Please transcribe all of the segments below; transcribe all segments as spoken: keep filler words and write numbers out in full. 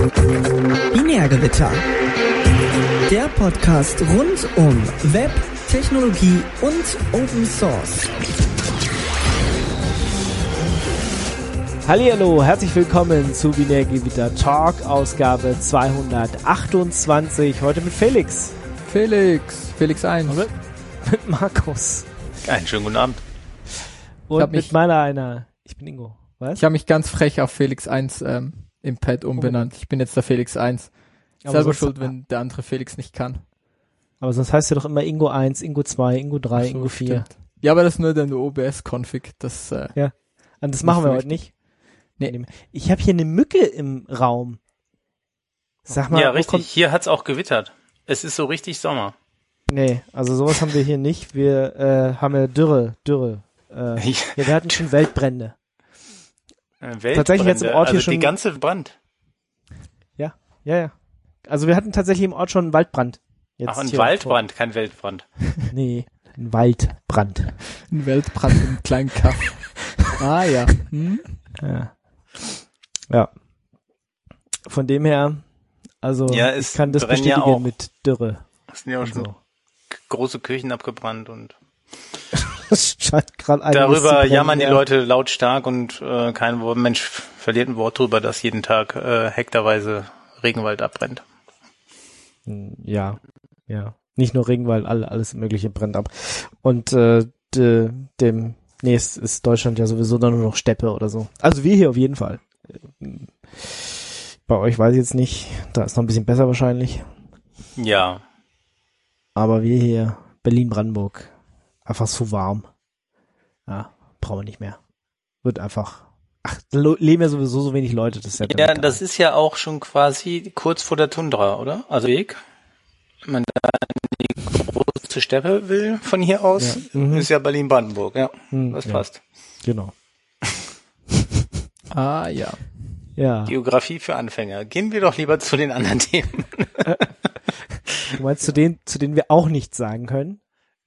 Binärgewitter. Der Podcast rund um Web, Technologie und Open Source. Hallihallo, herzlich willkommen zu Binärgewitter Talk, Ausgabe zweihundertachtundzwanzig. Heute mit Felix. Felix. Felix eins. Und mit, mit Markus. Einen schönen guten Abend. Und mit mich, meiner einer. Ich bin Ingo. Was? Ich habe mich ganz frech auf Felix eins ähm, im Pad umbenannt. Ich bin jetzt der Felix eins. Selber schuld, wenn der andere Felix nicht kann. Aber sonst heißt ja doch immer Ingo eins, Ingo zwei, Ingo drei, so, Ingo vier. Stimmt. Ja, aber das ist nur der O B S-Config. Das, äh, ja. Und das machen wir heute nicht. Nee. Ich habe hier eine Mücke im Raum. Sag mal. Ja, richtig. Hier hat's auch gewittert. Es ist so richtig Sommer. Nee, also sowas haben wir hier nicht. Wir äh, haben ja Dürre, Dürre. Äh, ja, wir hatten schon Weltbrände. Weltbrände. Tatsächlich jetzt im Ort also hier schon die ganze Brand. Ja, ja, ja. Also wir hatten tatsächlich im Ort schon einen Waldbrand. Jetzt Ach, ein Waldbrand, kein Weltbrand. Nee, ein Waldbrand. Ein Weltbrand im kleinen Kaff. Ah ja. Hm? Ja. Ja. Von dem her, also ja, ich kann das bestätigen ja mit Dürre. Es sind ja auch schon so. große Kirchen abgebrannt und das scheint gerade darüber jammern die Leute lautstark und äh, kein Mensch verliert ein Wort drüber, dass jeden Tag äh, hektarweise Regenwald abbrennt. Ja, ja. Nicht nur Regenwald, all, alles Mögliche brennt ab. Und äh, de, demnächst ist Deutschland ja sowieso dann nur noch Steppe oder so. Also wir hier auf jeden Fall. Bei euch weiß ich jetzt nicht. Da ist noch ein bisschen besser wahrscheinlich. Ja. Aber wir hier, Berlin-Brandenburg, einfach so warm. Ja, brauchen wir nicht mehr. Wird einfach, ach, da leben ja sowieso so wenig Leute. Das ist ja, ja das ist ja auch schon quasi kurz vor der Tundra, oder? Also Weg. Wenn man da in die große Steppe will von hier aus, ja. Mhm. Ist ja Berlin-Brandenburg, ja. Mhm, das ja. Passt. Genau. Ah, ja. Ja. Geografie für Anfänger. Gehen wir doch lieber zu den anderen Themen. Du meinst zu denen, zu denen wir auch nichts sagen können?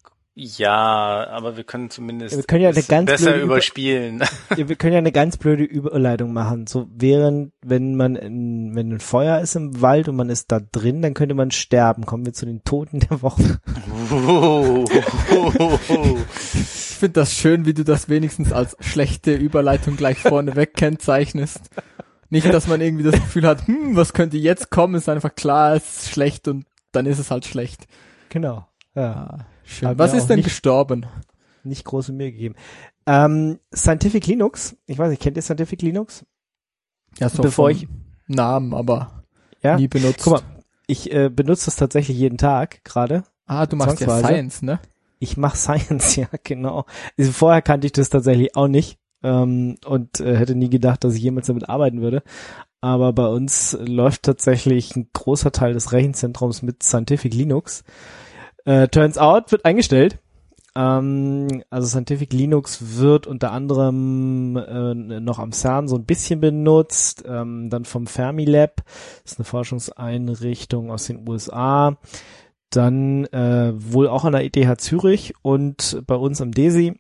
Ja, aber wir können zumindest ja, wir können ja eine ganz besser blöde überspielen. Ja, wir können ja eine ganz blöde Überleitung machen. So während, wenn man in, wenn ein Feuer ist im Wald und man ist da drin, dann könnte man sterben. Kommen wir zu den Toten der Woche. Oh, oh, oh, oh. Ich finde das schön, wie du das wenigstens als schlechte Überleitung gleich vorneweg kennzeichnest. Nicht, dass man irgendwie das Gefühl hat, hm, was könnte jetzt kommen, ist einfach klar, es ist schlecht und dann ist es halt schlecht. Genau. Ja. Ah, schön. Was ist denn nicht, gestorben? Nicht große Mühe gegeben. Ähm, Scientific Linux. Ich weiß nicht, kennt ihr Scientific Linux? Ja, so bevor ich Namen, aber ja? nie benutzt. Guck mal, ich äh, benutze das tatsächlich jeden Tag gerade. Ah, du machst ja Science, ne? Ich mache Science, ja, genau. Also vorher kannte ich das tatsächlich auch nicht ähm, und äh, hätte nie gedacht, dass ich jemals damit arbeiten würde. Aber bei uns läuft tatsächlich ein großer Teil des Rechenzentrums mit Scientific Linux. Uh, turns out, wird eingestellt. Ähm, also Scientific Linux wird unter anderem äh, noch am CERN so ein bisschen benutzt, ähm, dann vom Fermilab, das ist eine Forschungseinrichtung aus den U S A, dann äh, wohl auch an der E T H Zürich und bei uns am DESI.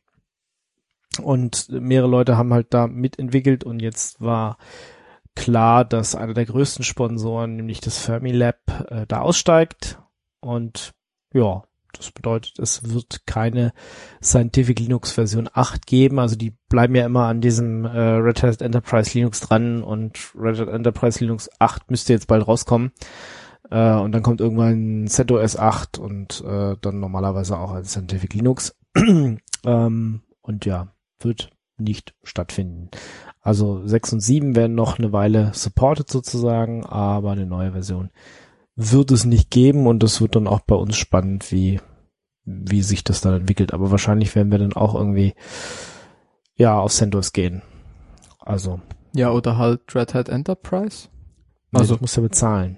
Und mehrere Leute haben halt da mitentwickelt und jetzt war klar, dass einer der größten Sponsoren, nämlich das Fermilab, äh, da aussteigt und ja, das bedeutet, es wird keine Scientific Linux Version acht geben. Also die bleiben ja immer an diesem äh, Red Hat Enterprise Linux dran und Red Hat Enterprise Linux acht müsste jetzt bald rauskommen. Äh, und dann kommt irgendwann CentOS acht und äh, dann normalerweise auch ein Scientific Linux. ähm, und ja, wird nicht stattfinden. Also sechs und sieben werden noch eine Weile supported sozusagen, aber eine neue Version wird es nicht geben und das wird dann auch bei uns spannend, wie wie sich das dann entwickelt. Aber wahrscheinlich werden wir dann auch irgendwie ja auf CentOS gehen. Also ja, oder halt Red Hat Enterprise. Nee, also das musst du ja bezahlen.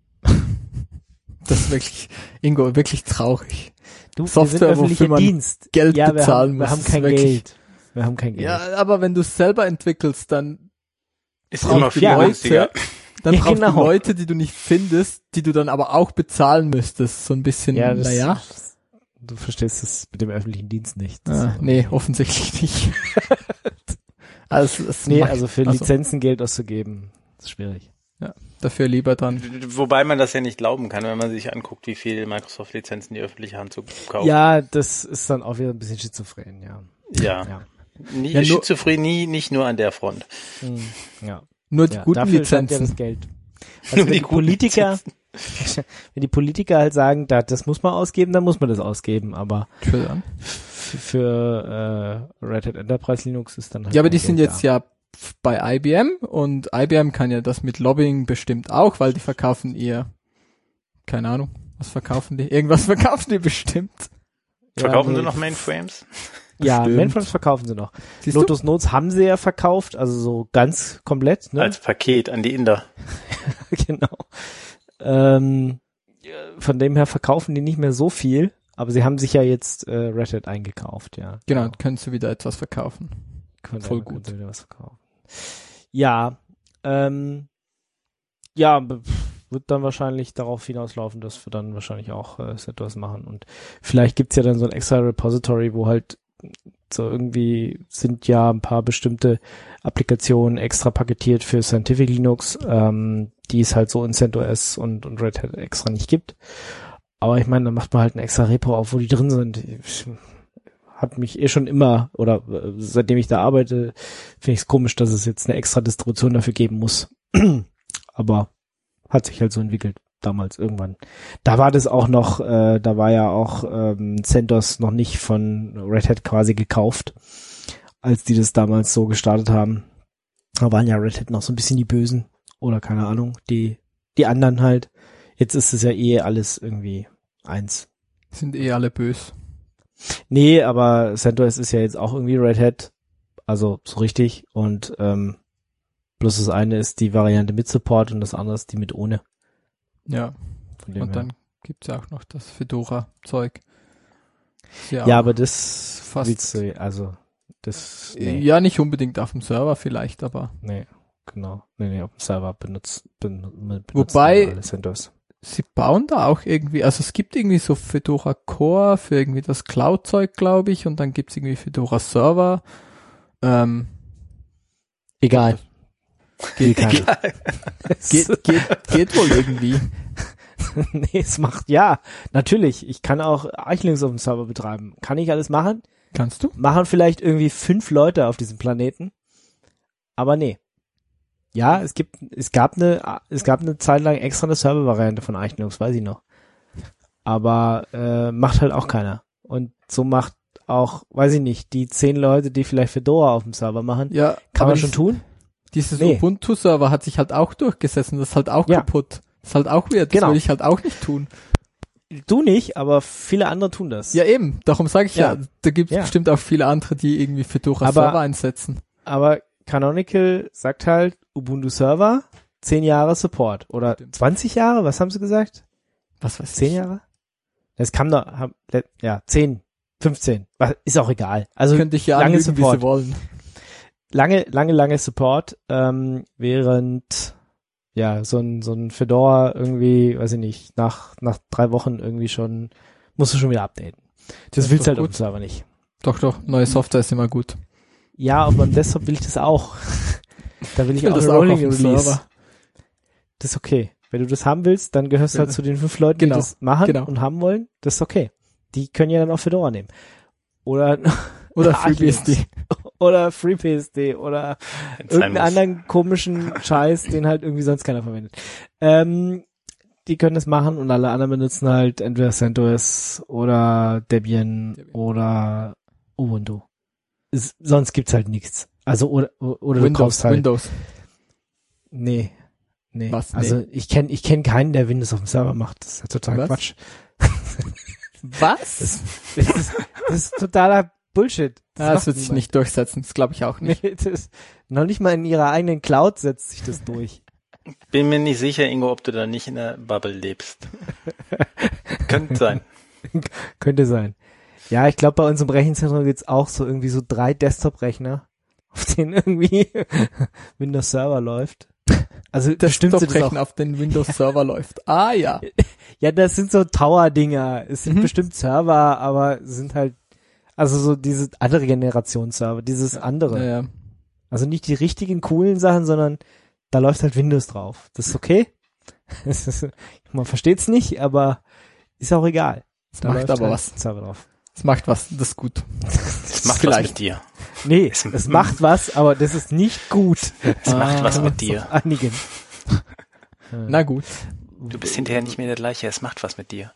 Das ist wirklich, Ingo, wirklich traurig. Du, Software, wofür man Dienst. Geld ja, bezahlen wir haben, muss. Wir haben kein Geld. Wir haben kein Geld. Ja, aber wenn du es selber entwickelst, dann ist immer viel günstiger. Dann ja, brauchst genau. du Leute, die du nicht findest, die du dann aber auch bezahlen müsstest. So ein bisschen, ja, das, naja. Du verstehst es mit dem öffentlichen Dienst nicht. Ah, nee, offensichtlich nicht. also, nee, also für Lizenzen Geld auszugeben, ist schwierig. Ja. Dafür lieber dann. Wobei man das ja nicht glauben kann, wenn man sich anguckt, wie viel Microsoft-Lizenzen die öffentliche Hand so kauft. Ja, das ist dann auch wieder ein bisschen schizophren, ja. Ja. Ja. Nie, Ja, nur- Schizophrenie nicht nur an der Front. Mhm. Ja. Nur die Ja, guten dafür stand ja Lizenzen. das Geld. Also Nur wenn die die guten Politiker, wenn die Politiker halt sagen, da, das muss man ausgeben, dann muss man das ausgeben, aber Für, f- für äh, Red Hat Enterprise Linux ist dann halt ja, aber kein die sind Geld jetzt da. ja bei I B M und I B M kann ja das mit Lobbying bestimmt auch, weil die verkaufen ihr, keine Ahnung, was verkaufen die? Irgendwas verkaufen die bestimmt. Verkaufen ja, sie nee. noch Mainframes? Ja, Bestimmt. Mainframes verkaufen sie noch. Siehst Lotus Notes haben sie ja verkauft, also so ganz komplett, ne? Als Paket an die Inder. Genau. Ähm, von dem her verkaufen die nicht mehr so viel, aber sie haben sich ja jetzt äh, Red Hat eingekauft, ja. du? Genau, dann können sie wieder etwas verkaufen. Von voll daher gut. können sie wieder was verkaufen. Ja, ähm, ja, b- wird dann wahrscheinlich darauf hinauslaufen, dass wir dann wahrscheinlich auch äh, etwas machen und vielleicht gibt's ja dann so ein extra Repository, wo halt so irgendwie sind ja ein paar bestimmte Applikationen extra paketiert für Scientific Linux, ähm, die es halt so in CentOS und, und Red Hat extra nicht gibt. Aber ich meine, da macht man halt ein extra Repo auf, wo die drin sind. Ich, hat mich eh schon immer, oder äh, seitdem ich da arbeite, finde ich es komisch, dass es jetzt eine extra Distribution dafür geben muss. Aber hat sich halt so entwickelt damals irgendwann. Da war das auch noch, äh, da war ja auch ähm, CentOS noch nicht von Red Hat quasi gekauft, als die das damals so gestartet haben. Da waren ja Red Hat noch so ein bisschen die Bösen oder keine Ahnung, die die anderen halt. Jetzt ist es ja eh alles irgendwie eins. Sind eh alle böse. Nee, aber CentOS ist ja jetzt auch irgendwie Red Hat, also so richtig und ähm, bloß das eine ist die Variante mit Support und das andere ist die mit ohne. Ja. Von dem Und her. dann gibt's ja auch noch das Fedora-Zeug. Ist Ja, auch aber das fast- willst du, also das nee, Ja, nicht unbedingt auf dem Server vielleicht, aber nee, genau. Nee, nee, auf dem Server benutzt, ben, benutzt Wobei- alle CentOS. sie bauen da auch irgendwie, also es gibt irgendwie so Fedora Core für irgendwie das Cloud-Zeug, glaube ich, und dann gibt's irgendwie Fedora Server. Ähm, Egal. Geht keiner. geht, geht, geht wohl irgendwie. Nee, es macht, ja, natürlich. Ich kann auch Arch Linux auf dem Server betreiben. Kann ich alles machen? Kannst du? Machen vielleicht irgendwie fünf Leute auf diesem Planeten. Aber nee. Ja, es gibt, es gab eine, es gab eine Zeit lang extra eine Server-Variante von Arch Linux, weiß ich noch. Aber äh, macht halt auch keiner. Und so macht auch, weiß ich nicht, die zehn Leute, die vielleicht Fedora auf dem Server machen, Ja, kann aber man schon dies- tun. Dieses Nee. Ubuntu-Server hat sich halt auch durchgesetzt und das ist halt auch Ja. kaputt. Das ist halt auch weird, das Genau. würde ich halt auch nicht tun. Du nicht, aber viele andere tun das. Ja eben, darum sage ich ja, Ja. da gibt es Ja. bestimmt auch viele andere, die irgendwie Fedora Aber- Server einsetzen. Aber Canonical sagt halt, Ubuntu Server, zehn Jahre Support. Oder Stimmt. zwanzig Jahre, was haben sie gesagt? Was weiß zehn ich. Jahre? Es kam noch, haben- ja, zehn, fünfzehn, was- ist auch egal. Also Könnte ich ja lange anlügen, wie Support. sie wollen. lange, lange, lange Support, ähm, während ja, so ein, so ein Fedora irgendwie, weiß ich nicht, nach, nach drei Wochen irgendwie schon, musst du schon wieder updaten. Das ist willst du doch halt auf gut. dem Server nicht. Doch, doch, neue Software ist immer gut. Ja, aber beim Desktop will ich das auch. Da will ich, Ich will auch das eine auch auf Rolling dem Release. Server. Das ist okay. Wenn du das haben willst, dann gehörst du halt Ja. zu den fünf Leuten, Genau. die das machen Genau. und haben wollen. Das ist okay. Die können ja dann auch Fedora nehmen. Oder, Oder Arch Linux. FreeBSD. oder FreeBSD oder Wenn's sein irgendeinen muss. anderen komischen Scheiß, den halt irgendwie sonst keiner verwendet. Ähm, die können das machen und alle anderen benutzen halt entweder CentOS oder Debian, Debian. oder Ubuntu. Es, sonst gibt's halt nichts. Also oder, oder du Windows, kaufst halt. Windows. Nee. Nee. Was? Nee. Also ich kenne ich kenn keinen, der Windows auf dem Server macht. Das ist ja total Was? Quatsch. Was? Das, das, ist, das ist totaler Bullshit. Ah, das macht wird sich niemand. nicht durchsetzen, das glaube ich auch nicht. Nee, das, noch nicht mal in ihrer eigenen Cloud setzt sich das durch. Bin mir nicht sicher, Ingo, ob du da nicht in der Bubble lebst. Könnte sein. Könnte sein. Ja, ich glaube, bei uns im Rechenzentrum gibt's auch so irgendwie so drei Desktop-Rechner, auf denen irgendwie Windows Server läuft. Also Das bestimmt sind das Desktop-Rechner auch, auf den Windows-Server läuft. Ah ja. ja, das sind so Tower-Dinger. Es sind Mhm. bestimmt Server, aber sind halt, also so diese andere Generation Server, dieses andere. Ja, ja. Also nicht die richtigen coolen Sachen, sondern da läuft halt Windows drauf. Das ist okay. Das ist, man versteht's nicht, aber ist auch egal. Es Da macht läuft aber halt was. Server drauf. Es macht was, das ist gut. Es macht Vielleicht. was mit dir. Nee, es macht was, aber das ist nicht gut. Es macht was mit Auf dir. einigen. Na gut. Du bist hinterher nicht mehr der gleiche. Es macht was mit dir.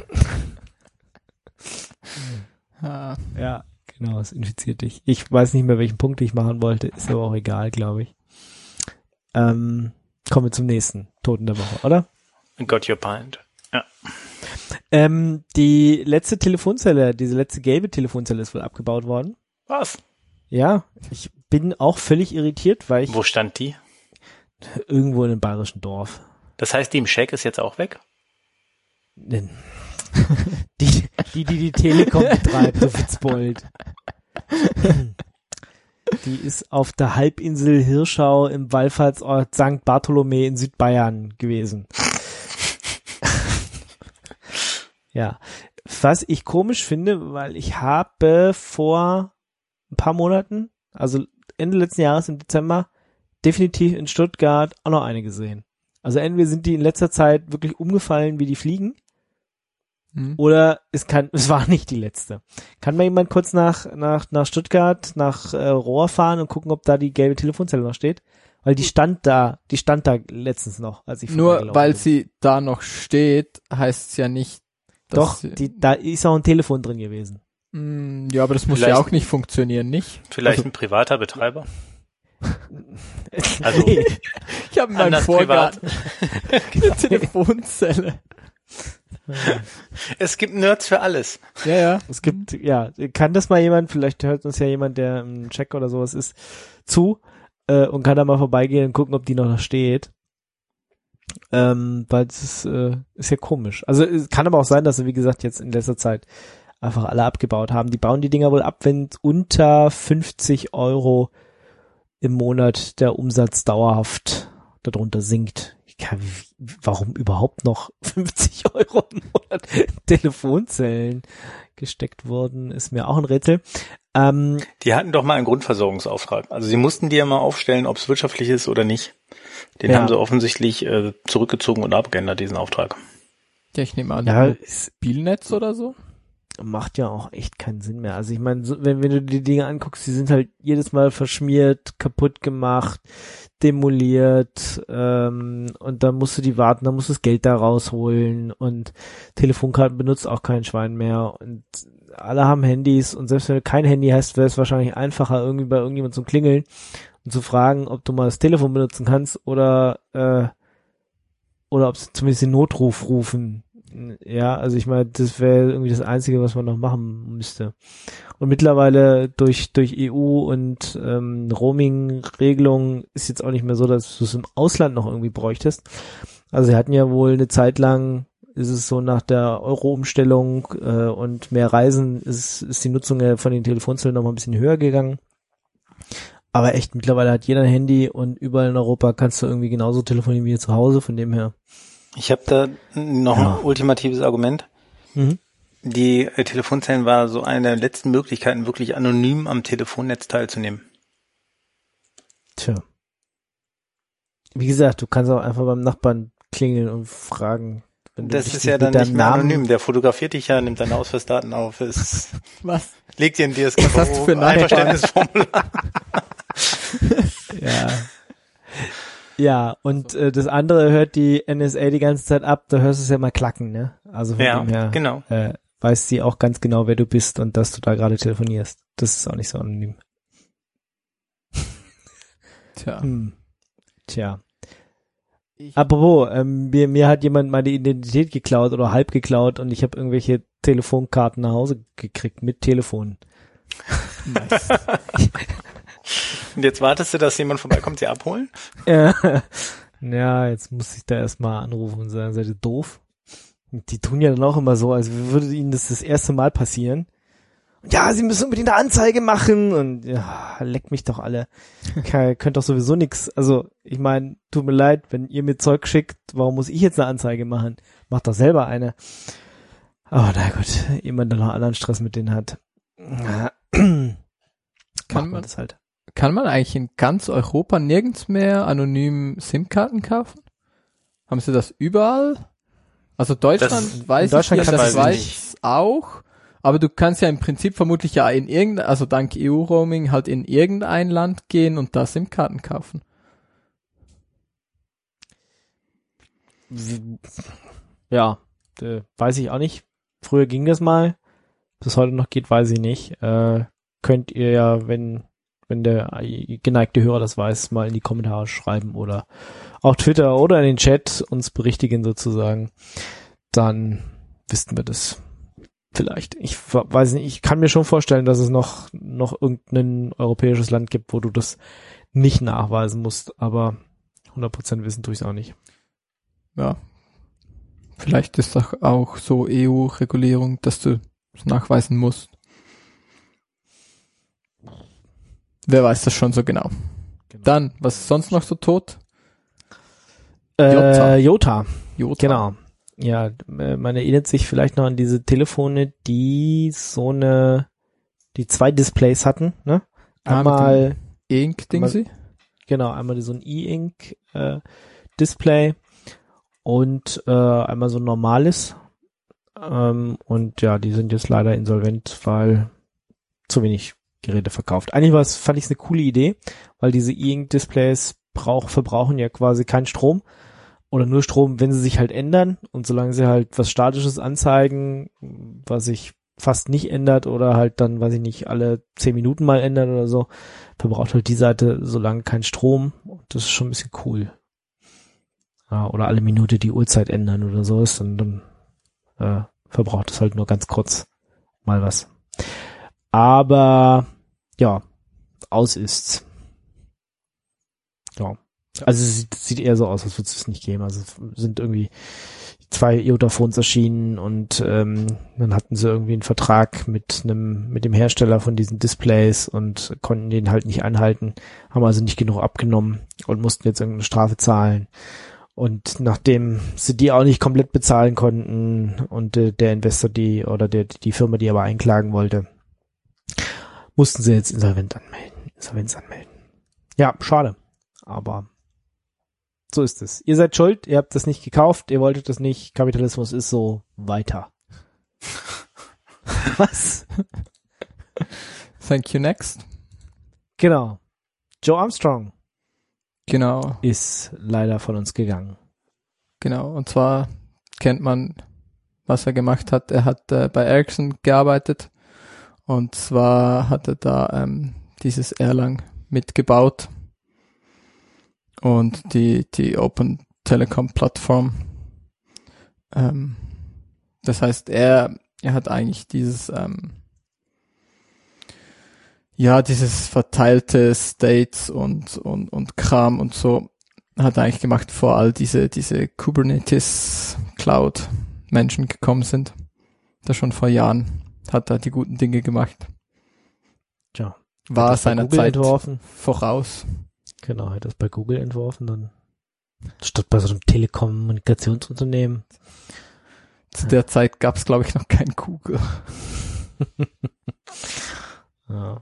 Ah. Ja, genau, es infiziert dich. Ich weiß nicht mehr, welchen Punkt ich machen wollte, ist aber auch egal, glaube ich. Ähm, kommen wir zum nächsten Toten der Woche, oder? Got your point. Ja. Ähm, die letzte Telefonzelle, diese letzte gelbe Telefonzelle ist wohl abgebaut worden. Was? Ja, ich bin auch völlig irritiert, weil ich Wo stand die? irgendwo in einem bayerischen Dorf. Das heißt, die im Scheck ist jetzt auch weg? Die, die, die die Telekom betreibt, so Witzbold. Die ist auf der Halbinsel Hirschau im Wallfahrtsort Sankt Bartholomä in Südbayern gewesen. Ja, was ich komisch finde, weil ich habe vor ein paar Monaten, also Ende letzten Jahres im Dezember, definitiv in Stuttgart auch noch eine gesehen. Also entweder sind die in letzter Zeit wirklich umgefallen, wie die fliegen, Hm. oder es kann, es war nicht die letzte. Kann mal jemand kurz nach nach nach Stuttgart, nach äh, Rohr fahren und gucken, ob da die gelbe Telefonzelle noch steht? Weil die stand da, die stand da letztens noch, als ich Nur vorbeigelaufen weil bin. sie da noch steht, heißt es ja nicht, dass Doch, sie, die, da ist auch ein Telefon drin gewesen. Mm, ja, aber das muss ja Vielleicht- auch nicht funktionieren, nicht? Vielleicht Also, ein privater Betreiber? Also- Nee. ich habe in meinem Anders Vorgarten eine Telefonzelle. Es gibt Nerds für alles. Ja, ja. Es gibt, ja, kann das mal jemand, vielleicht hört uns ja jemand, der im Check oder sowas ist, zu äh, und kann da mal vorbeigehen und gucken, ob die noch da steht. Ähm, weil es ist, äh, ist ja komisch. Also es kann aber auch sein, dass sie, wie gesagt, jetzt in letzter Zeit einfach alle abgebaut haben. Die bauen die Dinger wohl ab, wenn unter fünfzig Euro im Monat der Umsatz dauerhaft darunter sinkt. Ja, wie, warum überhaupt noch fünfzig Euro im Monat Telefonzellen gesteckt wurden, ist mir auch ein Rätsel. Ähm, Die hatten doch mal einen Grundversorgungsauftrag. Also sie mussten die ja mal aufstellen, ob es wirtschaftlich ist oder nicht. Den Ja. haben sie offensichtlich äh, zurückgezogen und abgeändert, diesen Auftrag. Ja, ich nehme an, ja, ja, es Spielnetz oder so. macht ja auch echt keinen Sinn mehr. Also ich meine, so, wenn, wenn du die Dinge anguckst, die sind halt jedes Mal verschmiert, kaputt gemacht, demoliert, ähm, und dann musst du die warten, dann musst du das Geld da rausholen und Telefonkarten benutzt auch kein Schwein mehr und alle haben Handys und selbst wenn du kein Handy hast, wäre es wahrscheinlich einfacher, irgendwie bei irgendjemandem zu klingeln und zu fragen, ob du mal das Telefon benutzen kannst oder äh, oder ob sie zumindest den Notruf rufen. Ja, also ich meine, das wäre irgendwie das Einzige, was man noch machen müsste. Und mittlerweile durch durch E U und ähm, Roaming-Regelungen ist jetzt auch nicht mehr so, dass du es im Ausland noch irgendwie bräuchtest. Also sie hatten ja wohl eine Zeit lang, ist es so nach der Euro-Umstellung äh, und mehr Reisen, ist, ist die Nutzung ja von den Telefonzellen noch mal ein bisschen höher gegangen. Aber echt, mittlerweile hat jeder ein Handy und überall in Europa kannst du irgendwie genauso telefonieren wie zu Hause, von dem her. Ich habe da noch Ja. ein ultimatives Argument. Mhm. Die äh, Telefonzellen war so eine der letzten Möglichkeiten, wirklich anonym am Telefonnetz teilzunehmen. Tja. Wie gesagt, du kannst auch einfach beim Nachbarn klingeln und fragen. Wenn du Das dich ist ja mit dann deinem nicht mehr Namen- anonym. Der fotografiert dich ja, nimmt deine Ausweisdaten auf, ist, Was? legt dir ein D S G Was hast du für ein Einverständnisformular. Ja. Ja, und äh, das andere hört die N S A die ganze Zeit ab, da hörst du es ja mal klacken, ne? Also von Ja, dem her genau. äh, weiß sie auch ganz genau, wer du bist und dass du da gerade telefonierst. Das ist auch nicht so anonym. Tja. Hm. Tja. Ich, Apropos, ähm, mir, mir hat jemand meine Identität geklaut oder halb geklaut und ich habe irgendwelche Telefonkarten nach Hause gekriegt mit Telefon. nice. Und jetzt wartest du, dass jemand vorbeikommt, sie abholen? Ja, ja, jetzt muss ich da erstmal anrufen und sagen, seid ihr doof? Und die tun ja dann auch immer so, als würde ihnen das das erste Mal passieren. Und ja, sie müssen unbedingt eine Anzeige machen und ja, leckt mich doch alle. Ke- Könnt doch sowieso nix. Also, ich meine, tut mir leid, wenn ihr mir Zeug schickt, warum muss ich jetzt eine Anzeige machen? Macht doch selber eine. Aber na gut, jemand, der noch anderen Stress mit denen hat. Macht Kann man man, das halt. kann man eigentlich in ganz Europa nirgends mehr anonym SIM-Karten kaufen? Haben sie das überall? Also Deutschland Das, weiß Deutschland ich, in kann der das Schweiz auch, aber du kannst ja im Prinzip vermutlich ja in irgendein, also dank E U-Roaming halt in irgendein Land gehen und da SIM-Karten kaufen. Ja, äh, weiß ich auch nicht. Früher ging das mal. Bis heute noch geht, weiß ich nicht. Äh, könnt ihr ja, wenn wenn der geneigte Hörer das weiß, mal in die Kommentare schreiben oder auf Twitter oder in den Chat uns berichtigen sozusagen. Dann wissen wir das vielleicht. Ich weiß nicht, ich kann mir schon vorstellen, dass es noch noch irgendein europäisches Land gibt, wo du das nicht nachweisen musst, aber hundert Prozent wissen tue ich es auch nicht. Ja. Vielleicht ist doch auch so E U-Regulierung, dass du es nachweisen musst. Wer weiß das schon so genau. Genau. Dann, was ist sonst noch so tot? Äh, Jota. Jota. Genau. Ja, man erinnert sich vielleicht noch an diese Telefone, die so eine, die zwei Displays hatten, ne? Einmal, E-Ink-Ding. genau, einmal so ein E-Ink äh, Display und äh, einmal so ein normales. Ähm, und ja, die sind jetzt leider insolvent, weil zu wenig Geräte verkauft. Eigentlich war es, fand ich es eine coole Idee, weil diese E-Ink-Displays brauch, verbrauchen ja quasi keinen Strom oder nur Strom, wenn sie sich halt ändern, und solange sie halt was Statisches anzeigen, was sich fast nicht ändert oder halt dann, weiß ich nicht, alle zehn Minuten mal ändert oder so, verbraucht halt die Seite so lange keinen Strom, und das ist schon ein bisschen cool. Ja, oder alle Minute die Uhrzeit ändern oder so ist, und dann äh, verbraucht es halt nur ganz kurz mal was. Aber ja, aus ist's. Ja. Also es sieht, sieht eher so aus, als würde es nicht geben. Also es sind irgendwie zwei Jotaphones erschienen, und ähm, dann hatten sie irgendwie einen Vertrag mit einem mit dem Hersteller von diesen Displays und konnten den halt nicht einhalten, haben also nicht genug abgenommen und mussten jetzt irgendeine Strafe zahlen. Und nachdem sie die auch nicht komplett bezahlen konnten und äh, der Investor die oder der die Firma, die aber einklagen wollte, mussten sie jetzt insolvent anmelden, Insolvenz anmelden. Ja, schade, aber so ist es. Ihr seid schuld, ihr habt das nicht gekauft, ihr wolltet das nicht, Kapitalismus ist so, weiter. Was? Thank you, next. Genau. Joe Armstrong Genau, ist leider von uns gegangen. genau. Und zwar kennt man, was er gemacht hat. Er hat äh, bei Ericsson gearbeitet, und zwar hat er da ähm, dieses Erlang mitgebaut und die die Open Telecom Plattform. Ähm, das heißt, er er hat eigentlich dieses ähm, ja, dieses verteilte States und, und, und Kram und so hat er eigentlich gemacht, vor all diese, diese Kubernetes Cloud Menschen gekommen sind. Da schon vor Jahren hat er die guten Dinge gemacht. Tja. War seiner Zeit entworfen. voraus. Genau, hat das bei Google entworfen, dann statt bei so einem Telekommunikationsunternehmen. Zu der Zeit gab es, glaube ich, noch kein Google. Ja.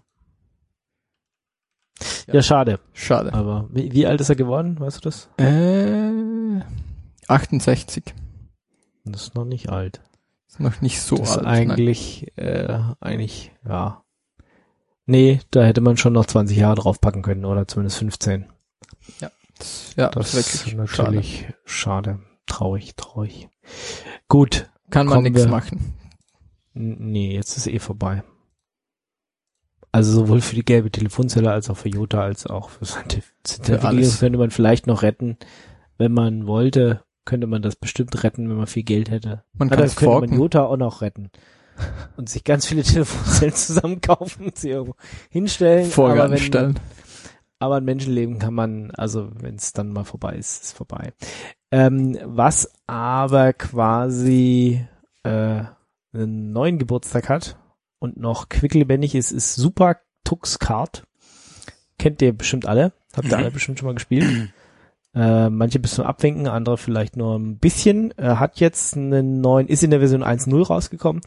Ja, schade. Schade. Aber wie, wie alt ist er geworden, weißt du das? Äh, achtundsechzig. Das ist noch nicht alt. Ist noch nicht so das alt. Ist eigentlich, äh, eigentlich, ja. Nee, da hätte man schon noch zwanzig Jahre draufpacken können, oder zumindest fünfzehn. Ja, das, ja, das ist ist natürlich schade. schade. Traurig, traurig. Gut. Kann man nichts machen. N- Nee, jetzt ist eh vorbei. Also sowohl für die gelbe Telefonzelle als auch für Jota als auch für Zertifizierung könnte man vielleicht noch retten. Wenn man wollte, könnte man das bestimmt retten, wenn man viel Geld hätte. Man ja, kann dann es könnte forken. man Jota auch noch retten. Und sich ganz viele Telefonzellen zusammenkaufen und sie irgendwo hinstellen. Vorgarten aber wenn, stellen. Aber ein Menschenleben kann man, also wenn es dann mal vorbei ist, ist vorbei. Ähm, was aber quasi äh, einen neuen Geburtstag hat und noch quicklebendig ist, ist Super Tux Kart. Kennt ihr bestimmt alle. Habt ihr alle bestimmt schon mal gespielt. Äh, manche bis zum Abwinken, andere vielleicht nur ein bisschen. Äh, hat jetzt einen neuen, ist in der Version eins Punkt null rausgekommen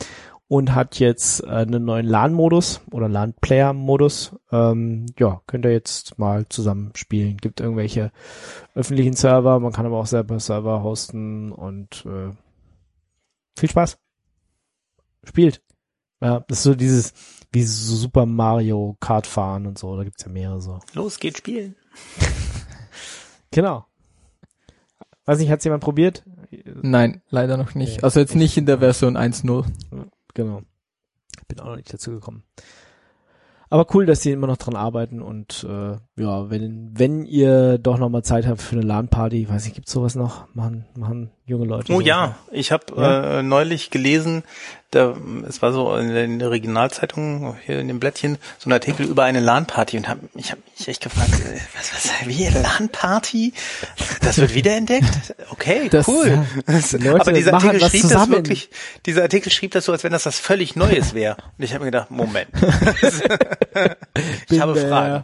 und hat jetzt äh, einen neuen LAN-Modus oder LAN-Player-Modus. Ähm, ja, könnt ihr jetzt mal zusammen spielen. Gibt irgendwelche öffentlichen Server, man kann aber auch selber Server hosten und äh, viel Spaß. Spielt. Ja, das ist so dieses, wie so Super Mario Kart fahren und so, da gibt's ja mehrere so. Los, geht spielen. Genau. Weiß nicht, hat's jemand probiert? Nein, leider noch nicht. Nee, also jetzt echt. nicht in der Version eins Punkt null. Genau. Bin auch noch nicht dazu gekommen. Aber cool, dass die immer noch dran arbeiten und äh, ja, wenn wenn ihr doch noch mal Zeit habt für eine LAN-Party, weiß ich, gibt's sowas noch? Machen machen junge Leute. Oh sowas ja, noch? ich habe Ja? äh, neulich gelesen, da es war so in der, in der Regionalzeitung hier in dem Blättchen so ein Artikel über eine LAN-Party und hab, ich habe mich echt gefragt, äh, was was wie LAN-Party? Das wird wiederentdeckt? Okay, Das, cool. ja, die Leute Aber dieser machen Artikel was schrieb das zusammen. wirklich, dieser Artikel schrieb das so, als wenn das was völlig Neues wäre. Und ich habe mir gedacht, Moment. Ich habe Fragen.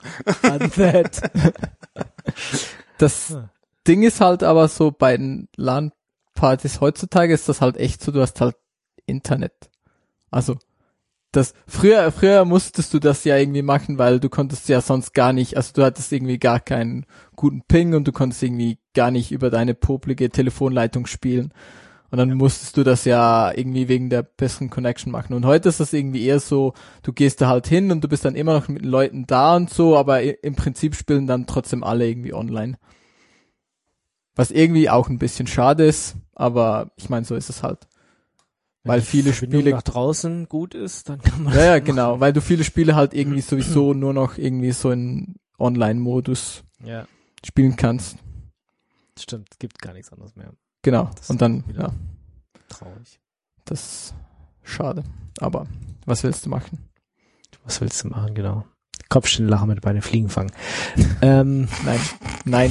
Das Ding ist halt aber so, bei den LAN-Partys heutzutage ist das halt echt so, du hast halt Internet. Also, das, früher, früher musstest du das ja irgendwie machen, weil du konntest ja sonst gar nicht, also du hattest irgendwie gar keinen guten Ping und du konntest irgendwie gar nicht über deine poplige Telefonleitung spielen. Und dann musstest du das ja irgendwie wegen der besseren Connection machen. Und heute ist das irgendwie eher so, du gehst da halt hin und du bist dann immer noch mit den Leuten da und so, aber im Prinzip spielen dann trotzdem alle irgendwie online. Was irgendwie auch ein bisschen schade ist, aber ich meine, so ist es halt. Weil die viele Verbindung Spiele nach draußen gut ist, dann kann man Ja, ja, das genau, machen. weil du viele Spiele halt irgendwie sowieso nur noch irgendwie so in Online-Modus Ja, spielen kannst. stimmt, es gibt gar nichts anderes mehr. Genau. Das Und dann, ist wieder ja, traurig. das ist schade. Aber was willst du machen? Was willst du machen, genau. Kopfsteinlachen mit bei den Fliegen fangen. ähm, Nein. Nein.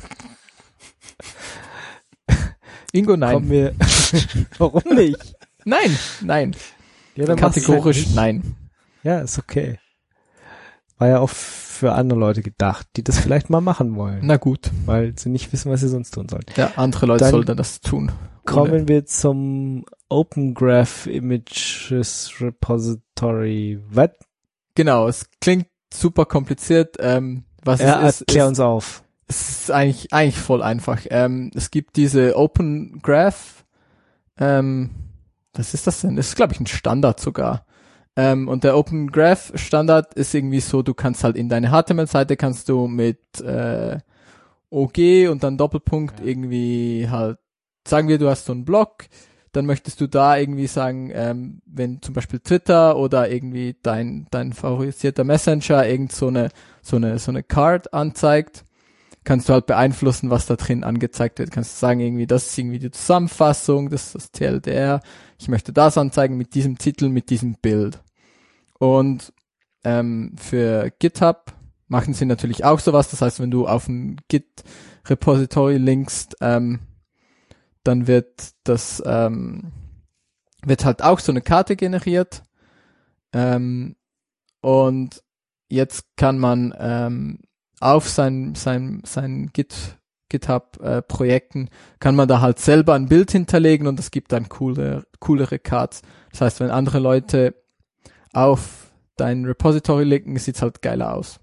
Ingo, nein. kommen wir, warum nicht? Nein, nein. Ja, dann machst du's Kategorisch halt nicht. nein. Ja, ist okay. War ja auch für andere Leute gedacht, die das vielleicht mal machen wollen, Na gut. weil sie nicht wissen, was sie sonst tun sollen. Ja, andere Leute Dann sollten das tun. Kommen wir zum Open Graph Images Repository. Was? Genau, es klingt super kompliziert. Ähm, was Ja, es ist, erklär ist, uns auf. es ist eigentlich, eigentlich voll einfach. Ähm, es gibt diese Open Graph, ähm, was ist das denn? Das ist, glaube ich, ein Standard sogar. Ähm, und der Open Graph Standard ist irgendwie so, du kannst halt in deine H T M L-Seite kannst du mit äh, O G und dann Doppelpunkt Ja. irgendwie halt, sagen wir, du hast so einen Blog, dann möchtest du da irgendwie sagen, ähm, wenn zum Beispiel Twitter oder irgendwie dein dein favorisierter Messenger irgend so eine so eine so eine Card anzeigt, kannst du halt beeinflussen, was da drin angezeigt wird. Kannst du sagen irgendwie, das ist irgendwie die Zusammenfassung, das ist das T L D R, ich möchte das anzeigen mit diesem Titel, mit diesem Bild. Und ähm, für GitHub machen sie natürlich auch sowas, das heißt, wenn du auf ein Git-Repository linkst, ähm, dann wird das, ähm, wird halt auch so eine Karte generiert. Ähm, und jetzt kann man ähm, auf sein, sein, sein Git, GitHub-Projekten kann man da halt selber ein Bild hinterlegen und es gibt dann coole, coolere Cards. Das heißt, wenn andere Leute auf dein Repository linken, sieht's halt geiler aus.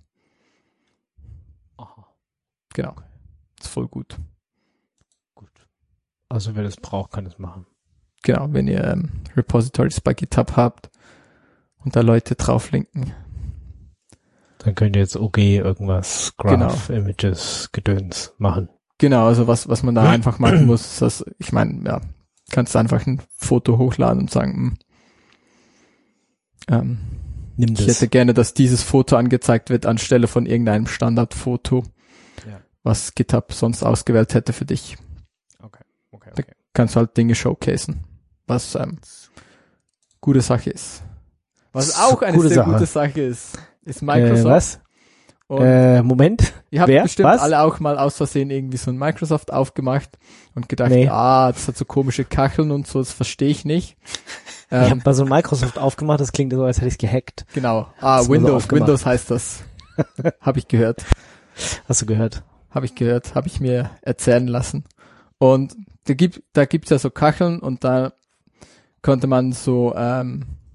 Aha. Genau. Ist voll gut. Gut. Also wer das braucht, kann es machen. Genau, wenn ihr ähm, Repositories bei GitHub habt und da Leute drauflinken. Dann könnt ihr jetzt O G irgendwas, Graph, genau. Images, Gedöns machen. Genau, also was was man da einfach machen muss, ist das, ich meine, ja, kannst einfach ein Foto hochladen und sagen, mh, ähm, Nimm ich das. hätte gerne, dass dieses Foto angezeigt wird anstelle von irgendeinem Standardfoto, Ja. was GitHub sonst ausgewählt hätte für dich. Okay, okay, Da okay. kannst du halt Dinge showcasen, was ähm, gute Sache ist. Was auch eine Gute sehr Sache. gute Sache ist, ist Microsoft. Äh, was? Und Äh, Moment. ihr habt wer? bestimmt Was? alle auch mal aus Versehen irgendwie so ein Microsoft aufgemacht und gedacht, Nee. ah, das hat so komische Kacheln und so, das verstehe ich nicht. Ich Ähm, habe mal so ein Microsoft aufgemacht, das klingt so, als hätte ich es gehackt. genau. Ah, Hast du mal so Windows, aufgemacht. Windows heißt das. Habe ich gehört. Hast du gehört? Habe ich gehört, habe ich mir erzählen lassen. Und da gibt da gibt's ja so Kacheln und da konnte man so ähm,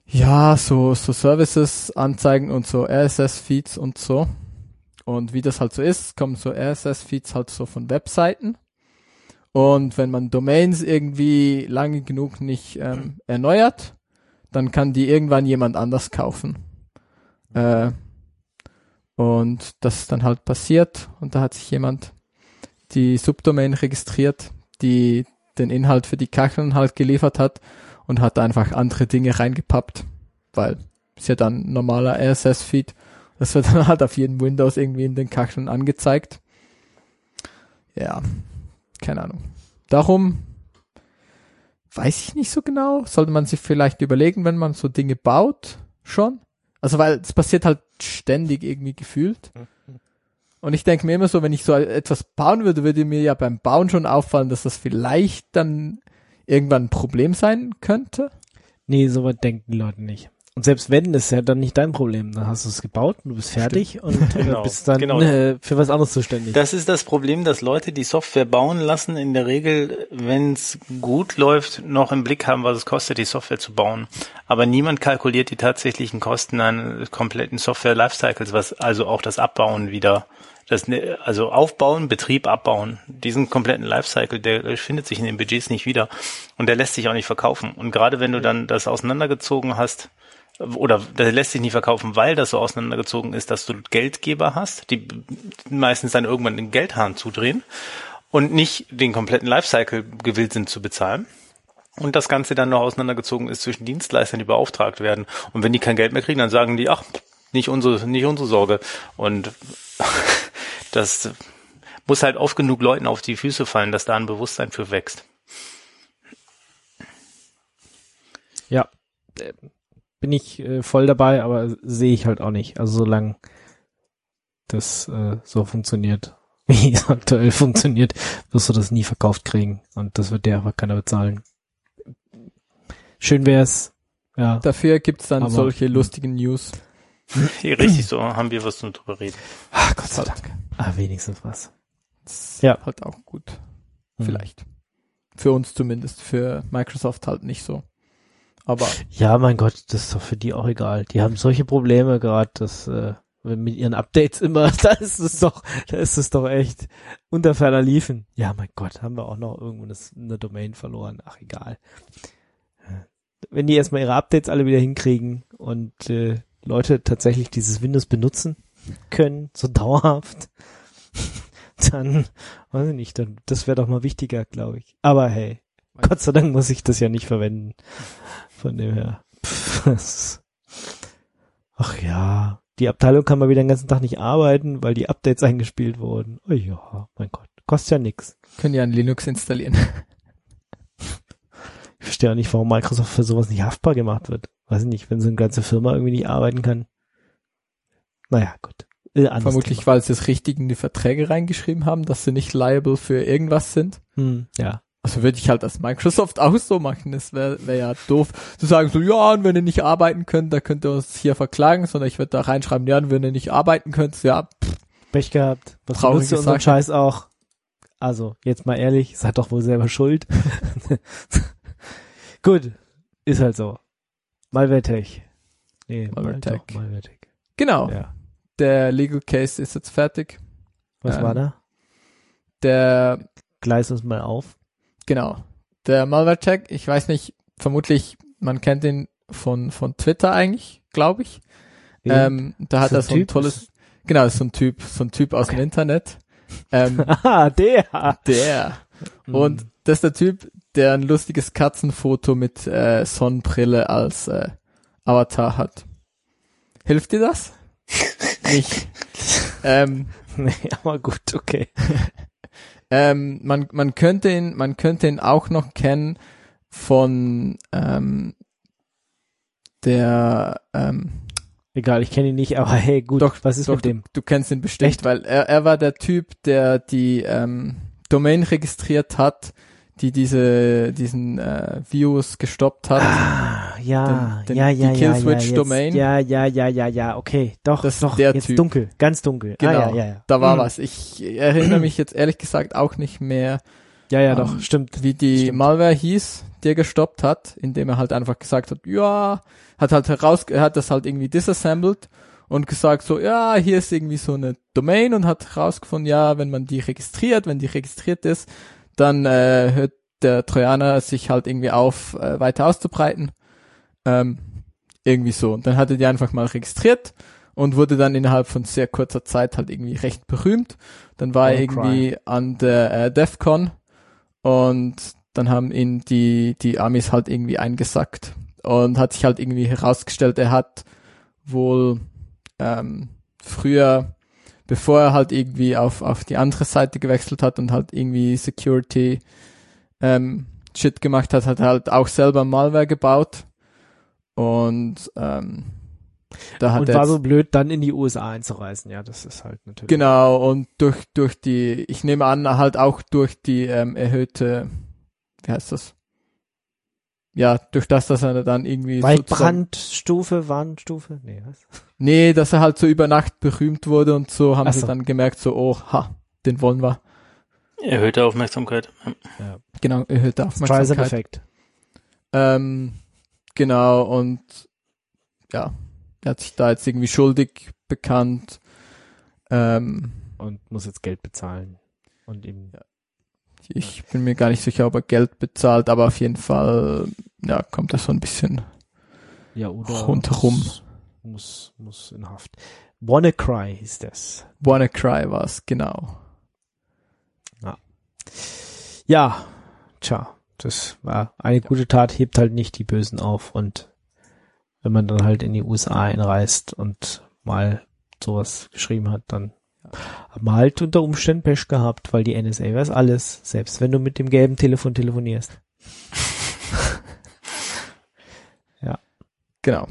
Ja, so, so Services anzeigen und so R S S-Feeds und so. Und wie das halt so ist, kommen so R S S-Feeds halt so von Webseiten. Und wenn man Domains irgendwie lange genug nicht ähm, erneuert, dann kann die irgendwann jemand anders kaufen. Äh, und das ist dann halt passiert. Und da hat sich jemand die Subdomain registriert, die den Inhalt für die Kacheln halt geliefert hat und hat einfach andere Dinge reingepappt, weil ist ja dann ein normaler R S S-Feed. Das wird dann halt auf jedem Windows irgendwie in den Kacheln angezeigt. Ja, keine Ahnung. Darum weiß ich nicht so genau. Sollte man sich vielleicht überlegen, wenn man so Dinge baut, schon. Also weil es passiert halt ständig irgendwie gefühlt. Und ich denke mir immer so, wenn ich so etwas bauen würde, würde mir ja beim Bauen schon auffallen, dass das vielleicht dann irgendwann ein Problem sein könnte. Nee, so weit denken die Leute nicht. Und selbst wenn, ist ja dann nicht dein Problem. Dann hast du es gebaut, du bist fertig Stimmt. und genau, bist dann genau. äh, für was anderes zuständig. Das ist das Problem, dass Leute, die Software bauen lassen, in der Regel, wenn es gut läuft, noch im Blick haben, was es kostet, die Software zu bauen. Aber niemand kalkuliert die tatsächlichen Kosten eines kompletten Software-Lifecycles, was also auch das Abbauen wieder, das also Aufbauen, Betrieb, Abbauen, diesen kompletten Lifecycle, der findet sich in den Budgets nicht wieder und der lässt sich auch nicht verkaufen. Und gerade wenn du dann das auseinandergezogen hast, oder der lässt sich nicht verkaufen, weil das so auseinandergezogen ist, dass du Geldgeber hast, die meistens dann irgendwann den Geldhahn zudrehen und nicht den kompletten Lifecycle gewillt sind zu bezahlen. Und das Ganze dann noch auseinandergezogen ist zwischen Dienstleistern, die beauftragt werden. Und wenn die kein Geld mehr kriegen, dann sagen die, ach, nicht unsere, nicht unsere Sorge. Und das muss halt oft genug Leuten auf die Füße fallen, dass da ein Bewusstsein für wächst. Ja, bin ich äh, voll dabei, aber sehe ich halt auch nicht. Also solange das äh, so funktioniert, wie es aktuell funktioniert, wirst du das nie verkauft kriegen. Und das wird dir einfach keiner bezahlen. Schön wär's. Ja. Dafür gibt's dann aber solche lustigen News. Hier richtig so, haben wir was zum drüber reden. Ach, Gott sei Dank. Ah, wenigstens was. Das ja. Halt auch gut. Hm. Vielleicht. Für uns zumindest. Für Microsoft halt nicht so. Aber ja, mein Gott, das ist doch für die auch egal. Die haben solche Probleme gerade, dass äh, mit ihren Updates immer, da ist es doch, da ist es doch echt unter ferner Liefen. Ja, mein Gott, haben wir auch noch irgendwo eine, eine Domain verloren. Ach, egal. Wenn die erstmal ihre Updates alle wieder hinkriegen und äh, Leute tatsächlich dieses Windows benutzen können, so dauerhaft, dann, weiß ich nicht, dann, das wäre doch mal wichtiger, glaube ich. Aber hey, Gott sei Dank muss ich das ja nicht verwenden. Von dem her. Pff, ach ja, die Abteilung kann mal wieder den ganzen Tag nicht arbeiten, weil die Updates eingespielt wurden. Oh ja, mein Gott, kostet ja nix. Können ja ein Linux installieren. Ich verstehe auch nicht, warum Microsoft für sowas nicht haftbar gemacht wird. Weiß ich nicht, wenn so eine ganze Firma irgendwie nicht arbeiten kann. Naja, gut. Äh, Vermutlich, Thema. Weil sie es richtig in die Verträge reingeschrieben haben, dass sie nicht liable für irgendwas sind. Hm, ja. Also würde ich halt als Microsoft auch so machen. Das wäre wär ja doof zu sagen so, ja, und wenn ihr nicht arbeiten könnt, da könnt ihr uns hier verklagen, sondern ich würde da reinschreiben, ja, und wenn ihr nicht arbeiten könnt, ja, pff, Pech gehabt. Was benutzt ihr unseren Scheiß auch? Also, jetzt mal ehrlich, seid doch wohl selber schuld. Gut, ist halt so. Malwaretech. Nee, Malwaretech. Malwaretech. Genau. Ja. Der Legal Case ist jetzt fertig. Was ähm, war da? Der Gleis uns mal auf. Genau. Der Malwaretech, ich weiß nicht, vermutlich, man kennt ihn von von Twitter eigentlich, glaube ich. Ja. Ähm, da hat so er so ein typ? tolles, genau, so ein Typ, so ein Typ aus okay. dem Internet. Ähm, ah, der. Der. Und mhm. das ist der Typ, der ein lustiges Katzenfoto mit äh, Sonnenbrille als äh, Avatar hat. Hilft dir das? Nicht. ähm, nee, aber gut, okay. ähm, man man könnte ihn man könnte ihn auch noch kennen von ähm, der ähm, egal, ich kenne ihn nicht, aber hey, gut, doch, was ist doch, mit dem? Du, du kennst ihn bestimmt, Echt? Weil er er war der Typ, der die ähm, Domain registriert hat, die diese diesen äh, Virus gestoppt hat. Ah, ja, den, den, ja, ja, die ja, Killswitch ja, Domain. Ja, ja, ja, ja, ja, okay, doch, das doch, der jetzt Typ. dunkel, ganz dunkel. Genau, ah, ja, ja, ja. da war hm. was. Ich erinnere mich jetzt ehrlich gesagt auch nicht mehr Ja, ja, ähm, doch, stimmt. Wie die Stimmt. Malware hieß, die er gestoppt hat, indem er halt einfach gesagt hat, ja, hat halt heraus, er hat das halt irgendwie disassembled und gesagt so, ja, hier ist irgendwie so eine Domain und hat herausgefunden, ja, wenn man die registriert, wenn die registriert ist, dann äh, hört der Trojaner sich halt irgendwie auf, äh, weiter auszubreiten. Ähm, irgendwie so. Und dann hat er die einfach mal registriert und wurde dann innerhalb von sehr kurzer Zeit halt irgendwie recht berühmt. Dann war er irgendwie an der äh, DEFCON und dann haben ihn die die Amis halt irgendwie eingesackt und hat sich halt irgendwie herausgestellt, er hat wohl ähm, früher, bevor er halt irgendwie auf auf die andere Seite gewechselt hat und halt irgendwie Security ähm, Shit gemacht hat, hat er halt auch selber Malware gebaut und ähm, da hat Und er war jetzt, so blöd, dann in die U S A einzureisen. Ja, das ist halt natürlich. genau, und durch durch die, ich nehme an, halt auch durch die ähm, erhöhte, wie heißt das? Ja, durch das, dass er dann irgendwie sozusagen, Waldbrandstufe, Warnstufe? Nee, was? nee, dass er halt so über Nacht berühmt wurde und so, haben Ach sie so. dann gemerkt, so, oh, ha, den wollen wir. Erhöhte Aufmerksamkeit. Ja. Genau, erhöhte Aufmerksamkeit. Streisand-Effekt. Ähm, genau, und ja, er hat sich da jetzt irgendwie schuldig bekannt. Ähm, Und muss jetzt Geld bezahlen. Und ihm. Ja. Ich bin mir gar nicht sicher, ob er Geld bezahlt, aber auf jeden Fall, ja, kommt das so ein bisschen Ja, oder rundherum. Muss, muss, muss in Haft. WannaCry hieß das. WannaCry war's, genau. Ja, tja, das war eine gute Tat, hebt halt nicht die Bösen auf. Und wenn man dann halt in die U S A einreist und mal sowas geschrieben hat, dann hat man halt unter Umständen Pech gehabt, weil die N S A weiß alles, selbst wenn du mit dem gelben Telefon telefonierst. Genau.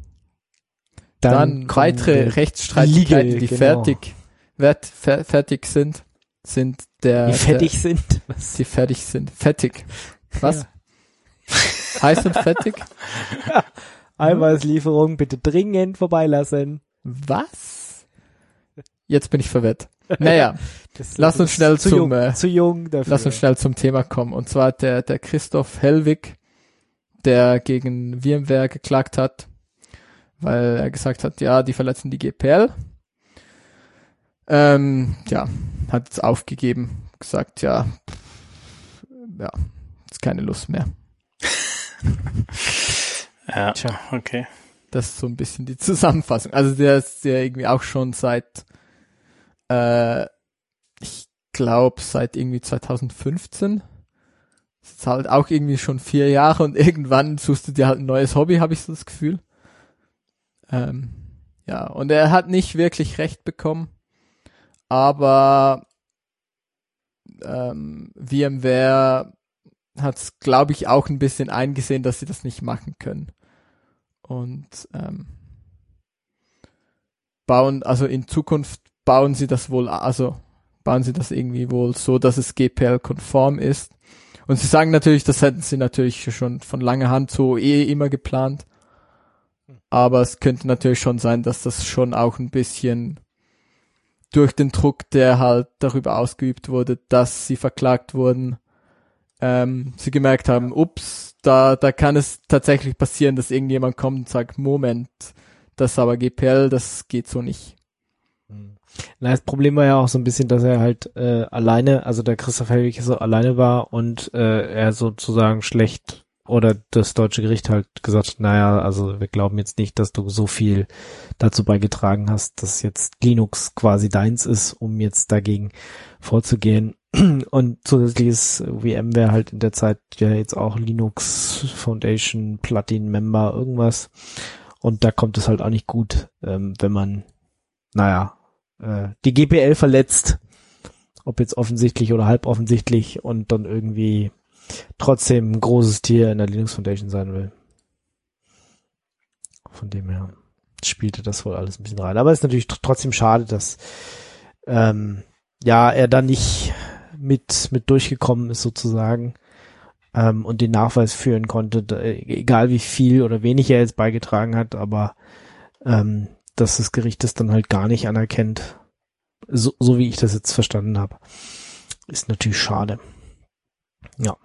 Dann, kommen weitere die Rechtsstreitigkeiten, Legal, die genau. fertig, wert, fer, fertig sind, sind der, Die fertig der, sind. Was? die fertig sind. Fettig. Was? Heiß und fettig? Eiweißlieferung bitte dringend vorbeilassen. Was? Jetzt bin ich verwirrt. Naja, Das, lass das uns ist schnell zu zum, jung, äh, zu jung dafür. lass uns schnell zum Thema kommen. Und zwar der, der Christoph Hellwig, der gegen VMware geklagt hat, weil er gesagt hat, ja, die verletzen die G P L. Ähm, ja, hat jetzt aufgegeben, gesagt, ja, pff, ja, ist keine Lust mehr. Ja, Tja. okay. Das ist so ein bisschen die Zusammenfassung. Also der ist ja irgendwie auch schon seit, äh, ich glaube seit irgendwie zwanzig fünfzehn. Das ist halt auch irgendwie schon vier Jahre und irgendwann suchst du dir halt ein neues Hobby, habe ich so das Gefühl. Ähm, ja, und er hat nicht wirklich recht bekommen, aber ähm, VMware hat es, glaube ich, auch ein bisschen eingesehen, dass sie das nicht machen können. Und ähm, bauen, also in Zukunft bauen sie das wohl, also bauen sie das irgendwie wohl so, dass es G P L-konform ist. Und sie sagen natürlich, das hätten sie natürlich schon von langer Hand so eh immer geplant. Aber es könnte natürlich schon sein, dass das schon auch ein bisschen durch den Druck, der halt darüber ausgeübt wurde, dass sie verklagt wurden, ähm, sie gemerkt haben, ups, da, da kann es tatsächlich passieren, dass irgendjemand kommt und sagt, Moment, das ist aber G P L, das geht so nicht. Na, das Problem war ja auch so ein bisschen, dass er halt äh, alleine, also der Christoph Hellwig so alleine war und äh, er sozusagen schlecht oder das deutsche Gericht halt gesagt hat, naja, also wir glauben jetzt nicht, dass du so viel dazu beigetragen hast, dass jetzt Linux quasi deins ist, um jetzt dagegen vorzugehen. Und zusätzlich ist VMware halt in der Zeit ja jetzt auch Linux Foundation, Platin Member, irgendwas. Und da kommt es halt auch nicht gut, ähm, wenn man, naja, äh, die G P L verletzt, ob jetzt offensichtlich oder halb offensichtlich und dann irgendwie trotzdem ein großes Tier in der Linux Foundation sein will. Von dem her spielte das wohl alles ein bisschen rein. Aber es ist natürlich tr- trotzdem schade, dass ähm, ja er da nicht mit mit durchgekommen ist sozusagen ähm, und den Nachweis führen konnte, da, egal wie viel oder wenig er jetzt beigetragen hat, aber ähm, dass das Gericht das dann halt gar nicht anerkennt, so, so wie ich das jetzt verstanden habe, ist natürlich schade. Ja.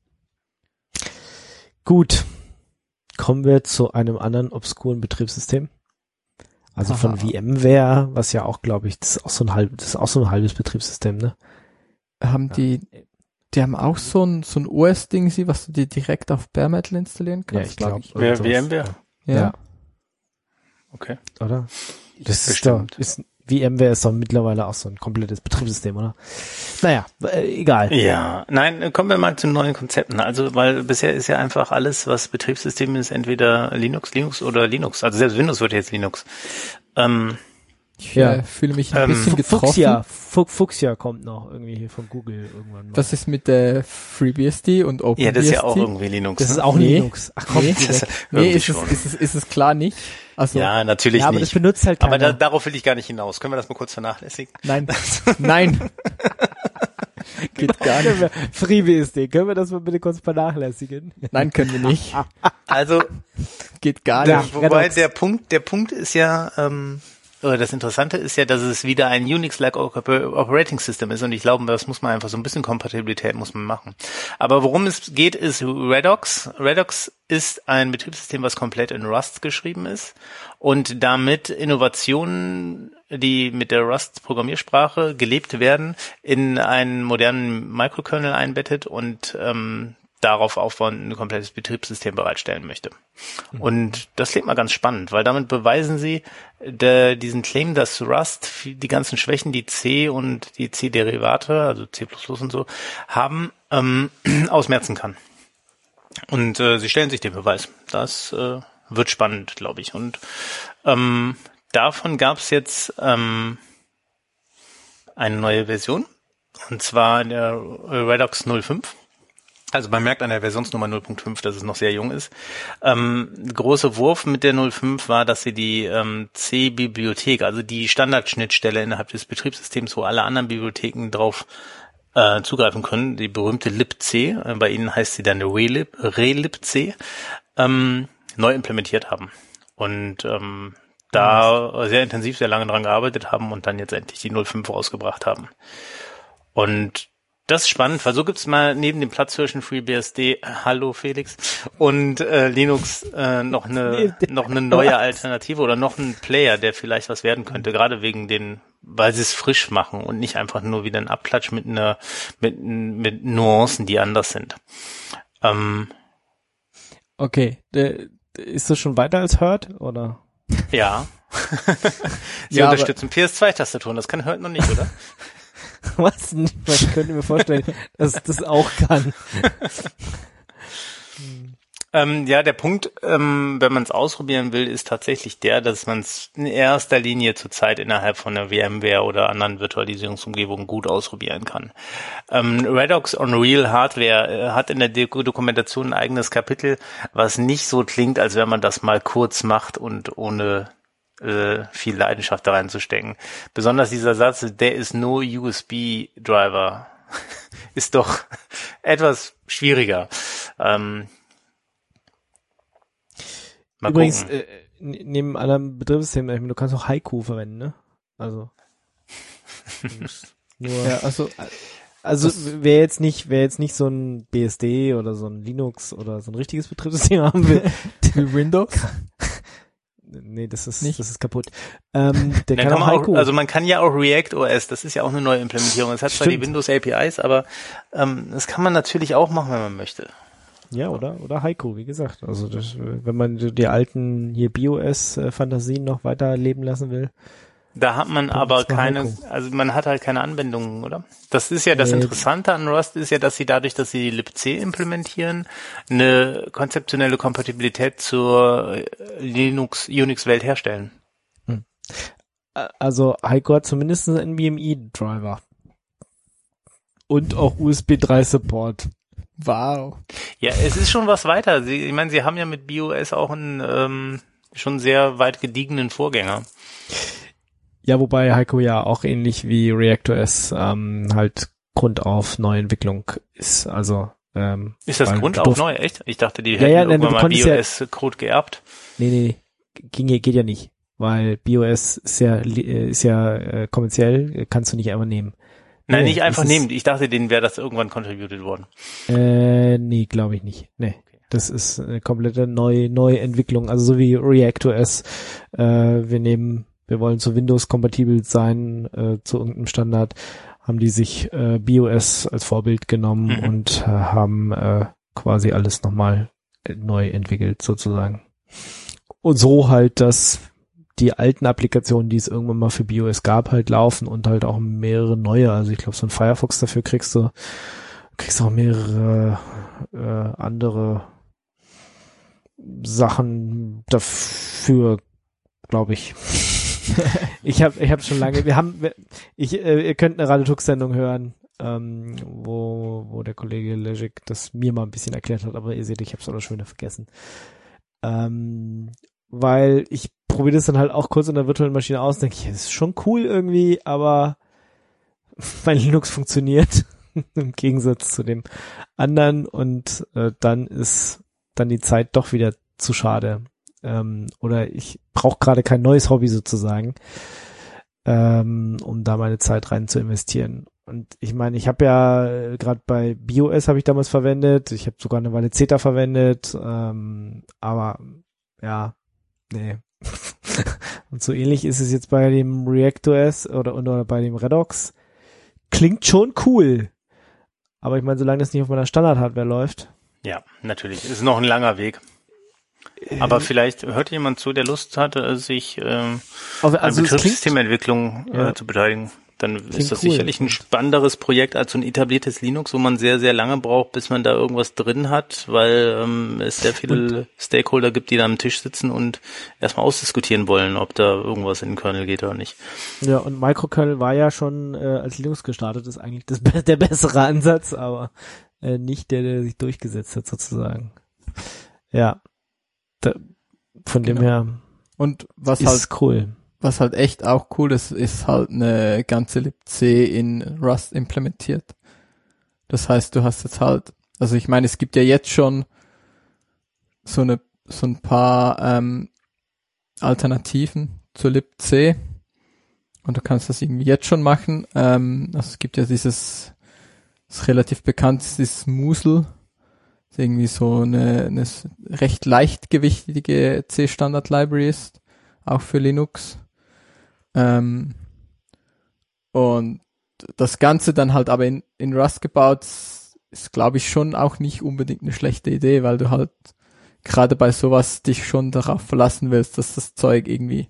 Gut. Kommen wir zu einem anderen obskuren Betriebssystem. Also von Aha. VMware, was ja auch, glaube ich, das ist auch so ein halb, das ist auch so ein halbes Betriebssystem, ne? Haben Ja. die, die haben auch so ein, so ein O S-Ding, was du dir direkt auf Bare Metal installieren kannst, Ja, ich glaube. ich. Wer- VMware? Ja. Ja. Okay. Oder? Das ist doch, Bestimmt. ist, VMware ist doch mittlerweile auch so ein komplettes Betriebssystem, oder? Naja, äh, egal. Ja, nein, kommen wir mal zu neuen Konzepten. Also, weil bisher ist ja einfach alles, was Betriebssystem ist, entweder Linux, Linux oder Linux. Also selbst Windows wird jetzt Linux. Ähm, Ich Ja. äh, fühle mich ein Ähm, bisschen getroffen. Fuchsia, Fu- Fuchsia kommt noch irgendwie hier von Google irgendwann mal. Das ist mit der FreeBSD und OpenBSD. ja, das ist ja auch irgendwie Linux. das ist ne? auch Nee. Linux. Ach komm, Nee, geh weg. Nee, Irgendwie ist es, schon. ist es, ist es klar nicht. Also, Ja, natürlich Ja, aber das nicht. benutzt halt keiner. Aber da, darauf will ich gar nicht hinaus. Können wir das mal kurz vernachlässigen? nein, nein. Geht gar Können nicht. wir, FreeBSD, können wir das mal bitte kurz vernachlässigen? Nein, können wir nicht. Also, Geht gar Ja. nicht. wobei Redox. der Punkt, der Punkt ist ja, ähm, oder das Interessante ist ja, dass es wieder ein Unix-like Operating System ist und ich glaube, das muss man einfach so ein bisschen Kompatibilität muss man machen. Aber worum es geht, ist Redox. Redox ist ein Betriebssystem, was komplett in Rust geschrieben ist und damit Innovationen, die mit der Rust-Programmiersprache gelebt werden, in einen modernen Microkernel einbettet und ähm, darauf aufbauend ein komplettes Betriebssystem bereitstellen möchte. Und das klingt mal ganz spannend, weil damit beweisen sie der, diesen Claim, dass Rust die ganzen Schwächen, die C und die C-Derivate, also C plus plus und so, haben, ähm, ausmerzen kann. Und äh, sie stellen sich den Beweis. Das äh, wird spannend, glaube ich. Und ähm, davon gab es jetzt ähm, eine neue Version, und zwar der Redox null Punkt fünf. Also man merkt an der Versionsnummer null Punkt fünf, dass es noch sehr jung ist. Ähm, große Wurf mit der null Punkt fünf war, dass sie die ähm, C-Bibliothek, also die Standardschnittstelle innerhalb des Betriebssystems, wo alle anderen Bibliotheken drauf äh, zugreifen können, die berühmte libc, äh, bei ihnen heißt sie dann relib, relibc, ähm, neu implementiert haben. Und ähm, da sehr intensiv, sehr lange dran gearbeitet haben und dann jetzt endlich die null Punkt fünf rausgebracht haben. Und das ist spannend, weil so gibt's mal neben dem Platzhirschen FreeBSD, hallo Felix, und äh, Linux äh, noch eine noch eine neue Alternative oder noch einen Player, der vielleicht was werden könnte, gerade wegen den, weil sie es frisch machen und nicht einfach nur wieder ein Abklatsch mit einer mit mit Nuancen, die anders sind. Ähm, Okay, äh, ist das schon weiter als Hurt, oder? ja. Sie Ja, unterstützen P S zwei Tastaturen, das kann Hurt noch nicht, oder? Was? Ich könnte mir vorstellen, dass das auch kann. Ähm, ja, der Punkt, ähm, wenn man es ausprobieren will, ist tatsächlich der, dass man es in erster Linie zurzeit innerhalb von der VMware oder anderen Virtualisierungsumgebungen gut ausprobieren kann. Ähm, Redox on Real Hardware äh, hat in der Dok- Dokumentation ein eigenes Kapitel, was nicht so klingt, als wenn man das mal kurz macht und ohne äh, viel Leidenschaft da reinzustecken. Besonders dieser Satz, there is no U S B driver, ist doch etwas schwieriger. Ähm, Mal Übrigens, gucken. äh, neben anderen Betriebssystemen, ich meine, du kannst auch Haiku verwenden, ne? Also. Nur, Ja, also, also wer jetzt nicht, wer jetzt nicht so ein B S D oder so ein Linux oder so ein richtiges Betriebssystem haben will, wie Windows. nee, das ist Nicht? das ist kaputt. Ähm, der Dann kann, kann auch man Haiku. auch, also man kann ja auch React O S, das ist ja auch eine neue Implementierung. Es hat zwar die Stimmt. Windows A P Is, aber ähm, das kann man natürlich auch machen, wenn man möchte. Ja, oder oder Haiku, wie gesagt. Also das, wenn man die alten hier BIOS-Fantasien noch weiter leben lassen will. Da hat man Dann aber zwar keine, Haiku. also man hat halt keine Anwendungen, oder? Das ist ja das Nee. Interessante an Rust, ist ja, dass sie dadurch, dass sie libc implementieren, eine konzeptionelle Kompatibilität zur äh, Linux, Unix-Welt herstellen. Also Haiku hat zumindest einen N V M E-Driver. Und auch U S B drei Support. Wow. Ja, es ist schon was weiter. Sie, ich meine, sie haben ja mit BIOS auch einen ähm, schon sehr weit gediegenen Vorgänger. Ja, wobei Haiku ja auch ähnlich wie ReactOS ähm, halt Grund auf Neuentwicklung ist. Also ähm, Ist das weil Grund du auf durft- neu, echt? Ich dachte, die Ja, hätten ja, nein, irgendwann du mal konntest ja- BIOS-Code geerbt. Nee, nee, ging, geht ja nicht. Weil BIOS ist ja, li- äh, ist ja äh, kommerziell, äh, kannst du nicht einfach nehmen. Nein, Nee, nicht einfach das ist- nehmen. Ich dachte, denen wäre das irgendwann contributed worden. Äh, nee, glaube ich nicht. Nee. Das ist eine komplette neue Neuentwicklung, also so wie React.js. Äh, wir nehmen, wir wollen zu Windows kompatibel sein, äh, zu irgendeinem Standard, haben die sich äh, B O S als Vorbild genommen Mhm. und äh, haben äh, quasi alles nochmal neu entwickelt sozusagen. Und so halt, dass die alten Applikationen, die es irgendwann mal für B O S gab, halt laufen und halt auch mehrere neue. Also ich glaube, so ein Firefox dafür kriegst du, kriegst auch mehrere äh, andere Sachen dafür, glaube ich. ich habe ich habe schon lange, wir haben, wir, ich, äh, ihr könnt eine Radio Tux-Sendung hören, ähm, wo wo der Kollege Ležek das mir mal ein bisschen erklärt hat, aber ihr seht, ich habe es auch schon wieder vergessen. Ähm, weil ich probiere das dann halt auch kurz in der virtuellen Maschine aus, denke ich, das ist schon cool irgendwie, aber mein Linux funktioniert im Gegensatz zu dem anderen und äh, dann ist dann die Zeit doch wieder zu schade. Ähm, oder ich brauche gerade kein neues Hobby sozusagen, ähm, um da meine Zeit rein zu investieren. Und ich meine, ich habe ja äh, gerade bei B O S habe ich damals verwendet, ich habe sogar eine Weile Zeta verwendet, ähm, aber ja, nee. Und so ähnlich ist es jetzt bei dem React.js oder, oder bei dem Redux. Klingt schon cool. Aber ich meine, solange das nicht auf meiner Standard-Hardware läuft. Ja, natürlich. Ist noch ein langer Weg. Aber vielleicht hört jemand zu, der Lust hat, äh, sich ähm, Also an es klingt- Betriebssystementwicklung äh, Ja. zu beteiligen. Dann ist das cool. sicherlich ein spannenderes Projekt als so ein etabliertes Linux, wo man sehr, sehr lange braucht, bis man da irgendwas drin hat, weil ähm, es sehr viele Stakeholder gibt, die da am Tisch sitzen und erstmal ausdiskutieren wollen, ob da irgendwas in den Kernel geht oder nicht. Ja, und Microkernel war ja schon, äh, als Linux gestartet ist, eigentlich das, be- der bessere Ansatz, aber äh, nicht der, der sich durchgesetzt hat, sozusagen. Ja. Da, von dem Genau. her Und was ist halt es cool. Was halt echt auch cool ist, ist halt eine ganze libc in Rust implementiert. Das heißt, du hast jetzt halt, also ich meine, es gibt ja jetzt schon so eine, so ein paar ähm, Alternativen zur libc und du kannst das irgendwie jetzt schon machen. Ähm, also es gibt ja dieses, das ist relativ bekannt, dieses Musel, das irgendwie so eine, eine recht leichtgewichtige C-Standard-Library ist, auch für Linux. Ähm, und das Ganze dann halt aber in, in Rust gebaut, ist, glaube ich, schon auch nicht unbedingt eine schlechte Idee, weil du halt gerade bei sowas dich schon darauf verlassen willst, dass das Zeug irgendwie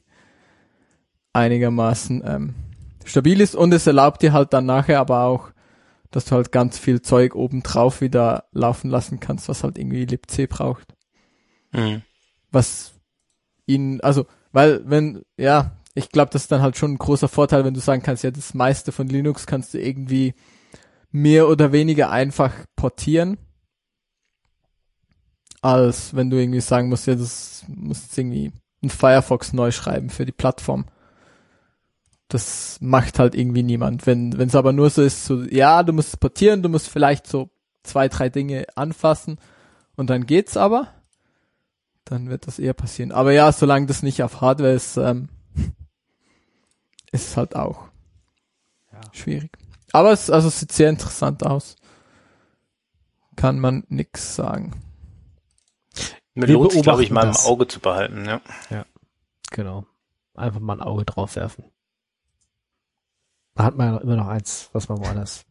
einigermaßen ähm, stabil ist und es erlaubt dir halt dann nachher aber auch, dass du halt ganz viel Zeug obendrauf wieder laufen lassen kannst, was halt irgendwie libc braucht. Mhm. Was ihn, also, weil wenn, ja, ich glaube, das ist dann halt schon ein großer Vorteil, wenn du sagen kannst, ja, das meiste von Linux kannst du irgendwie mehr oder weniger einfach portieren, als wenn du irgendwie sagen musst, ja, das musst jetzt irgendwie ein Firefox neu schreiben für die Plattform. Das macht halt irgendwie niemand. Wenn wenn es aber nur so ist, so, ja, du musst es portieren, du musst vielleicht so zwei, drei Dinge anfassen und dann geht's aber, dann wird das eher passieren. Aber ja, solange das nicht auf Hardware ist, ähm, ist es halt auch Ja. schwierig. Aber es also es sieht sehr interessant aus. Kann man nix sagen. Mir Wir lohnt sich, glaube ich, beobachten mal im das. Auge zu behalten. Ja. Genau. Einfach mal ein Auge drauf werfen. Da hat man ja immer noch eins, was man woanders.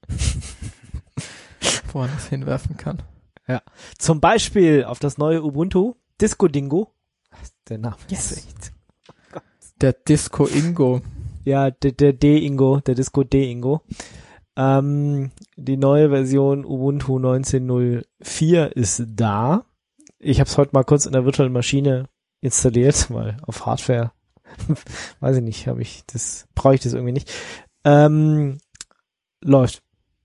Wo man das hinwerfen kann. Zum Beispiel auf das neue Ubuntu, Disco Dingo. Der Name Yes. ist echt. Der Disco Ingo. Ja, der, der D-Ingo, der Disco D-Ingo. Ähm, die neue Version Ubuntu neunzehn Punkt null vier ist da. Ich habe es heute mal kurz in der virtuellen Maschine installiert, weil auf Hardware, weiß ich nicht, habe ich das, brauche ich das irgendwie nicht. Ähm, läuft.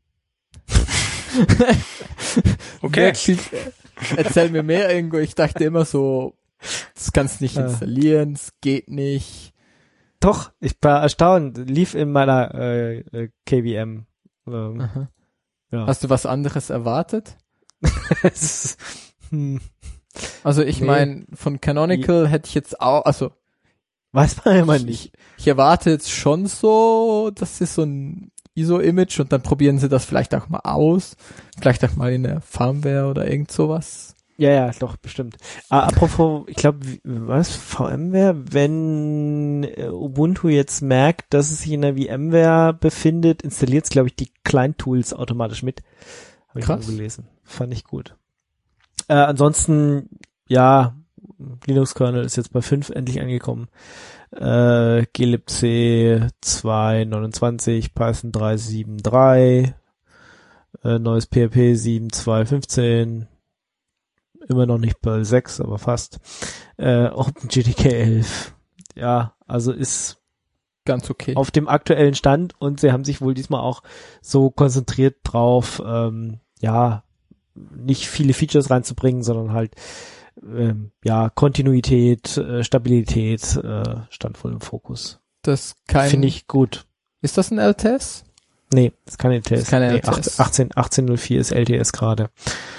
Okay. Wirklich, erzähl mir mehr, Ingo. Ich dachte immer so, das kannst du nicht Äh. installieren, es geht nicht. Doch, ich war erstaunt. Lief in meiner äh, äh, K V M. Ähm, Aha. ja. Hast du was anderes erwartet? Es ist, hm, Also ich Nee. meine, von Canonical hätte ich jetzt auch, also weiß man immer nicht. ich, ich erwarte jetzt schon so, dass sie so ein I S O-Image und dann probieren sie das vielleicht auch mal aus. Vielleicht auch mal in der Firmware oder irgend sowas. Ja, ja, doch, bestimmt. Ah, apropos, ich glaube, was, VMware, wenn äh, Ubuntu jetzt merkt, dass es sich in der VMware befindet, installiert es, glaube ich, die Client-Tools automatisch mit. Habe ich mal gelesen. Fand ich gut. Äh, ansonsten, ja, Linux-Kernel ist jetzt bei fünf endlich angekommen. Äh, glibc zwei Punkt neunundzwanzig, Python drei Punkt sieben Punkt drei, äh, neues P H P sieben Punkt zwei Punkt fünfzehn, immer noch nicht Perl sechs, aber fast. Äh, OpenJDK elf. Ja, also ist ganz okay. Auf dem aktuellen Stand und sie haben sich wohl diesmal auch so konzentriert drauf, ähm, ja, nicht viele Features reinzubringen, sondern halt ähm, ja, Kontinuität, äh, Stabilität äh, stand voll im Fokus. Das kein Finde ich gut. Ist das ein L T S? Nee, das ist kein L T S. Das ist keine nee, L T S. achtzehn achtzehn null vier ist L T S gerade.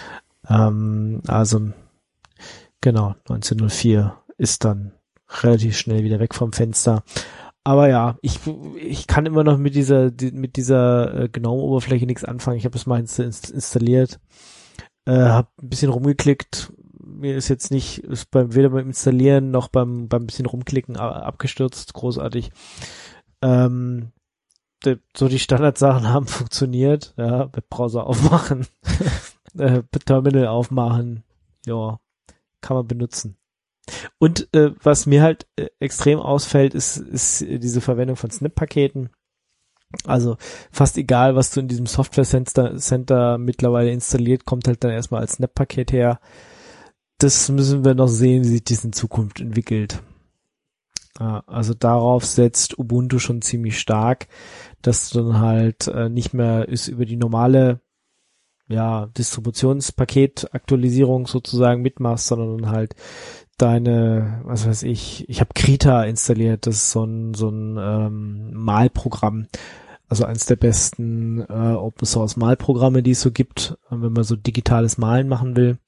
Ähm, also genau, neunzehn null vier ist dann relativ schnell wieder weg vom Fenster. Aber ja, ich ich kann immer noch mit dieser die, mit dieser äh, GNOME-Oberfläche nichts anfangen. Ich habe es mal inst- installiert, äh, habe ein bisschen rumgeklickt. Mir ist jetzt nicht, ist beim weder beim Installieren noch beim beim bisschen rumklicken a- abgestürzt, großartig. Ähm, de, so die Standardsachen haben funktioniert. Ja, Webbrowser aufmachen, äh, Terminal aufmachen, ja, kann man benutzen. Und äh, was mir halt äh, extrem ausfällt, ist, ist diese Verwendung von Snap-Paketen. Also fast egal, was du in diesem Software Center, Center mittlerweile installiert, kommt halt dann erstmal als Snap-Paket her. Das müssen wir noch sehen, wie sich das in Zukunft entwickelt. Ja, also darauf setzt Ubuntu schon ziemlich stark, dass du dann halt äh, nicht mehr ist über die normale ja Distributionspaket-Aktualisierung sozusagen mitmachst, sondern dann halt deine, was weiß ich, ich habe Krita installiert, das ist so ein so ein ähm, Malprogramm, also eines der besten äh, Open Source Malprogramme, die es so gibt, wenn man so digitales Malen machen will.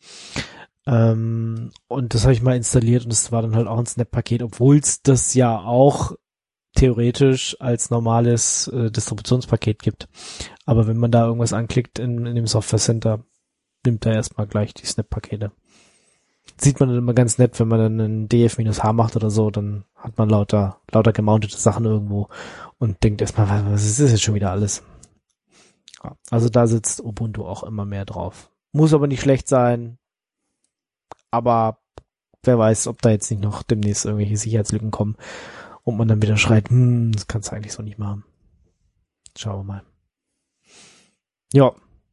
Ähm, und das habe ich mal installiert und es war dann halt auch ein Snap-Paket, obwohl es das ja auch theoretisch als normales äh, Distributionspaket gibt. Aber wenn man da irgendwas anklickt in, in dem Software Center, nimmt er erstmal gleich die Snap-Pakete. Sieht man dann immer ganz nett, wenn man dann ein D F H macht oder so, dann hat man lauter lauter gemountete Sachen irgendwo und denkt erstmal, was ist das jetzt schon wieder alles? Ja, also da sitzt Ubuntu auch immer mehr drauf. Muss aber nicht schlecht sein, aber wer weiß, ob da jetzt nicht noch demnächst irgendwelche Sicherheitslücken kommen und man dann wieder schreit, hm, das kannst du eigentlich so nicht machen. Schauen wir mal. Ja,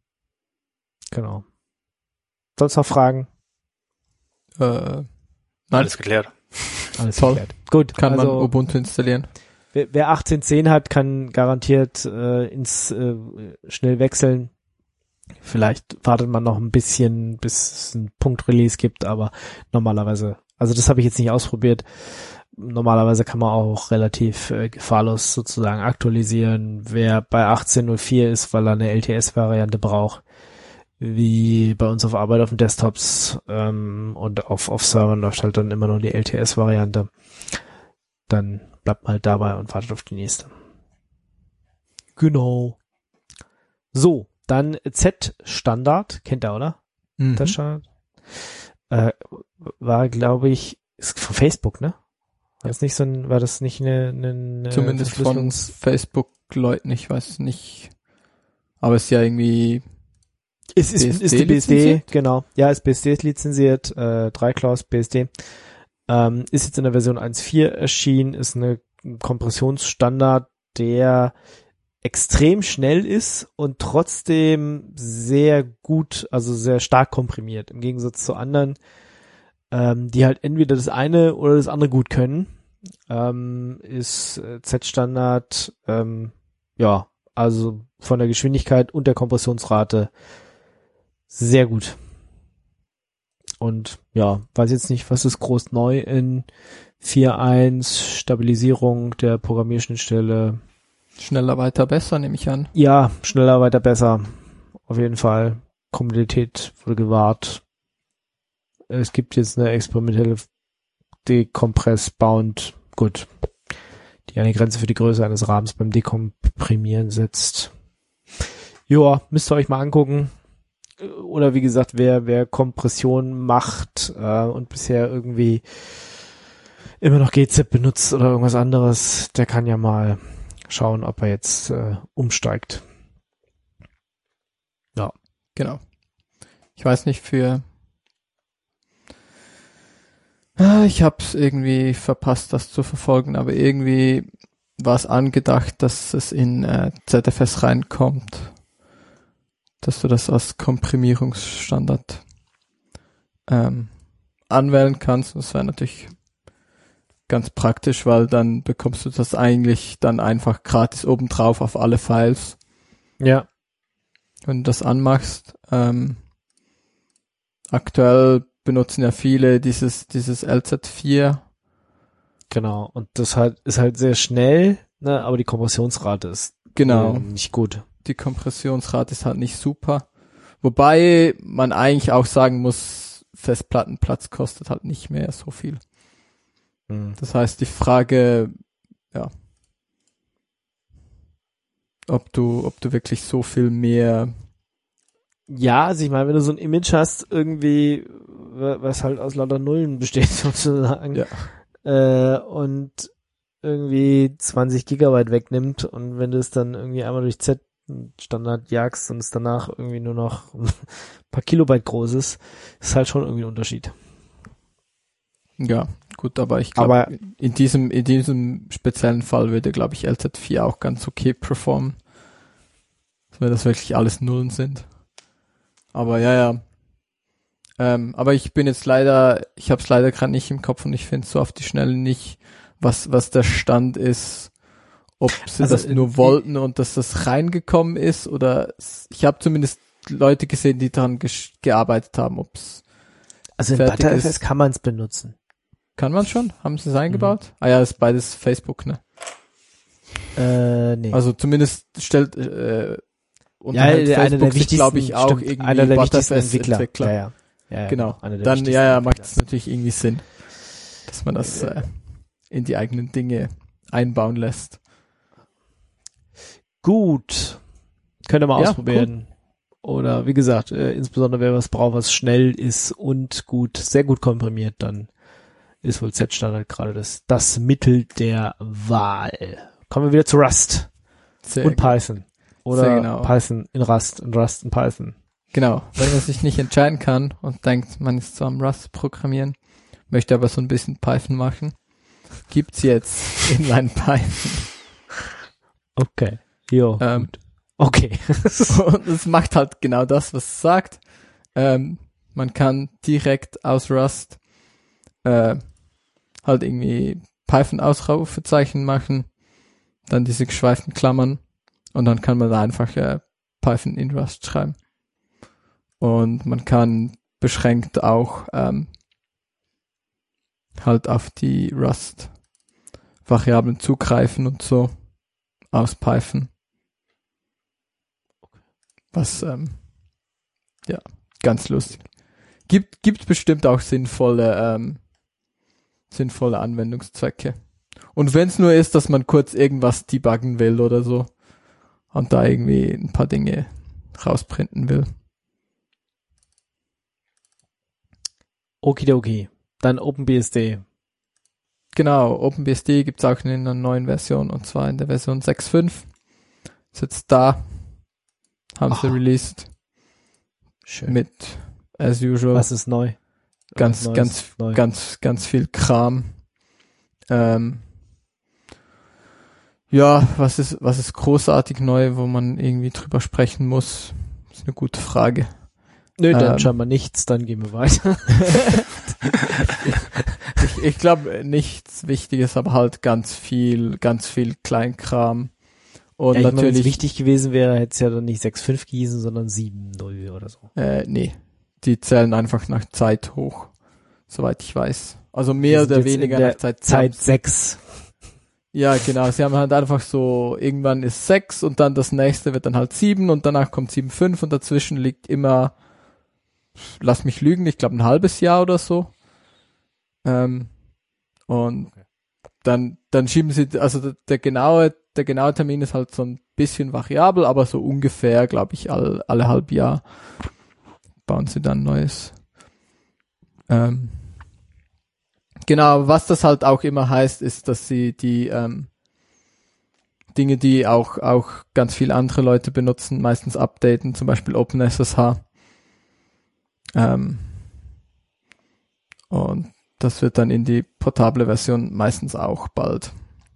genau. Sonst noch Fragen? Äh, Alles geklärt. Alles toll. geklärt. Gut, kann also, man Ubuntu installieren. Wer, wer achtzehn zehn hat, kann garantiert äh, ins äh, schnell wechseln. Vielleicht wartet man noch ein bisschen, bis es einen Punkt-Release gibt, aber normalerweise, also das habe ich jetzt nicht ausprobiert. Normalerweise kann man auch relativ äh, gefahrlos sozusagen aktualisieren. Wer bei achtzehn null vier ist, weil er eine L T S-Variante braucht, wie bei uns auf Arbeit auf den Desktops ähm, und auf, auf Servern läuft halt dann immer noch die L T S-Variante. Dann bleibt man halt dabei und wartet auf die nächste. Genau. So, dann Z-Standard, kennt ihr, oder? Mhm. Das Standard. Äh, war, glaube ich, ist von Facebook, ne? War das nicht so ein, war das nicht eine, eine, eine Zumindest von Facebook-Leuten, ich weiß nicht. Aber es ist ja irgendwie Es ist, B S D ist die B S D, lizenziert? genau. Ja, ist B S D lizenziert, äh, drei Clause B S D. Ähm, ist jetzt in der Version eins Punkt vier erschienen, ist eine Kompressionsstandard, der extrem schnell ist und trotzdem sehr gut, also sehr stark komprimiert, im Gegensatz zu anderen, ähm, die halt entweder das eine oder das andere gut können, ähm, ist äh, Z-Standard, ähm, ja, also von der Geschwindigkeit und der Kompressionsrate sehr gut. Und ja, weiß jetzt nicht, was ist groß neu in vier Punkt eins, Stabilisierung der Programmierschnittstelle. schneller, weiter, besser, nehme ich an. Ja, schneller, weiter, besser. Auf jeden Fall. Kompatibilität wurde gewahrt. Es gibt jetzt eine experimentelle Decompress-Bound. Gut. Die eine Grenze für die Größe eines Rahmens beim Dekom- komprimieren setzt. Joa, müsst ihr euch mal angucken. Oder wie gesagt, wer wer Kompression macht äh, und bisher irgendwie immer noch G Z benutzt oder irgendwas anderes, der kann ja mal schauen, ob er jetzt äh, umsteigt. Ja. Genau. Ich weiß nicht, für ah, ich hab's irgendwie verpasst, das zu verfolgen, aber irgendwie war es angedacht, dass es in äh, Z F S reinkommt, dass du das als Komprimierungsstandard ähm, anwählen kannst. Das wäre natürlich ganz praktisch, weil dann bekommst du das eigentlich dann einfach gratis obendrauf auf alle Files. Ja. Wenn du das anmachst. Ähm, aktuell benutzen ja viele dieses dieses L Z vier. Genau. Und das halt ist halt sehr schnell, ne, aber die Kompressionsrate ist Genau. äh, nicht gut. Die Kompressionsrate ist halt nicht super. Wobei man eigentlich auch sagen muss, Festplattenplatz kostet halt nicht mehr so viel. Hm. Das heißt, die Frage, ja, ob du, ob du wirklich so viel mehr. Ja, also ich meine, wenn du so ein Image hast, irgendwie, was halt aus lauter Nullen besteht, sozusagen, Ja. äh, und irgendwie zwanzig Gigabyte wegnimmt und wenn du es dann irgendwie einmal durch Z Standard jagst und es danach irgendwie nur noch ein paar Kilobyte groß ist, ist halt schon irgendwie ein Unterschied. Ja, gut, aber ich glaube, Aber in diesem, in diesem speziellen Fall würde, glaube ich, L Z vier auch ganz okay performen. Weil das wirklich alles Nullen sind. Aber ja, ja. Ähm, aber ich bin jetzt leider, ich habe es leider gerade nicht im Kopf und ich finde so auf die Schnelle nicht, was, was der Stand ist, ob sie Also das in- nur wollten und dass das reingekommen ist oder s- ich habe zumindest Leute gesehen, die daran ges- gearbeitet haben, ob's also in fertig ButterFS ist. kann man es benutzen. Kann man schon? Haben sie es eingebaut? Ah ja, ist beides Facebook, ne? Äh, nee. Also zumindest stellt äh, ja, unterhält einer der Facebook sich, wichtigsten, glaube ich, auch stimmt, irgendwie einer der wichtigsten Butterfest-Entwickler. Entwickler. Ja, ja. Ja, ja, Genau. einer der Dann, wichtigsten ja, ja, macht Entwickler. es natürlich irgendwie Sinn, dass man das äh, in die eigenen Dinge einbauen lässt. Gut. Könnt ihr mal Ja, ausprobieren. Oder wie gesagt, äh, insbesondere wer was braucht, was schnell ist und gut, sehr gut komprimiert, dann ist wohl Z-Standard gerade das, das Mittel der Wahl. Kommen wir wieder zu Rust Sehr und gut. Python. Oder Sehr genau. Python in Rust und Rust in Python. Genau. Wenn man sich nicht entscheiden kann und denkt, man ist zwar am Rust programmieren, möchte aber so ein bisschen Python machen, gibt's jetzt Inline Python. Okay. Jo, Ähm, gut. Okay. Und es macht halt genau das, was es sagt. Ähm, man kann direkt aus Rust äh, halt irgendwie Python-Ausrufezeichen machen, dann diese geschweiften Klammern und dann kann man da einfach äh, Python in Rust schreiben. Und man kann beschränkt auch ähm, halt auf die Rust-Variablen zugreifen und so aus Python. Was, ähm, ja, ganz lustig. Gibt, gibt bestimmt auch sinnvolle, ähm, sinnvolle Anwendungszwecke. Und wenn es nur ist, dass man kurz irgendwas debuggen will oder so und da irgendwie ein paar Dinge rausprinten will. Okidoki. Dann OpenBSD. Genau, OpenBSD gibt's auch in einer neuen Version und zwar in der Version sechs Punkt fünf. Ist jetzt da. Haben sie Ach. released. Schön. Mit, as usual. Was ist neu? ganz, Was Neues ganz, neu? ganz, ganz viel Kram. Ähm, ja, was ist, was ist großartig neu, wo man irgendwie drüber sprechen muss? Ist eine gute Frage. Nö, dann ähm, scheinbar nichts, dann gehen wir weiter. Ich, ich glaube nichts Wichtiges, aber halt ganz viel, ganz viel Kleinkram. Und ja, ich meine, wenn es natürlich, wichtig gewesen wäre, hätte es ja dann nicht sechs Punkt fünf gehießen, sondern sieben Punkt null oder so. äh, nee, die zählen einfach nach Zeit hoch, soweit ich weiß. Also mehr Wir sind oder jetzt in weniger der nach Zeit. Zeit sechs. Ja, genau. Sie haben halt einfach so, irgendwann ist sechs und dann das nächste wird dann halt sieben und danach kommt sieben Punkt fünf und dazwischen liegt immer, lass mich lügen, ich glaube ein halbes Jahr oder so. Ähm, und dann, dann schieben sie, also der, der genaue, der genaue Termin ist halt so ein bisschen variabel, aber so ungefähr, glaube ich, all, alle halb Jahr bauen sie dann Neues. Ähm, genau, was das halt auch immer heißt, ist, dass sie die ähm, Dinge, die auch auch ganz viele andere Leute benutzen, meistens updaten, zum Beispiel OpenSSH. Ähm, und das wird dann in die portable Version meistens auch bald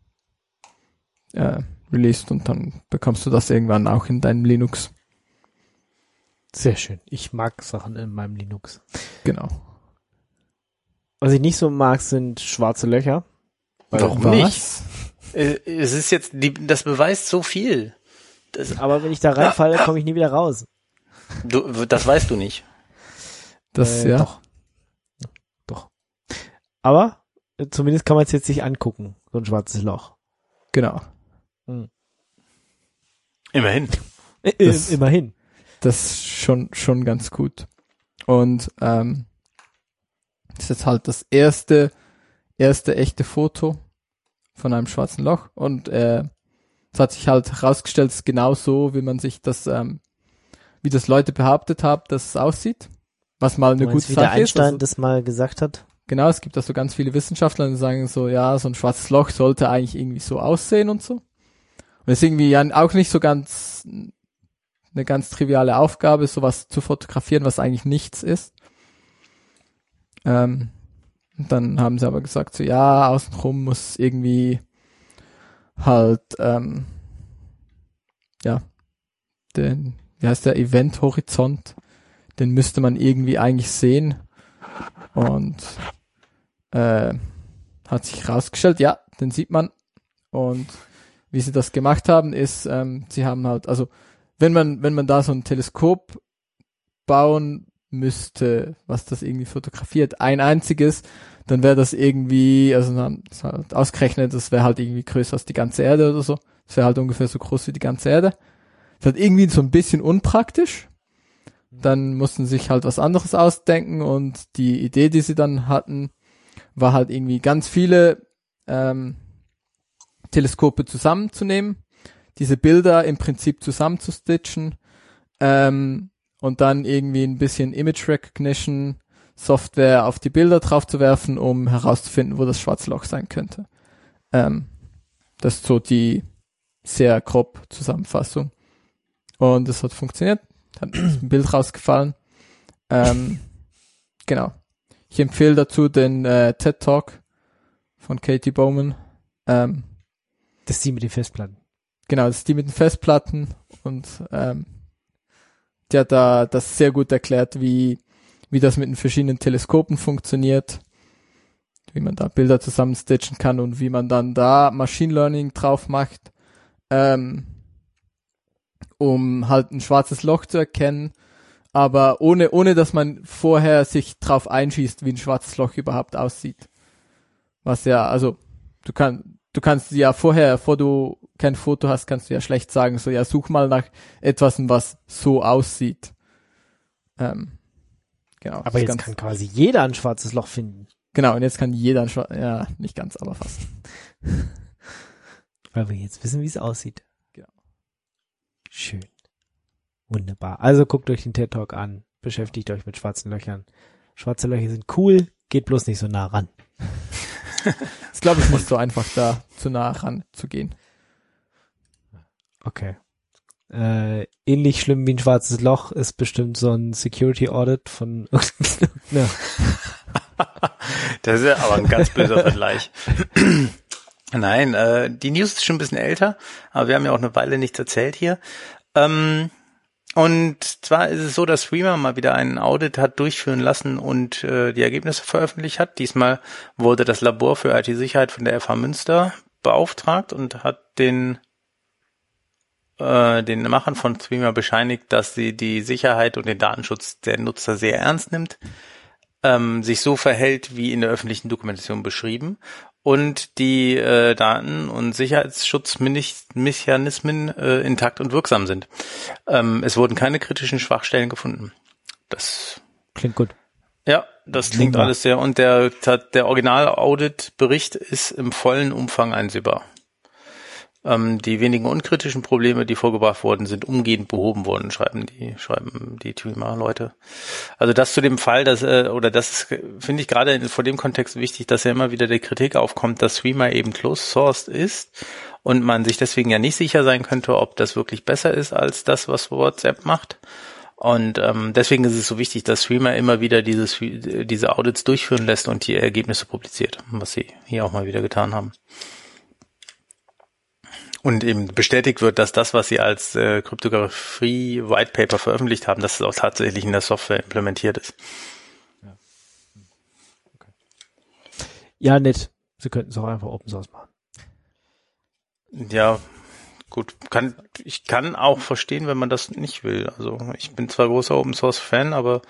äh, released und dann bekommst du das irgendwann auch in deinem Linux. Sehr schön. Ich mag Sachen in meinem Linux. Genau. Was ich nicht so mag, sind schwarze Löcher. Warum Was? nicht? Äh, Es ist jetzt, die, das beweist so viel. Das, Aber wenn ich da reinfalle, komme ich nie wieder raus. du, das weißt du nicht. Das, Äh, ja. Doch. Doch. Aber äh, zumindest kann man es jetzt sich angucken, so ein schwarzes Loch. Genau. Immerhin. Äh, Das- immerhin. Das ist schon, schon ganz gut. Und ähm, das ist jetzt halt das erste, erste echte Foto von einem schwarzen Loch. Und äh, es hat sich halt herausgestellt, es ist genau so, wie man sich das, ähm, wie das Leute behauptet haben, dass es aussieht. Was mal eine Du meinst, gute wie der Sache ist. Einstein Also, das mal gesagt hat. genau, es gibt da so ganz viele Wissenschaftler, die sagen so, ja, so ein schwarzes Loch sollte eigentlich irgendwie so aussehen und so. Und es ist irgendwie ja auch nicht so ganz eine ganz triviale Aufgabe, sowas zu fotografieren, was eigentlich nichts ist. Ähm, und dann haben sie aber gesagt, so ja, außenrum muss irgendwie halt, ähm, ja, den, wie heißt der, Event-Horizont, den müsste man irgendwie eigentlich sehen. Und äh, hat sich herausgestellt, ja, den sieht man. Und wie sie das gemacht haben, ist, ähm, sie haben halt, also wenn man, wenn man da so ein Teleskop bauen müsste, was das irgendwie fotografiert, ein einziges, dann wäre das irgendwie, also dann haben sie halt ausgerechnet, das wäre halt irgendwie größer als die ganze Erde oder so. Das wäre halt ungefähr so groß wie die ganze Erde. Das ist halt irgendwie so ein bisschen unpraktisch. Dann mussten sie sich halt was anderes ausdenken und die Idee, die sie dann hatten, war halt irgendwie ganz viele ähm, Teleskope zusammenzunehmen, diese Bilder im Prinzip zusammenzustitchen ähm, und dann irgendwie ein bisschen Image Recognition Software auf die Bilder draufzuwerfen, um herauszufinden, wo das schwarze Loch sein könnte. Ähm, das ist so die sehr grob Zusammenfassung. Und es hat funktioniert. Dann ist ein Bild rausgefallen. Ähm, genau. Ich empfehle dazu den äh, TED Talk von Katie Bowman. Ähm, Das ist die mit den Festplatten. Genau, das ist die mit den Festplatten und ähm, die hat da das sehr gut erklärt, wie wie das mit den verschiedenen Teleskopen funktioniert, wie man da Bilder zusammenstitchen kann und wie man dann da Machine Learning drauf macht, ähm, um halt ein schwarzes Loch zu erkennen, aber ohne ohne dass man vorher sich drauf einschießt, wie ein schwarzes Loch überhaupt aussieht. Was ja, also du kannst Du kannst ja vorher, bevor du kein Foto hast, kannst du ja schlecht sagen, so ja, such mal nach etwas, was so aussieht. Ähm, genau. Aber jetzt ganz, kann quasi jeder ein schwarzes Loch finden. Genau, und jetzt kann jeder ein schwarzes, ja, nicht ganz, aber fast. Weil wir jetzt wissen, wie es aussieht. Genau. Schön. Wunderbar. Also guckt euch den TED Talk an. Beschäftigt euch mit schwarzen Löchern. Schwarze Löcher sind cool. Geht bloß nicht so nah ran. Ist, glaube ich, nicht so einfach, da zu nah ran zu gehen. Okay. Äh, ähnlich schlimm wie ein schwarzes Loch ist bestimmt so ein Security Audit von ja. Das ist ja aber ein ganz böser Vergleich. Nein, äh, die News ist schon ein bisschen älter, aber wir haben ja auch eine Weile nichts erzählt hier. Ähm, und zwar ist es so, dass Threema mal wieder einen Audit hat durchführen lassen und äh, die Ergebnisse veröffentlicht hat. Diesmal wurde das Labor für I T-Sicherheit von der F H Münster beauftragt und hat den äh, den Machern von Threema bescheinigt, dass sie die Sicherheit und den Datenschutz der Nutzer sehr ernst nimmt, ähm, sich so verhält wie in der öffentlichen Dokumentation beschrieben und die äh, Daten- und Sicherheitsschutzmechanismen äh, intakt und wirksam sind. Ähm, es wurden keine kritischen Schwachstellen gefunden. Das Klingt gut. ja, das klingt Super. alles sehr, und der, der Original-Audit-Bericht ist im vollen Umfang einsehbar. Ähm, die wenigen unkritischen Probleme, die vorgebracht wurden, sind umgehend behoben worden, schreiben die, schreiben die Threema-Leute. Also das zu dem Fall, dass, äh, oder das ist, finde ich gerade vor dem Kontext wichtig, dass ja immer wieder die Kritik aufkommt, dass Threema eben closed-sourced ist und man sich deswegen ja nicht sicher sein könnte, ob das wirklich besser ist als das, was WhatsApp macht. Und ähm, deswegen ist es so wichtig, dass Threema immer wieder dieses, diese Audits durchführen lässt und die Ergebnisse publiziert, was sie hier auch mal wieder getan haben. Und eben bestätigt wird, dass das, was sie als äh, Kryptographie White Paper veröffentlicht haben, dass es auch tatsächlich in der Software implementiert ist. Ja, okay. Ja, nett. Sie könnten es auch einfach Open Source machen. Ja, gut. Kann, ich kann auch verstehen, wenn man das nicht will. Also ich bin zwar großer Open Source Fan, aber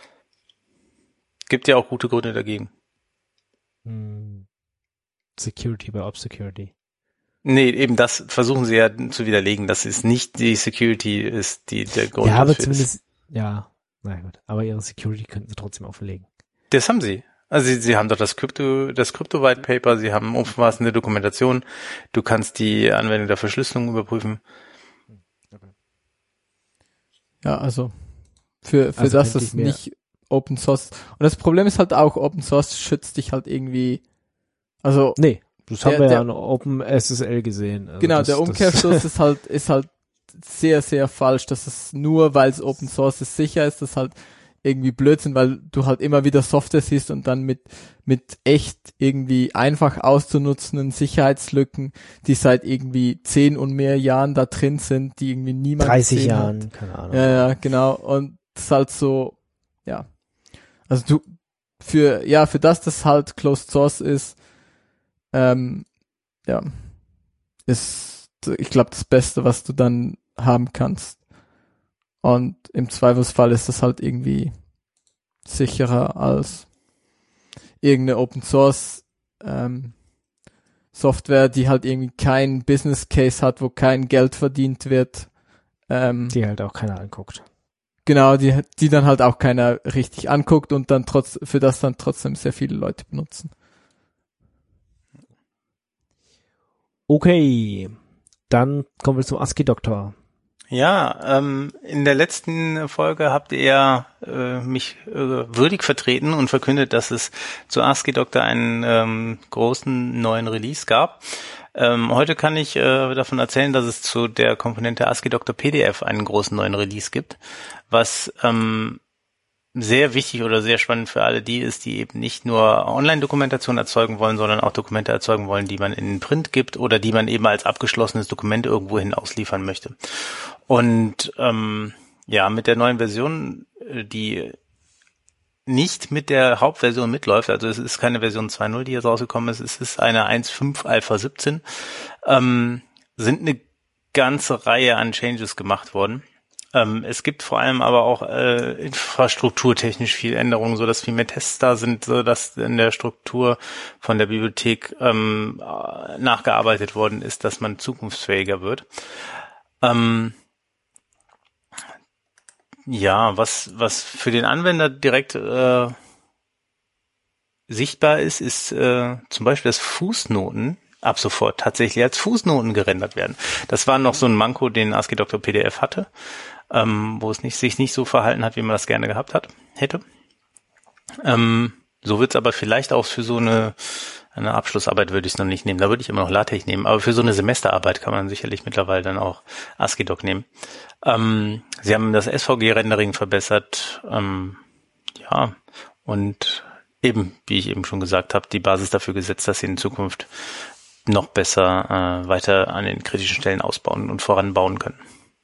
gibt ja auch gute Gründe dagegen. Hm. Security bei Obscurity. Nee, eben das versuchen sie ja zu widerlegen, dass es nicht die Security ist, die der Grund ja, aber dafür zumindest, ist. Ja, na gut. Aber ihre Security könnten sie trotzdem auferlegen. Das haben sie. Also sie, sie haben doch das Krypto, das Krypto White Paper, sie haben umfassende Dokumentation. Du kannst die Anwendung der Verschlüsselung überprüfen. Ja, also für für Also das, könnte das ich mir- nicht Open Source. Und das Problem ist halt auch, Open Source schützt dich halt irgendwie, also Nee, das Der- haben wir der- ja an Open S S L gesehen. Also genau, das, der Umkehrschluss ist halt, ist halt sehr, sehr falsch, dass es nur, weil es Open Source ist, sicher ist, das halt irgendwie Blödsinn, weil du halt immer wieder Software siehst und dann mit, mit echt irgendwie einfach auszunutzenden Sicherheitslücken, die seit irgendwie zehn und mehr Jahren da drin sind, die irgendwie niemand dreißig gesehen Jahren, hat. keine Ahnung. Ja, ja, genau. Und das ist halt so, ja. Also du, für, ja, für das, das halt Closed Source ist, ähm, ja, ist, ich glaube, das Beste, was du dann haben kannst. Und im Zweifelsfall ist das halt irgendwie sicherer als irgendeine Open Source ähm, Software, die halt irgendwie keinen Business Case hat, wo kein Geld verdient wird. Ähm, Die halt auch keiner anguckt. genau, die, die dann halt auch keiner richtig anguckt und dann trotz, für das dann trotzdem sehr viele Leute benutzen. Okay, dann kommen wir zum ASCII-Doktor. Ja, ähm, in der letzten Folge habt ihr äh, mich äh, würdig vertreten und verkündet, dass es zu ASCII-Doktor einen ähm, großen neuen Release gab. Ähm, heute kann ich äh, davon erzählen, dass es zu der Komponente ASCII-Doktor P D F einen großen neuen Release gibt, was ähm, sehr wichtig oder sehr spannend für alle die ist, die eben nicht nur Online-Dokumentation erzeugen wollen, sondern auch Dokumente erzeugen wollen, die man in den Print gibt oder die man eben als abgeschlossenes Dokument irgendwohin ausliefern möchte. Und ähm, ja, mit der neuen Version, die nicht mit der Hauptversion mitläuft, also es ist keine Version zwei Punkt null, die jetzt rausgekommen ist, es ist eine eins Punkt fünf Alpha siebzehn, ähm, sind eine ganze Reihe an Changes gemacht worden. Ähm, es gibt vor allem aber auch äh, infrastrukturtechnisch viel Änderungen, so dass viel mehr Tests da sind, so dass in der Struktur von der Bibliothek ähm, nachgearbeitet worden ist, dass man zukunftsfähiger wird. Ähm, ja, was was für den Anwender direkt äh, sichtbar ist, ist äh, zum Beispiel, dass Fußnoten ab sofort tatsächlich als Fußnoten gerendert werden. Das war noch so ein Manko, den ASCII-Doktor P D F hatte, ähm, wo es nicht, sich nicht so verhalten hat, wie man das gerne gehabt hat, hätte. Ähm, so wird es aber vielleicht auch für so eine, eine Abschlussarbeit würde ich es noch nicht nehmen, da würde ich immer noch LaTeX nehmen, aber für so eine Semesterarbeit kann man sicherlich mittlerweile dann auch ASCII-Doc nehmen. Ähm, sie haben das S V G-Rendering verbessert, ähm, ja, und eben, wie ich eben schon gesagt habe, die Basis dafür gesetzt, dass sie in Zukunft noch besser äh, weiter an den kritischen Stellen ausbauen und voranbauen können.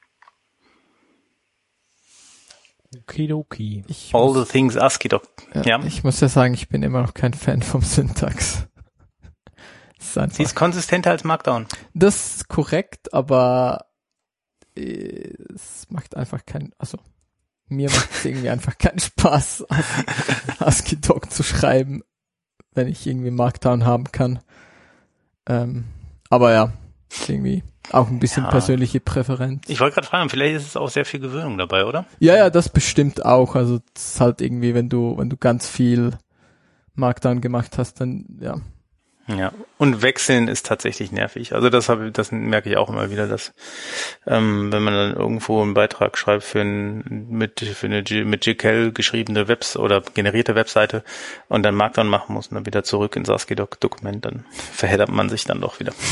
Okidoki. Ich All muss, the things ASCII-Doc. ja, Ja. ich muss ja sagen, ich bin immer noch kein Fan vom Syntax. Das ist einfach, Sie ist konsistenter als Markdown. das ist korrekt, aber äh, es macht einfach keinen, also mir macht es irgendwie einfach keinen Spaß, ASCII-Doc zu schreiben, wenn ich irgendwie Markdown haben kann. Ähm, aber ja, Ist irgendwie auch ein bisschen Ja. persönliche Präferenz. Ich wollte gerade fragen, vielleicht ist es auch sehr viel Gewöhnung dabei, oder? Ja, ja, das bestimmt auch. Also das ist halt irgendwie, wenn du, wenn du ganz viel Markdown gemacht hast, dann ja. Ja. Und wechseln ist tatsächlich nervig. Also das habe, das merke ich auch immer wieder, dass ähm, wenn man dann irgendwo einen Beitrag schreibt für ein mit für eine G, mit G K L geschriebene Webs oder generierte Webseite und dann Markdown machen muss und dann wieder zurück ins ASCII-Doc-Dokument, dann verheddert man sich dann doch wieder.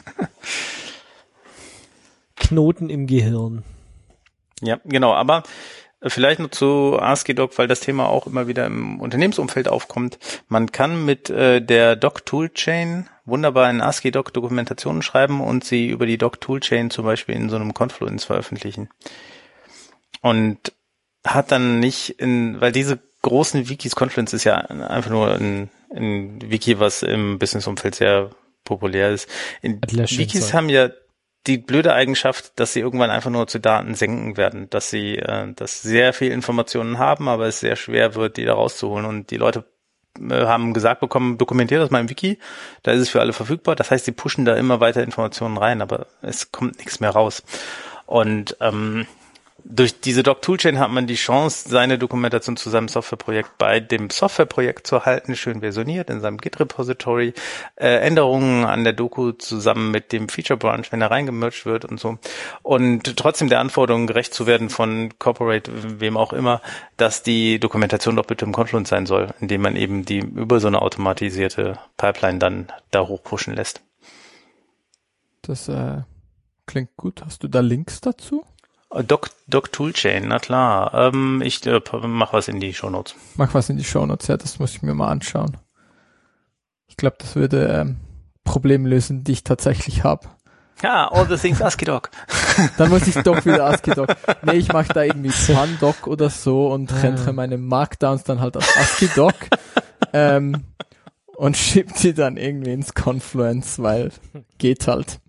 Knoten im Gehirn. Ja, genau, aber vielleicht noch zu ASCII-Doc, weil das Thema auch immer wieder im Unternehmensumfeld aufkommt. Man kann mit äh, der Doc-Toolchain wunderbar in ASCII-Doc Dokumentationen schreiben und sie über die Doc-Toolchain zum Beispiel in so einem Confluence veröffentlichen. Und hat dann nicht in, weil diese großen Wikis, Confluence ist ja einfach nur ein, ein Wiki, was im Businessumfeld sehr populär ist. In Atlassian Wikis Zeug. haben ja die blöde Eigenschaft, dass sie irgendwann einfach nur zu Daten senken werden, dass sie, äh, dass sehr viel Informationen haben, aber es sehr schwer wird, die da rauszuholen. Und die Leute äh, haben gesagt bekommen, dokumentiert das mal im Wiki, da ist es für alle verfügbar. Das heißt, sie pushen da immer weiter Informationen rein, aber es kommt nichts mehr raus. Und ähm, durch diese Doc-Toolchain hat man die Chance, seine Dokumentation zu seinem Softwareprojekt bei dem Softwareprojekt zu halten, schön versioniert in seinem Git-Repository, äh, Änderungen an der Doku zusammen mit dem Feature-Branch, wenn er reingemerged wird und so. Und trotzdem der Anforderung gerecht zu werden von Corporate, wem auch immer, dass die Dokumentation doch bitte im Confluence sein soll, indem man eben die über so eine automatisierte Pipeline dann da hochpushen lässt. Das äh, klingt gut. Hast du da Links dazu? Doc, Doc Toolchain, na klar. Ähm, ich äh, mach was in die Shownotes. Mach was in die Shownotes, ja, das muss ich mir mal anschauen. Ich glaube, das würde ähm, Probleme lösen, die ich tatsächlich habe. Ja, all the things ASCII-Doc. Dann muss ich doch wieder ASCII-Doc. Nee, ich mache da irgendwie Pandoc oder so und rentere meine Markdowns dann halt als ASCII-Doc ähm, und schieb die dann irgendwie ins Confluence, weil geht halt.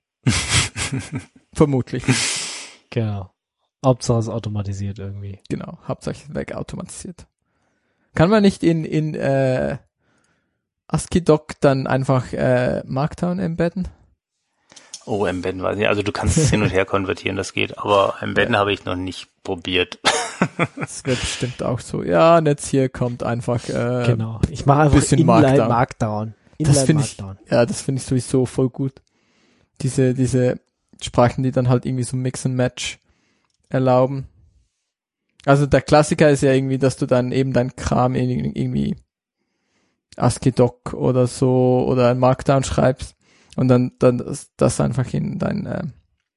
Vermutlich. Genau. Hauptsache es ist automatisiert irgendwie. Genau, hauptsächlich wegautomatisiert. Kann man nicht in in äh, ASCII-Doc dann einfach äh, Markdown embedden? Oh, embedden weiß ich nicht. Also du kannst es hin und her konvertieren, das geht. Aber embedden ja. habe ich noch nicht probiert. Das wird bestimmt auch so. Ja, und jetzt hier kommt einfach äh, genau. Ich mache einfach bisschen Inline Markdown. Markdown. Inline Das finde ich, Markdown. ja, das finde ich sowieso voll gut. Diese diese Sprachen, die dann halt irgendwie so Mix and Match erlauben. Also der Klassiker ist ja irgendwie, dass du dann eben dein Kram in irgendwie ASCII-Doc oder so oder ein Markdown schreibst und dann dann das, das einfach in dein äh,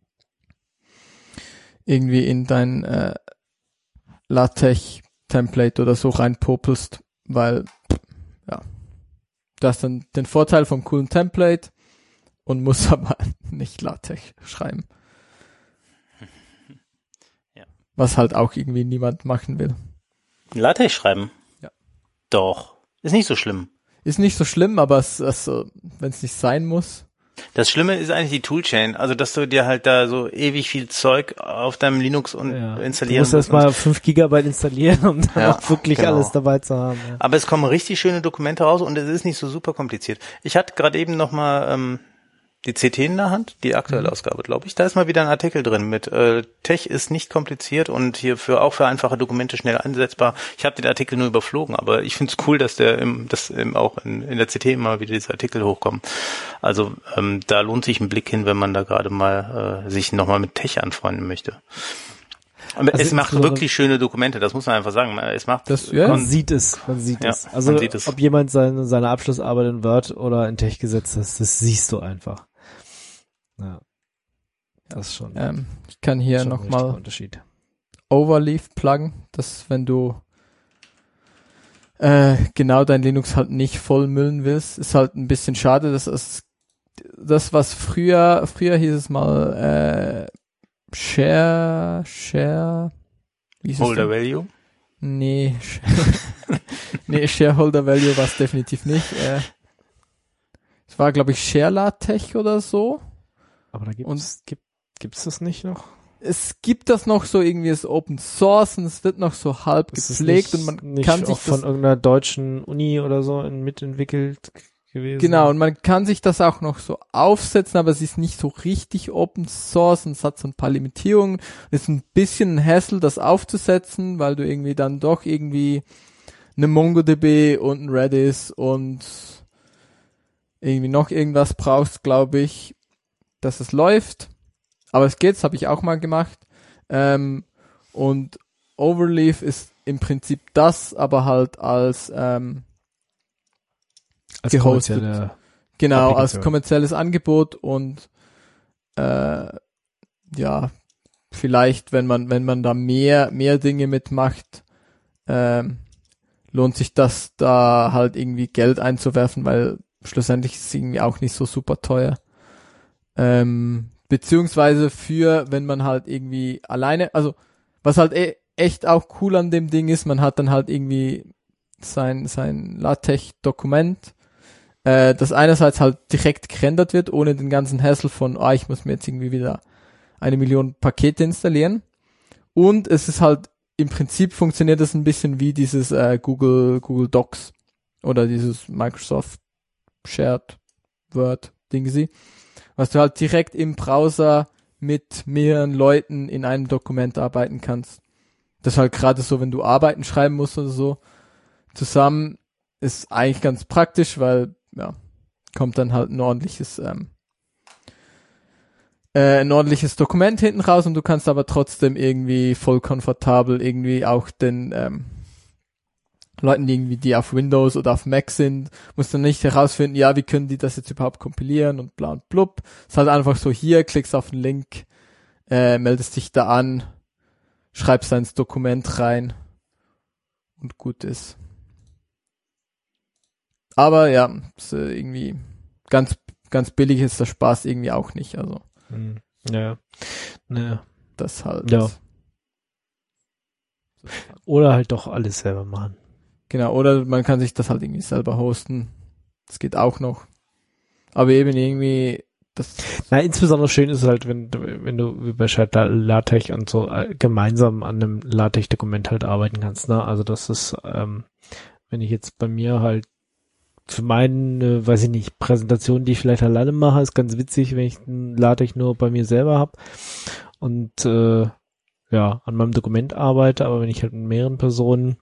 irgendwie in dein äh, LaTeX-Template oder so reinpopelst, weil ja, du hast dann den Vorteil vom coolen Template und muss aber nicht LaTeX schreiben. Ja. Was halt auch irgendwie niemand machen will. LaTeX schreiben? Ja. Doch. Ist nicht so schlimm. Ist nicht so schlimm, aber es, also, wenn es nicht sein muss. Das Schlimme ist eigentlich die Toolchain. Also, dass du dir halt da so ewig viel Zeug auf deinem Linux und Ja. installieren Du musst erst mal fünf Gigabyte installieren, um dann Ja, auch wirklich genau. alles dabei zu haben. Ja. Aber es kommen richtig schöne Dokumente raus und es ist nicht so super kompliziert. Ich hatte gerade eben noch mal ähm, die C T in der Hand, die aktuelle Ausgabe, glaube ich. Da ist mal wieder ein Artikel drin mit äh, Tech ist nicht kompliziert und hier für auch für einfache Dokumente schnell einsetzbar. Ich habe den Artikel nur überflogen, aber ich finde es cool, dass der im, dass im, auch in, in der C T immer wieder diese Artikel hochkommen. Also ähm, da lohnt sich ein Blick hin, wenn man da gerade mal äh, sich nochmal mit Tech anfreunden möchte. Aber Also es macht insbesondere- wirklich schöne Dokumente, das muss man einfach sagen. Es macht Das- ja. Man sieht es, man sieht Ja, es. Also man sieht es. ob jemand seine, seine Abschlussarbeit in Word oder in Tech gesetzt hat, das siehst du einfach. Ja. Das ist schon, Ähm, ich kann hier schon ein richtiger nochmal Unterschied. Overleaf pluggen, dass wenn du äh, genau dein Linux halt nicht vollmüllen willst, ist halt ein bisschen schade, dass es das, was früher, früher hieß es mal äh, Share, Share, wie hieß es Holder denn? Value. Nee, Sh- nee, Shareholder Value war es definitiv nicht. Äh, es war, glaube ich, Share LaTeX oder so. Aber da gibt's, gibt, gibt's das nicht noch? Es gibt das noch so irgendwie als Open Source und es wird noch so halb Ist es gepflegt nicht, und man nicht kann auch sich von das, irgendeiner deutschen Uni oder so in, mitentwickelt gewesen. Genau, und man kann sich das auch noch so aufsetzen, aber es ist nicht so richtig Open Source und es hat so ein paar Limitierungen. Es ist ein bisschen ein Hassle, das aufzusetzen, weil du irgendwie dann doch irgendwie eine MongoDB und ein Redis und irgendwie noch irgendwas brauchst, glaube ich, dass es läuft. Aber es geht, das habe ich auch mal gemacht. Ähm, und Overleaf ist im Prinzip das, aber halt als ähm, als gehostet. kommerzielle Genau, Applikation. als kommerzielles Angebot und äh, ja, vielleicht, wenn man, wenn man da mehr, mehr Dinge mitmacht, ähm, lohnt sich das da halt irgendwie Geld einzuwerfen, weil schlussendlich ist es irgendwie auch nicht so super teuer. Ähm, beziehungsweise für, wenn man halt irgendwie alleine, also was halt e- echt auch cool an dem Ding ist, man hat dann halt irgendwie sein, sein LaTeX-Dokument, äh, das einerseits halt direkt gerendert wird, ohne den ganzen Hassle von, ah, ich muss mir jetzt irgendwie wieder eine Million Pakete installieren. Und es ist halt, im Prinzip funktioniert das ein bisschen wie dieses äh, Google, Google Docs oder dieses Microsoft Shared Word Dingy, was du halt direkt im Browser mit mehreren Leuten in einem Dokument arbeiten kannst. Das ist halt gerade so, wenn du Arbeiten schreiben musst oder so, zusammen ist eigentlich ganz praktisch, weil, ja, kommt dann halt ein ordentliches, ähm, äh, ein ordentliches Dokument hinten raus und du kannst aber trotzdem irgendwie voll komfortabel irgendwie auch den, ähm, Leuten, die irgendwie, die auf Windows oder auf Mac sind, musst du nicht herausfinden, ja, wie können die das jetzt überhaupt kompilieren und bla und blub. Es ist halt einfach so, hier, klickst auf den Link, äh, meldest dich da an, schreibst da ins Dokument rein und gut ist. Aber ja, ist, äh, irgendwie ganz, ganz billig ist der Spaß irgendwie auch nicht, also. Hm. Ja. Ne. Das halt. Ja. Oder halt doch alles selber machen. Genau, oder man kann sich das halt irgendwie selber hosten. Das geht auch noch. Aber eben irgendwie, das. Na, insbesondere schön ist es halt, wenn du, wenn du wie bei Shared LaTeX und so äh, gemeinsam an einem LaTeX-Dokument halt arbeiten kannst, ne? Also das ist, ähm, wenn ich jetzt bei mir halt für meine, weiß ich nicht, Präsentation, die ich vielleicht alleine mache, ist ganz witzig, wenn ich ein LaTeX nur bei mir selber habe und äh, ja, an meinem Dokument arbeite, aber wenn ich halt mit mehreren Personen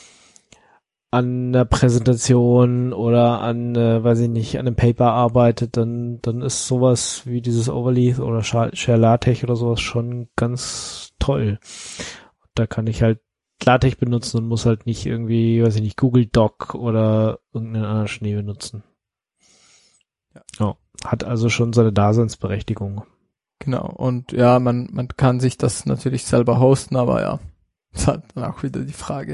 an der Präsentation oder an, äh, weiß ich nicht, an einem Paper arbeitet, dann dann ist sowas wie dieses Overleaf oder Share LaTeX oder sowas schon ganz toll. Da kann ich halt LaTeX benutzen und muss halt nicht irgendwie, weiß ich nicht, Google Doc oder irgendeinen anderen Schnee benutzen. Ja. Ja, hat also schon seine Daseinsberechtigung. Genau, und ja, man, man kann sich das natürlich selber hosten, aber ja, ist halt dann auch wieder die Frage,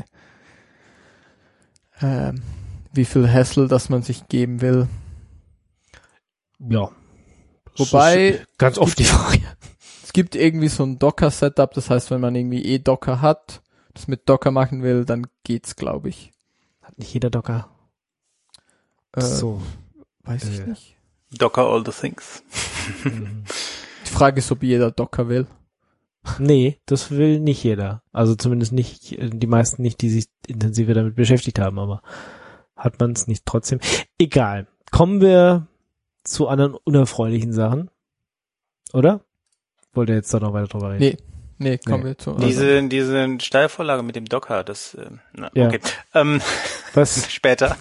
ähm, wie viel Hassle, das man sich geben will. Ja. Wobei, ganz oft die Frage. Es gibt irgendwie so ein Docker-Setup, das heißt, wenn man irgendwie eh Docker hat, das mit Docker machen will, dann geht's, glaube ich. Hat nicht jeder Docker. Äh, so. Weiß ich äh. nicht. Docker all the things. Die Frage ist, ob jeder Docker will. Nee, das will nicht jeder. Also zumindest nicht, die meisten nicht, die sich intensiver damit beschäftigt haben, aber hat man es nicht trotzdem. Egal. Kommen wir zu anderen unerfreulichen Sachen. Oder? Wollt ihr jetzt da noch weiter drüber reden? Nee, nee, kommen Nee. wir zu. Diese, diese Steilvorlage mit dem Docker, das, äh, na, Ja. okay. Ähm, Was? später.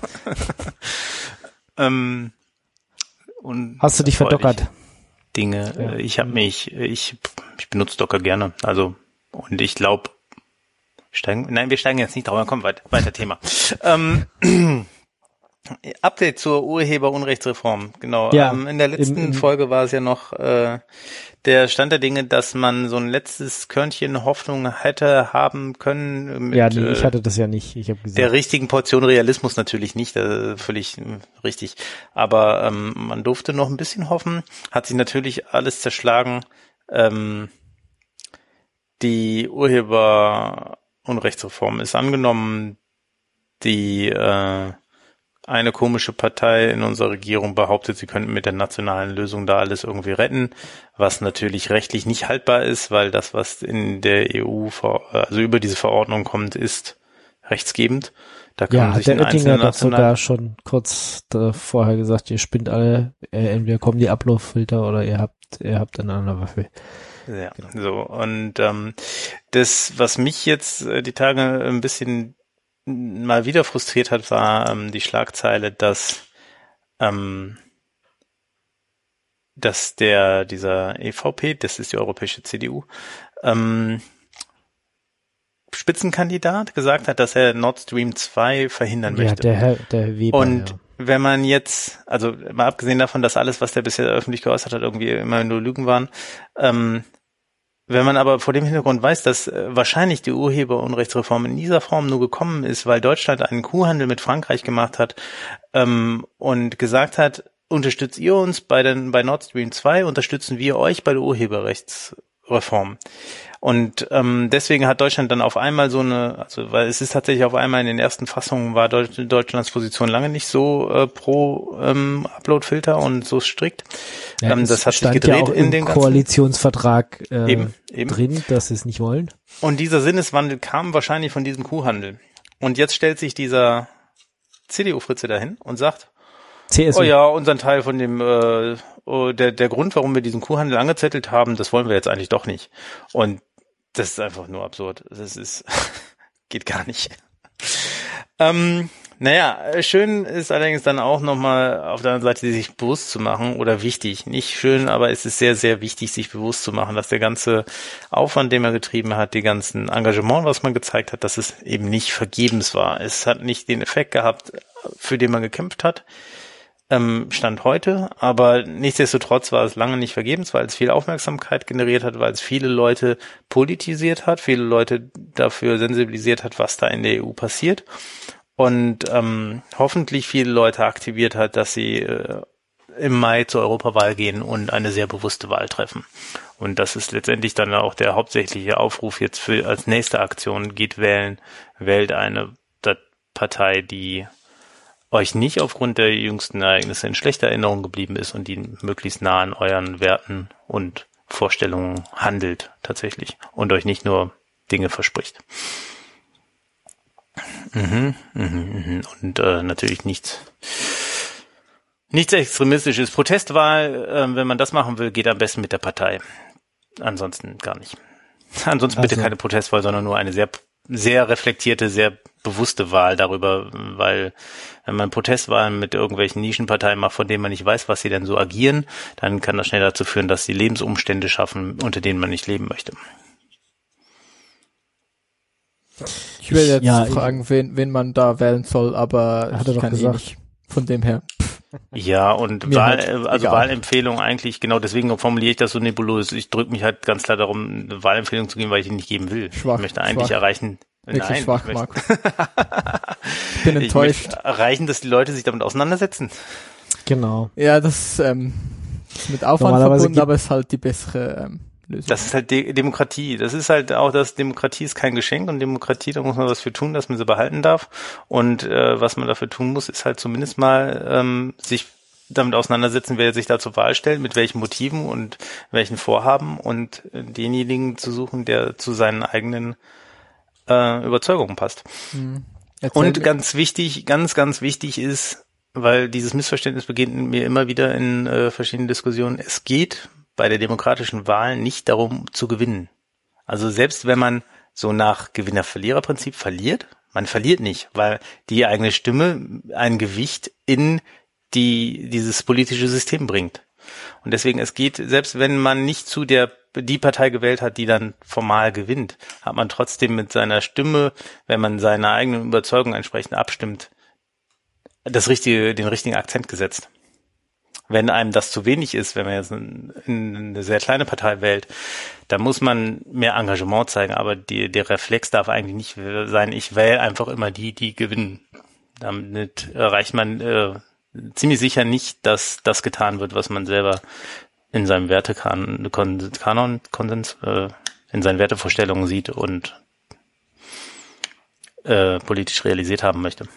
ähm, und Hast du dich verdockert? Dinge. Ja. Äh, Ich habe mich, ich, ich benutze Docker gerne. Also, und ich glaube, steigen, nein, wir steigen jetzt nicht drauf, komm, weiter, weiter Thema. ähm, Update zur Urheberunrechtsreform, genau. Ja, ähm, in der letzten im, im, Folge war es ja noch äh, der Stand der Dinge, dass man so ein letztes Körnchen Hoffnung hätte haben können. Mit, ja, nee, ich äh, hatte das ja nicht. Ich habe gesagt. der richtigen Portion Realismus natürlich nicht, äh, völlig äh, richtig. Aber ähm, man durfte noch ein bisschen hoffen, hat sich natürlich alles zerschlagen. Ähm, die Urheberunrechtsreform ist angenommen. Die äh, eine komische Partei in unserer Regierung behauptet, sie könnten mit der nationalen Lösung da alles irgendwie retten, was natürlich rechtlich nicht haltbar ist, weil das, was in der E U, also über diese Verordnung kommt, ist rechtsgebend. Da kann Ja, man hat sich der in Oettinger einzelnen doch sogar national- schon kurz da vorher gesagt, ihr spinnt alle, äh, entweder kommen die Ablauffilter oder ihr habt, ihr habt eine andere Waffe. Ja, so. Und ähm, das, was mich jetzt äh, die Tage ein bisschen mal wieder frustriert hat, war ähm, die Schlagzeile, dass ähm, dass der dieser E V P, das ist die europäische C D U, ähm, Spitzenkandidat gesagt hat, dass er Nord Stream zwei verhindern Ja, möchte. der Herr, der Weber, Und ja. wenn man jetzt, also mal abgesehen davon, dass alles, was der bisher öffentlich geäußert hat, irgendwie immer nur Lügen waren, ähm, wenn man aber vor dem Hintergrund weiß, dass äh, wahrscheinlich die Urheberunrechtsreform in dieser Form nur gekommen ist, weil Deutschland einen Kuhhandel mit Frankreich gemacht hat ähm, und gesagt hat, unterstützt ihr uns bei den bei Nord Stream zwei, unterstützen wir euch bei der Urheberrechtsreform. Und ähm, deswegen hat Deutschland dann auf einmal so eine, also weil es ist tatsächlich auf einmal in den ersten Fassungen war Deutsch, Deutschlands Position lange nicht so äh, pro ähm, Upload-Filter und so strikt. Ja, ähm, es das hat sich stand gedreht ja auch in im den ganzen Koalitionsvertrag äh, Eben, eben. drin, dass sie es nicht wollen. Und dieser Sinneswandel kam wahrscheinlich von diesem Kuhhandel. Und jetzt stellt sich dieser C D U-Fritze dahin und sagt, C S U. oh ja, unseren Teil von dem, äh, oh, der, der Grund, warum wir diesen Kuhhandel angezettelt haben, das wollen wir jetzt eigentlich doch nicht. Und das ist einfach nur absurd. Das ist, geht gar nicht. Ähm, naja, schön ist allerdings dann auch nochmal auf der anderen Seite sich bewusst zu machen, oder wichtig, nicht schön, aber es ist sehr, sehr wichtig, sich bewusst zu machen, dass der ganze Aufwand, den man getrieben hat, die ganzen Engagement, was man gezeigt hat, dass es eben nicht vergebens war. Es hat nicht den Effekt gehabt, für den man gekämpft hat, ähm, Stand heute, aber nichtsdestotrotz war es lange nicht vergebens, weil es viel Aufmerksamkeit generiert hat, weil es viele Leute politisiert hat, viele Leute dafür sensibilisiert hat, was da in der E U passiert und ähm, hoffentlich viele Leute aktiviert hat, dass sie äh, im Mai zur Europawahl gehen und eine sehr bewusste Wahl treffen. Und das ist letztendlich dann auch der hauptsächliche Aufruf jetzt für als nächste Aktion, geht wählen, wählt eine Partei, die euch nicht aufgrund der jüngsten Ereignisse in schlechter Erinnerung geblieben ist und die möglichst nah an euren Werten und Vorstellungen handelt tatsächlich und euch nicht nur Dinge verspricht. Mhm, mhm, mhm. Und äh, natürlich nichts nichts Extremistisches. Protestwahl, äh, wenn man das machen will, geht am besten mit der Partei. Ansonsten gar nicht. Ansonsten bitte Also. keine Protestwahl, sondern nur eine sehr sehr reflektierte, sehr bewusste Wahl darüber, weil wenn man Protestwahlen mit irgendwelchen Nischenparteien macht, von denen man nicht weiß, was sie denn so agieren, dann kann das schnell dazu führen, dass sie Lebensumstände schaffen, unter denen man nicht leben möchte. Ich will jetzt Ja, fragen, wen, wen man da wählen soll, aber Hat er ich doch kann eh gesagt. nicht. Von dem her. Ja, und Mir Wahl, halt also egal. Wahlempfehlung eigentlich, genau deswegen formuliere ich das so nebulös. Ich drücke mich halt ganz klar darum, eine Wahlempfehlung zu geben, weil ich die nicht geben will. Schwach, ich möchte eigentlich schwach. erreichen, Wirklich nein, schwach, ich möchte, Markus. Ich bin ich enttäuscht. möchte erreichen, dass die Leute sich damit auseinandersetzen. Genau. Ja, das ähm, ist mit Aufwand Normalerweise verbunden, gibt- aber es ist halt die bessere ähm, Lösung. Das ist halt De- Demokratie. Das ist halt auch, dass Demokratie ist kein Geschenk und Demokratie, da muss man was für tun, dass man sie behalten darf. Und äh, was man dafür tun muss, ist halt zumindest mal ähm, sich damit auseinandersetzen, wer sich da zur Wahl stellt, mit welchen Motiven und welchen Vorhaben und äh, denjenigen zu suchen, der zu seinen eigenen äh, Überzeugungen passt. Hm. Erzähl Und mir. ganz wichtig, ganz, ganz wichtig ist, weil dieses Missverständnis begegnet mir immer wieder in äh, verschiedenen Diskussionen, es geht bei der demokratischen Wahl nicht darum zu gewinnen. Also selbst wenn man so nach Gewinner-Verlierer-Prinzip verliert, man verliert nicht, weil die eigene Stimme ein Gewicht in die dieses politische System bringt. Und deswegen, es geht, selbst wenn man nicht zu der die Partei gewählt hat, die dann formal gewinnt, hat man trotzdem mit seiner Stimme, wenn man seiner eigenen Überzeugung entsprechend abstimmt, das richtige, den richtigen Akzent gesetzt. Wenn einem das zu wenig ist, wenn man jetzt in eine sehr kleine Partei wählt, dann muss man mehr Engagement zeigen, aber die, der Reflex darf eigentlich nicht sein, ich wähle einfach immer die, die gewinnen. Damit erreicht man äh, ziemlich sicher nicht, dass das getan wird, was man selber in seinem Wertekanon, Kanon, Konsens, äh, in seinen Wertevorstellungen sieht und äh, politisch realisiert haben möchte.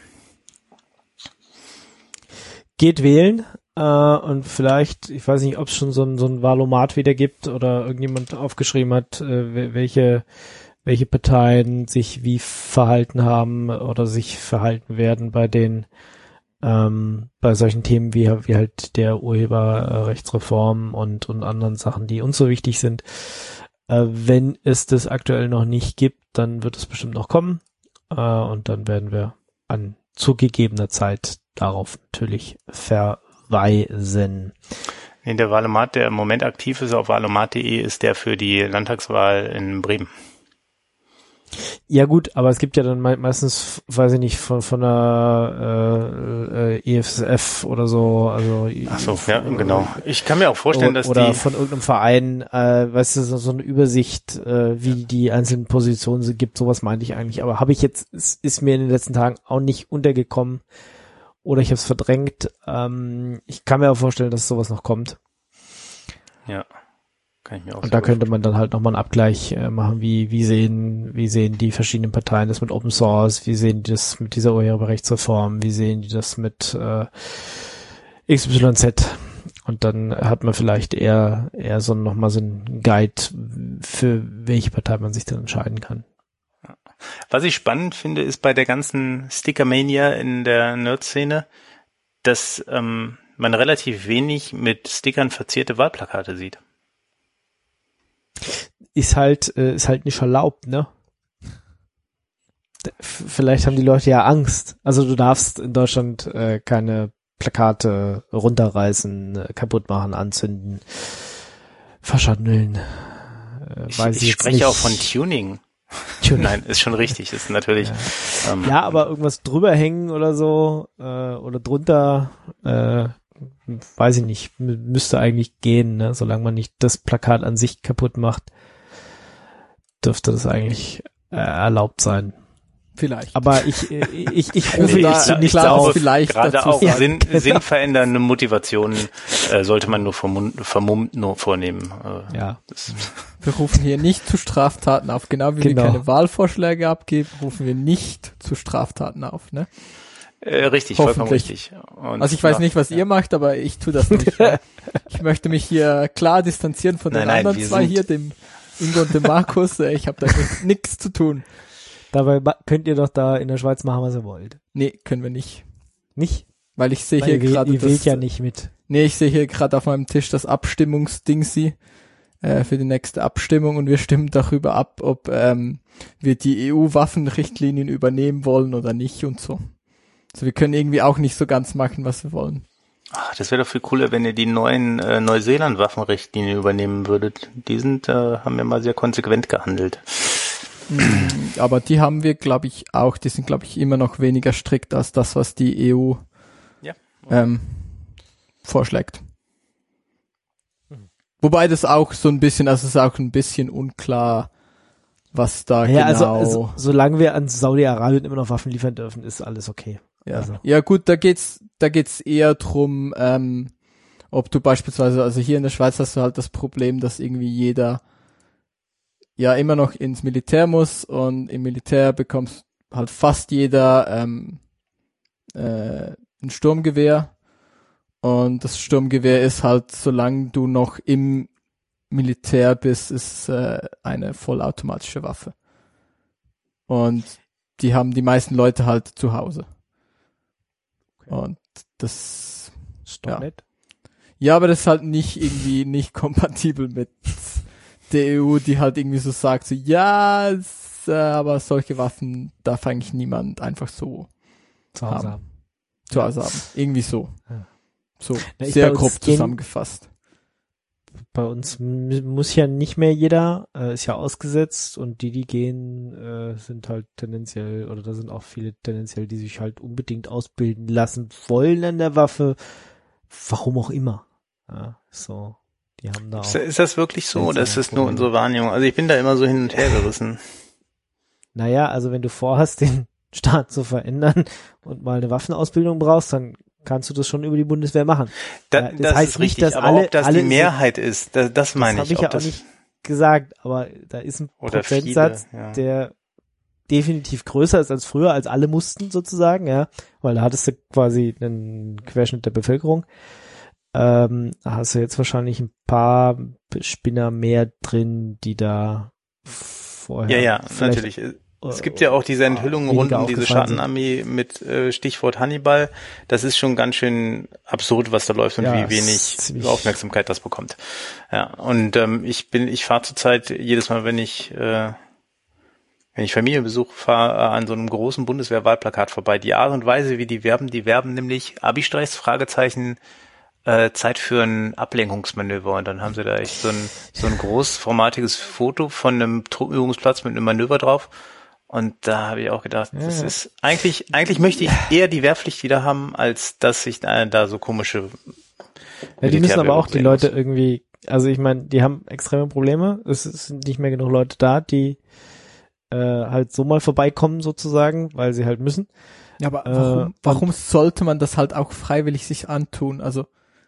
Geht wählen äh, und vielleicht, ich weiß nicht, ob es schon so ein, so ein Valomat wieder gibt oder irgendjemand aufgeschrieben hat, äh, welche welche Parteien sich wie verhalten haben oder sich verhalten werden bei den ähm, bei solchen Themen wie, wie halt der Urheberrechtsreform und und anderen Sachen, die uns so wichtig sind. Äh, wenn es das aktuell noch nicht gibt, dann wird es bestimmt noch kommen äh, und dann werden wir an zugegebener Zeit darauf natürlich verweisen. Nee, der Wahlomat, der im Moment aktiv ist auf wahlomat punkt de, ist der für die Landtagswahl in Bremen. Ja gut, aber es gibt ja dann me- meistens, weiß ich nicht, von von der äh, äh, E F F oder so, also Ach so, ja, genau. Ich kann mir auch vorstellen, dass oder die von irgendeinem Verein, äh, weißt du, so, so eine Übersicht, äh, wie die einzelnen Positionen sind, gibt, sowas meinte ich eigentlich, aber habe ich jetzt, ist, ist mir in den letzten Tagen auch nicht untergekommen oder ich habe es verdrängt. Ähm, ich kann mir auch vorstellen, dass sowas noch kommt. ja. Kann ich mir auch Und da könnte man dann halt nochmal einen Abgleich äh, machen, wie wie sehen wie sehen die verschiedenen Parteien das mit Open Source, wie sehen die das mit dieser Urheberrechtsreform, wie sehen die das mit äh, X Y Z. Und dann hat man vielleicht eher eher so nochmal so einen Guide, für welche Partei man sich dann entscheiden kann. Was ich spannend finde, ist bei der ganzen Sticker-Mania in der Nerd-Szene, dass ähm, man relativ wenig mit Stickern verzierte Wahlplakate sieht. Ist halt, äh, ist halt nicht erlaubt, ne? F- Vielleicht haben die Leute ja Angst. Also du darfst in Deutschland äh, keine Plakate runterreißen, äh, kaputt machen, anzünden, verschandeln. Äh, Ich, weiß ich ich jetzt spreche nicht. auch von Tuning. Tuning. Nein, ist schon richtig, ist natürlich. Ja. Ähm, Ja, aber irgendwas drüber hängen oder so, äh, oder drunter, äh, weiß ich nicht, m- müsste eigentlich gehen, ne? Solange man nicht das Plakat an sich kaputt macht, dürfte das eigentlich äh, erlaubt sein. Vielleicht. Aber ich, äh, ich, ich rufe Nee, jetzt da- zu nichts klar, auf. vielleicht gerade dazu auch sagen. Sinn, genau. sinnverändernde Motivationen äh, sollte man nur vermummt, vermummt nur vornehmen. Äh, Ja. das, Wir rufen hier nicht zu Straftaten auf. Genau wie Genau. wir keine Wahlvorschläge abgeben, rufen wir nicht zu Straftaten auf. Ne? äh, richtig, vollkommen Hoffentlich. richtig. Und, Also ich weiß ja, nicht, was ja. ihr macht, aber ich tue das nicht. Ne? Ich möchte mich hier klar distanzieren von den Nein, nein, anderen wir zwei sind- hier, dem Ingo und dem Markus. Äh, Ich habe da nichts zu tun. Dabei ma- könnt ihr doch da in der Schweiz machen, was ihr wollt. Nee, können wir nicht. Nicht? Weil ich sehe Weil hier ihr, gerade ihr wählt das, ja nicht mit. nee, ich sehe hier gerade auf meinem Tisch das Abstimmungsdingsi äh, für die nächste Abstimmung und wir stimmen darüber ab, ob ähm, wir die E U-Waffenrichtlinien übernehmen wollen oder nicht und so. Also wir können irgendwie auch nicht so ganz machen, was wir wollen. Ach, das wäre doch viel cooler, wenn ihr die neuen äh, Neuseeland-Waffenrichtlinien übernehmen würdet. Die sind, äh, haben ja mal sehr konsequent gehandelt. Aber die haben wir, glaube ich, auch. Die sind, glaube ich, immer noch weniger strikt als das, was die E U Ja. ähm, vorschlägt. Wobei das auch so ein bisschen, also es ist auch ein bisschen unklar, was da Ja, also, genau... also solange wir an Saudi-Arabien immer noch Waffen liefern dürfen, ist alles okay. Ja, Also. ja gut, da geht's, da geht's eher drum, ähm, ob du beispielsweise, also hier in der Schweiz hast du halt das Problem, dass irgendwie jeder ja immer noch ins Militär muss und im Militär bekommst halt fast jeder ähm, äh, ein Sturmgewehr und das Sturmgewehr ist halt, solange du noch im Militär bist, ist äh, eine vollautomatische Waffe. Und die haben die meisten Leute halt zu Hause. Und das, Ist doch Ja. nett. ja, aber das ist halt nicht irgendwie nicht kompatibel mit der E U, die halt irgendwie so sagt, so, ja, es, äh, aber solche Waffen darf eigentlich niemand einfach so Zu Hause haben. haben. zu Hause haben. Irgendwie so. Ja. So, Na, ich- sehr bei uns grob gehen- zusammengefasst. Bei uns m- muss ja nicht mehr jeder, äh, ist ja ausgesetzt und die, die gehen, äh, sind halt tendenziell, oder da sind auch viele tendenziell, die sich halt unbedingt ausbilden lassen wollen an der Waffe, warum auch immer. Ja, so, die haben da auch. Ist, ist das wirklich so oder ist das nur Probleme. unsere Wahrnehmung? Also ich bin da immer so hin und her gerissen. Naja, also wenn du vorhast, den Staat zu verändern und mal eine Waffenausbildung brauchst, dann kannst du das schon über die Bundeswehr machen. Da, Ja, das das, heißt ist nicht, richtig, dass aber alle- ob das alle die sind- Mehrheit ist, das, das meine Das ich. habe ich ja ob auch das, nicht gesagt, aber da ist ein Oder Prozentsatz, viele, ja. der definitiv größer ist als früher, als alle mussten sozusagen, ja, weil da hattest du quasi einen Querschnitt der Bevölkerung. Ähm, da hast du jetzt wahrscheinlich ein paar Spinner mehr drin, die da f- vorher. Ja, ja, Vielleicht, natürlich. Es gibt ja auch diese Enthüllungen rund um diese Schattenarmee mit äh, Stichwort Hannibal. Das ist schon ganz schön absurd, was da läuft und ja, wie wenig Aufmerksamkeit das bekommt. Ja, und ähm, ich bin, ich fahre zurzeit jedes Mal, wenn ich äh, wenn ich Familienbesuch fahre, äh, an so einem großen Bundeswehrwahlplakat vorbei. Die Art und Weise, wie die werben, die werben nämlich Abi-Streichs, Fragezeichen, äh, Zeit für ein Ablenkungsmanöver. Und dann haben sie da echt so ein so ein großformatiges Foto von einem Truppenübungsplatz mit einem Manöver drauf. Und da habe ich auch gedacht, ja, das ist eigentlich, eigentlich möchte ich eher die Wehrpflicht wieder haben, als dass ich da, da so komische. Ja, die müssen aber auch die Leute muss. irgendwie, also ich meine, die haben extreme Probleme. Es sind nicht mehr genug Leute da, die äh, halt so mal vorbeikommen sozusagen, weil sie halt müssen. Ja, aber warum, äh, warum sollte man das halt auch freiwillig sich antun? Also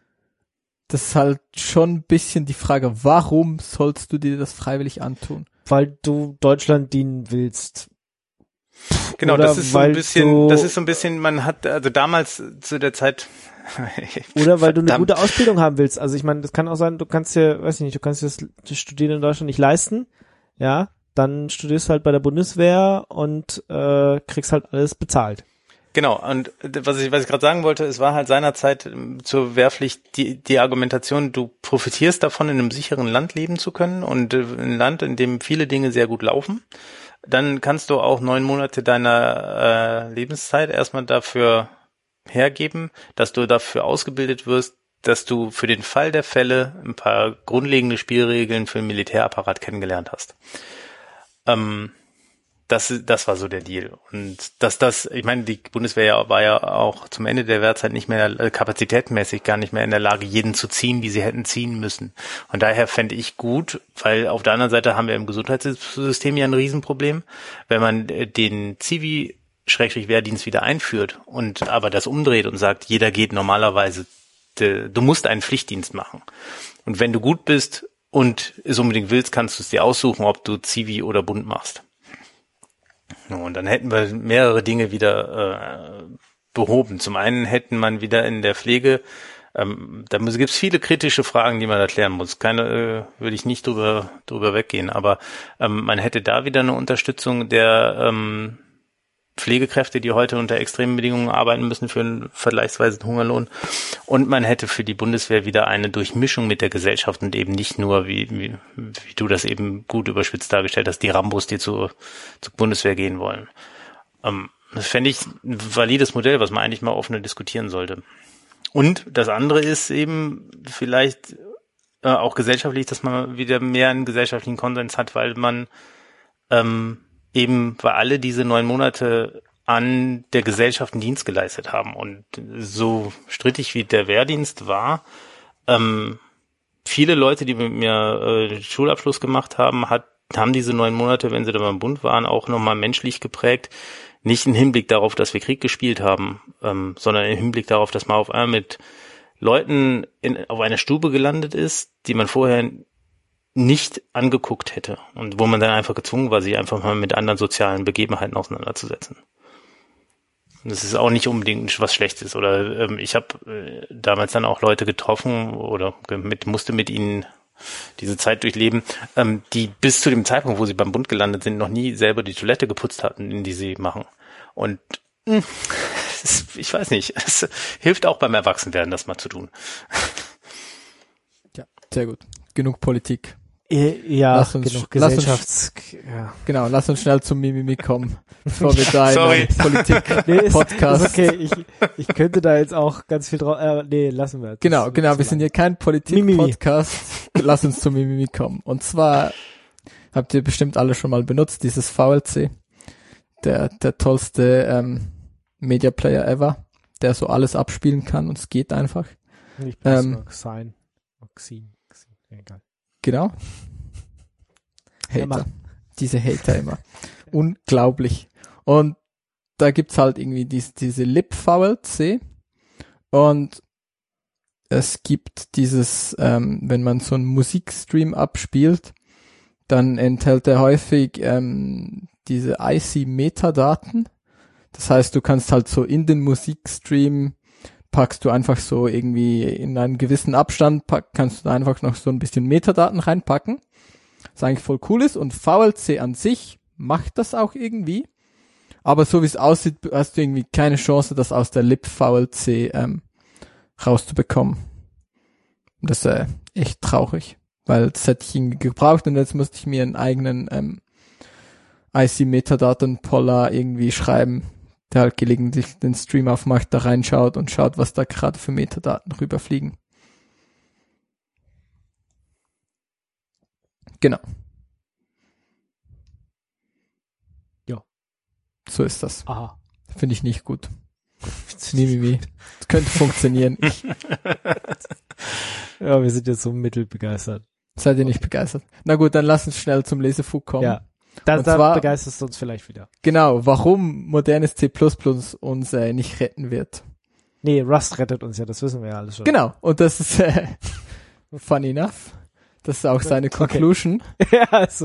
das ist halt schon ein bisschen die Frage, warum sollst du dir das freiwillig antun? Weil du Deutschland dienen willst. Genau, oder das ist so ein bisschen, das ist so ein bisschen, man hat, also damals zu der Zeit. Oder weil du eine gute Ausbildung haben willst. Also ich meine, das kann auch sein, du kannst dir, weiß ich nicht, du kannst dir das, das Studieren in Deutschland nicht leisten, ja, dann studierst du halt bei der Bundeswehr und äh, kriegst halt alles bezahlt. Genau, und was ich, was ich gerade sagen wollte, es war halt seinerzeit zur Wehrpflicht die, die Argumentation, du profitierst davon, in einem sicheren Land leben zu können und ein Land, in dem viele Dinge sehr gut laufen. Dann kannst du auch neun Monate deiner äh, Lebenszeit erstmal dafür hergeben, dass du dafür ausgebildet wirst, dass du für den Fall der Fälle ein paar grundlegende Spielregeln für den Militärapparat kennengelernt hast. Ähm, Das, das war so der Deal. Und dass das, ich meine, die Bundeswehr war ja auch zum Ende der Wehrzeit nicht mehr kapazitätmäßig gar nicht mehr in der Lage, jeden zu ziehen, wie sie hätten ziehen müssen. Und daher fände ich gut, weil auf der anderen Seite haben wir im Gesundheitssystem ja ein Riesenproblem, wenn man den Zivi-Wehrdienst wieder einführt und aber das umdreht und sagt, jeder geht normalerweise, du musst einen Pflichtdienst machen. Und wenn du gut bist und es unbedingt willst, kannst du es dir aussuchen, ob du Zivi oder Bund machst. Und dann hätten wir mehrere Dinge wieder äh, behoben. Zum einen hätten man wieder in der Pflege, ähm, da gibt es viele kritische Fragen, die man erklären muss. Keine, äh, würde ich nicht drüber drüber weggehen, aber ähm, man hätte da wieder eine Unterstützung der ähm, Pflegekräfte, die heute unter extremen Bedingungen arbeiten müssen für einen vergleichsweise Hungerlohn. Und man hätte für die Bundeswehr wieder eine Durchmischung mit der Gesellschaft und eben nicht nur, wie, wie, wie du das eben gut überspitzt dargestellt hast, die Rambos, die zur, zur Bundeswehr gehen wollen. Ähm, das fände ich ein valides Modell, was man eigentlich mal offener diskutieren sollte. Und das andere ist eben vielleicht äh, auch gesellschaftlich, dass man wieder mehr einen gesellschaftlichen Konsens hat, weil man ähm, eben, weil alle diese neun Monate an der Gesellschaft einen Dienst geleistet haben. Und so strittig wie der Wehrdienst war, ähm, viele Leute, die mit mir äh, Schulabschluss gemacht haben, hat, haben diese neun Monate, wenn sie da beim Bund waren, auch nochmal menschlich geprägt. Nicht im Hinblick darauf, dass wir Krieg gespielt haben, ähm, sondern im Hinblick darauf, dass man auf einmal mit Leuten in, auf einer Stube gelandet ist, die man vorher nicht angeguckt hätte und wo man dann einfach gezwungen war, sich einfach mal mit anderen sozialen Begebenheiten auseinanderzusetzen. Das ist auch nicht unbedingt was Schlechtes. Oder ähm, ich habe äh, damals dann auch Leute getroffen oder mit, musste mit ihnen diese Zeit durchleben, ähm, die bis zu dem Zeitpunkt, wo sie beim Bund gelandet sind, noch nie selber die Toilette geputzt hatten, in die sie machen. Und mh, das, ich weiß nicht, es hilft auch beim Erwachsenwerden, das mal zu tun. Ja, sehr gut. Genug Politik. Ja, lass uns, genug Gesellschafts... Lass uns, ja. Genau, lass uns schnell zum Mimimi kommen, bevor wir da Sorry. in Politik-Podcast... Nee, okay, ich, ich könnte da jetzt auch ganz viel drauf... Äh, nee, lassen wir. Genau, das genau, wir sind hier kein Politik-Podcast. Lass uns zum Mimimi kommen. Und zwar habt ihr bestimmt alle schon mal benutzt, dieses V L C. Der, der tollste ähm, Media Player ever, der so alles abspielen kann und es geht einfach. Ich ähm, sein. Xine. Egal. Genau. Hater. Immer. Diese Hater immer. Unglaublich. Und da gibt's halt irgendwie diese, diese Lib-V L C und es gibt dieses, ähm, wenn man so einen Musikstream abspielt, dann enthält er häufig ähm, diese I C-Metadaten. Das heißt, du kannst halt so in den Musikstream packst du einfach so irgendwie in einen gewissen Abstand, pack, kannst du da einfach noch so ein bisschen Metadaten reinpacken. was eigentlich voll cool ist. Und V L C an sich macht das auch irgendwie. Aber so wie es aussieht, hast du irgendwie keine Chance, das aus der lib-V L C ähm, rauszubekommen. Das ist äh, echt traurig, weil das hätte ich irgendwie gebraucht und jetzt musste ich mir einen eigenen ähm, I C-Metadaten-Poller irgendwie schreiben, der halt gelegentlich den Stream aufmacht, da reinschaut und schaut, was da gerade für Metadaten rüberfliegen. Genau. Ja. So ist das. Aha. Finde ich nicht gut. Mimimi. Das könnte funktionieren. Ja, wir sind jetzt so mittelbegeistert. Seid ihr nicht begeistert? Na gut, dann lass uns schnell zum Lesefug kommen. Ja. Da, Und da zwar- begeisterst du uns vielleicht wieder. Genau, warum modernes C plus plus uns äh, nicht retten wird. Nee, Rust rettet uns ja, das wissen wir ja alles schon. Genau, und das ist äh, funny enough. Das ist auch seine Okay. Conclusion. Ja, also,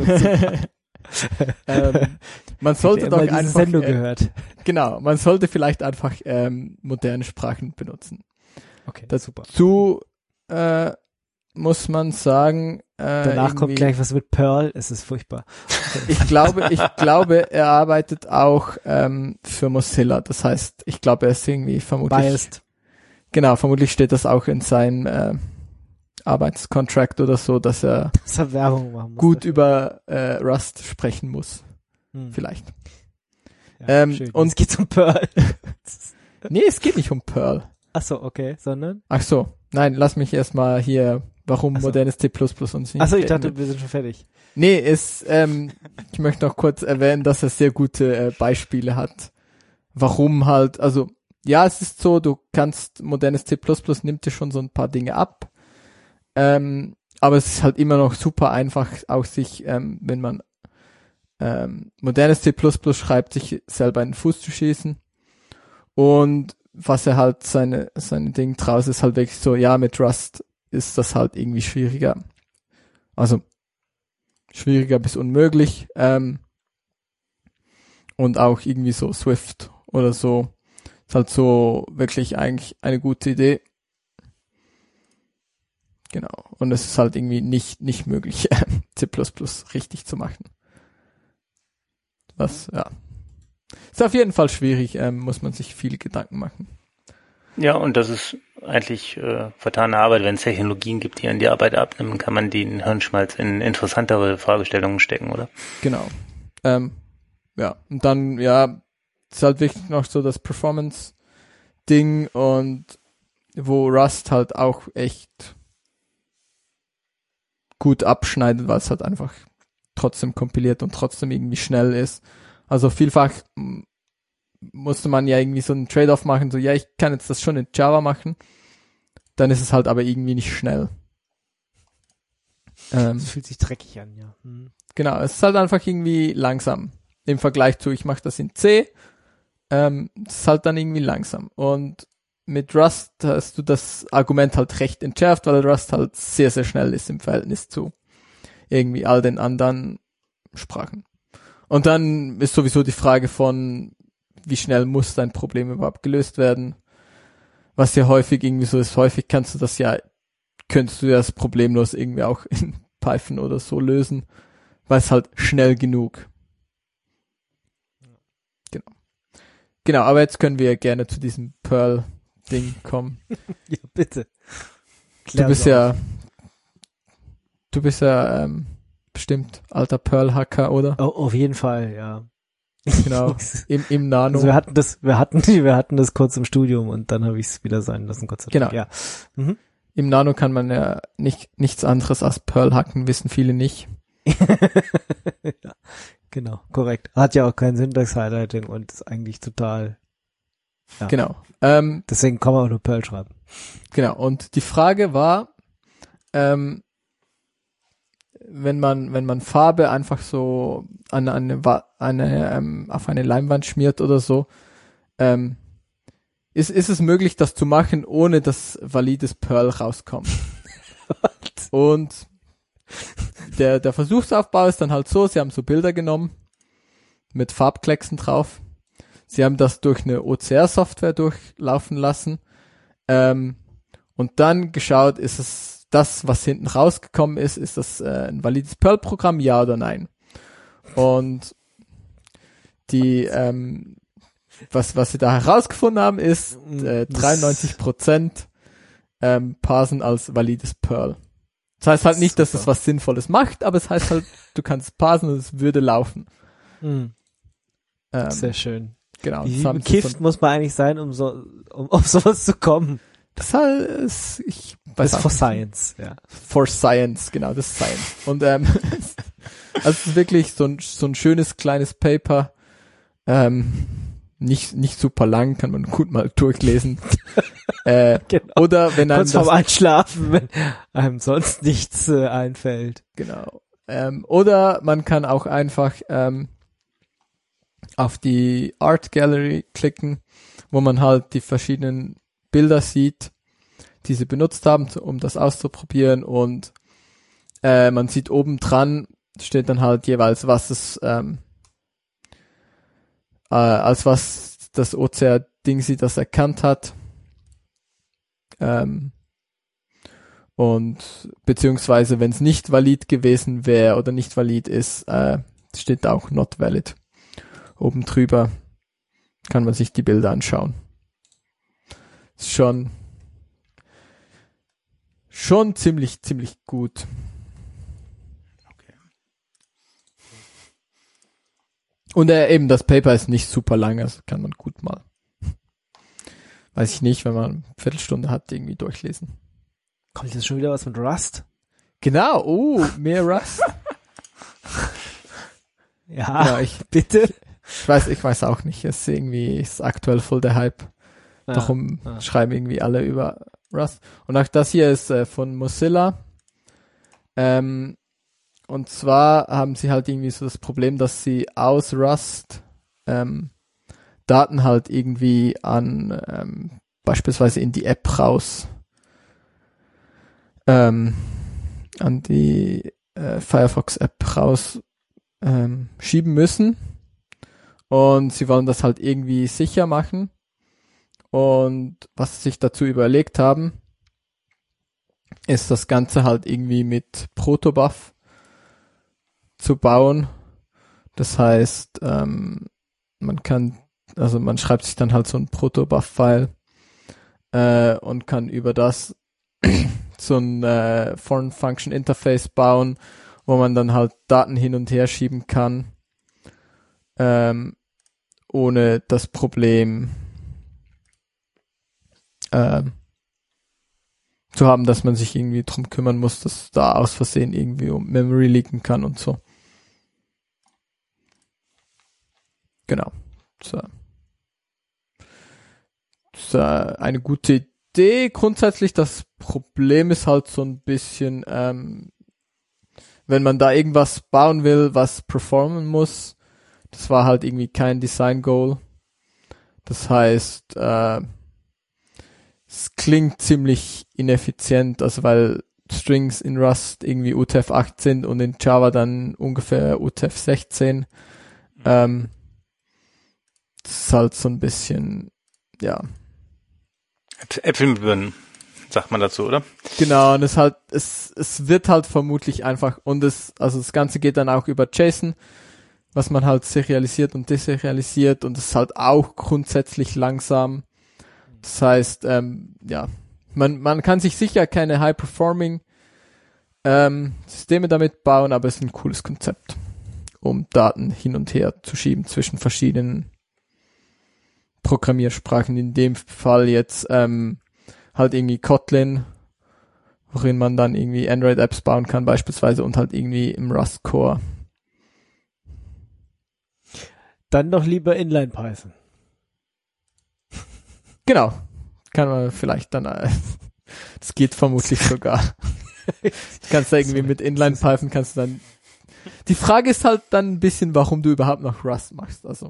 ähm, man sollte doch diese einfach Sendung äh, gehört. genau, man sollte vielleicht einfach ähm, moderne Sprachen benutzen. Okay, Das super. Zu äh, muss man sagen, äh, Danach kommt irgendwie- gleich was mit Perl, es ist furchtbar. Ich glaube, ich glaube, er arbeitet auch ähm, für Mozilla. Das heißt, ich glaube, er ist irgendwie vermutlich Biased. genau, vermutlich steht das auch in seinem äh, Arbeitskontrakt oder so, dass er Dass er Werbung machen muss. gut über äh, Rust sprechen muss, Hm. vielleicht. Ja, ähm, schön. und- es geht um Perl. Nee, es geht nicht um Perl. Ach so, okay, sondern? Ach so, nein, lass mich erstmal hier, warum Ach so. modernes C plus plus uns nicht Ach so, ich retten dachte, wird. wir sind schon fertig. Nee, es, ähm, ich möchte noch kurz erwähnen, dass er sehr gute äh, Beispiele hat. Warum halt, also, ja, es ist so, du kannst, modernes C plus plus nimmt dir schon so ein paar Dinge ab. Ähm, aber es ist halt immer noch super einfach, auch sich, ähm, wenn man ähm, modernes C plus plus schreibt, sich selber in den Fuß zu schießen. Und was er halt seine, seine Ding draus ist halt wirklich so, ja, mit Rust ist das halt irgendwie schwieriger. Also, schwieriger bis unmöglich. Ähm, und auch irgendwie so Swift oder so. Ist halt so wirklich eigentlich eine gute Idee. Genau. Und es ist halt irgendwie nicht, nicht möglich, C plus plus richtig zu machen. Was, ja. Ist auf jeden Fall schwierig, ähm, muss man sich viele Gedanken machen. Ja, und das ist eigentlich äh, vertane Arbeit. Wenn es Technologien gibt, die an die Arbeit abnehmen, kann man den Hirnschmalz in interessantere Fragestellungen stecken, oder? Genau. Ähm, ja, und dann, ja, ist halt wirklich noch so das Performance-Ding und wo Rust halt auch echt gut abschneidet, weil es halt einfach trotzdem kompiliert und trotzdem irgendwie schnell ist. Also vielfach m- musste man ja irgendwie so einen Trade-off machen, so ja, ich kann jetzt das schon in Java machen, dann ist es halt aber irgendwie nicht schnell. Ähm, Das fühlt sich dreckig an, ja. Hm. Genau, es ist halt einfach irgendwie langsam. Im Vergleich zu, ich mache das in C, ähm, es ist halt dann irgendwie langsam. Und mit Rust hast du das Argument halt recht entschärft, weil Rust halt sehr, sehr schnell ist im Verhältnis zu irgendwie all den anderen Sprachen. Und dann ist sowieso die Frage von, wie schnell muss dein Problem überhaupt gelöst werden? Was ja häufig irgendwie so ist, häufig kannst du das ja, könntest du das problemlos irgendwie auch in Python oder so lösen, weil es halt schnell genug. Genau. Genau, aber jetzt können wir gerne zu diesem Perl-Ding kommen. Ja, bitte. Du bist ja, du bist ja ähm, bestimmt alter Perl-Hacker, oder? Oh, auf jeden Fall, ja. Genau. Im, im Nano. Also wir hatten das, wir hatten, wir hatten das kurz im Studium und dann habe ich es wieder sein lassen, Gott sei Dank. Genau. Ja. Mhm. Im Nano kann man ja nicht nichts anderes als Perl hacken, wissen viele nicht. Ja, genau, korrekt. Hat ja auch kein Syntax-Highlighting und ist eigentlich total, ja. Genau. Ähm, Deswegen kann man auch nur Perl schreiben. genau. Und die Frage war, ähm, wenn man wenn man Farbe einfach so an eine Wa- eine ähm, auf eine Leinwand schmiert oder so, ähm, ist ist es möglich, das zu machen, ohne dass valides Perl rauskommt? Und der der Versuchsaufbau ist dann halt so: Sie haben so Bilder genommen mit Farbklecksen drauf. Sie haben das durch eine O C R-Software durchlaufen lassen ähm, und dann geschaut, ist es das, was hinten rausgekommen ist, ist das äh, ein valides Perl-Programm, ja oder nein? Und die, ähm, was, was sie da herausgefunden haben, ist äh, dreiundneunzig Prozent ähm, parsen als valides Perl. Das heißt halt nicht, dass es was Sinnvolles macht, aber es heißt halt, du kannst parsen und es würde laufen. Mhm. Ähm, Sehr schön. Genau. Wie bekifft muss man eigentlich sein, um so, um auf sowas zu kommen? Das halt ist, ich weiß Das ist for science, ja. For science, genau, das ist Science. Und ähm, also es ist wirklich so ein, so ein schönes kleines Paper, ähm, nicht nicht super lang, kann man gut mal durchlesen. äh, genau. Oder wenn einem kurz vorm das, Einschlafen, wenn einem sonst nichts äh, einfällt. genau. Ähm, oder man kann auch einfach ähm, auf die Art Gallery klicken, wo man halt die verschiedenen Bilder sieht, die sie benutzt haben, um das auszuprobieren, und äh, man sieht oben dran, steht dann halt jeweils, was es ähm, äh, als was das O C R-Ding sie das erkannt hat, ähm, und beziehungsweise wenn es nicht valid gewesen wäre oder nicht valid ist, äh, steht auch not valid. Oben drüber kann man sich die Bilder anschauen. Ist schon schon ziemlich, ziemlich gut. Okay. Und äh, eben das Paper ist nicht super lang, also kann man gut mal, weiß ich nicht, wenn man eine Viertelstunde hat, irgendwie durchlesen. Kommt jetzt schon wieder was mit Rust? Genau, oh, mehr Rust. Ja, Ja, ich, bitte. ich weiß, ich weiß auch nicht, es ist irgendwie, ist aktuell voll der Hype. Ah, Darum ah. schreiben irgendwie alle über Rust. Und auch das hier ist äh, von Mozilla. Ähm, und zwar haben sie halt irgendwie so das Problem, dass sie aus Rust ähm, Daten halt irgendwie an ähm, beispielsweise in die App raus ähm, an die äh, Firefox-App raus ähm, schieben müssen. Und sie wollen das halt irgendwie sicher machen. Und was sie sich dazu überlegt haben, ist das Ganze halt irgendwie mit Protobuf zu bauen. Das heißt, ähm, man kann, also man schreibt sich dann halt so ein Protobuf-File äh, und kann über das so ein äh, Foreign Function Interface bauen, wo man dann halt Daten hin und her schieben kann, ähm, ohne das Problem ähm, zu haben, dass man sich irgendwie drum kümmern muss, dass da aus Versehen irgendwie um Memory leaken kann und so. Genau. So. Das ist äh, eine gute Idee. Grundsätzlich, das Problem ist halt so ein bisschen, ähm, wenn man da irgendwas bauen will, was performen muss, das war halt irgendwie kein Design Goal. Das heißt, äh, es klingt ziemlich ineffizient, also weil Strings in Rust irgendwie U T F acht sind und in Java dann ungefähr U T F sechzehn. Ähm, das ist halt so ein bisschen, ja. Äpfel mit Birnen, sagt man dazu, oder? Genau, und es halt, es, es wird halt vermutlich einfach, und es, also das Ganze geht dann auch über JSON, was man halt serialisiert und deserialisiert, und es ist halt auch grundsätzlich langsam. Das heißt, ähm, ja, man, man kann sich sicher keine High-Performing ähm, Systeme damit bauen, aber es ist ein cooles Konzept, um Daten hin und her zu schieben zwischen verschiedenen Programmiersprachen. In dem Fall jetzt ähm, halt irgendwie Kotlin, worin man dann irgendwie Android-Apps bauen kann beispielsweise, und halt irgendwie im Rust-Core. Dann doch lieber Inline-Python. Genau. Kann man vielleicht dann, äh, das geht vermutlich sogar. Du kannst da irgendwie mit Inline-Python kannst du dann, die Frage ist halt dann ein bisschen, warum du überhaupt noch Rust machst, also.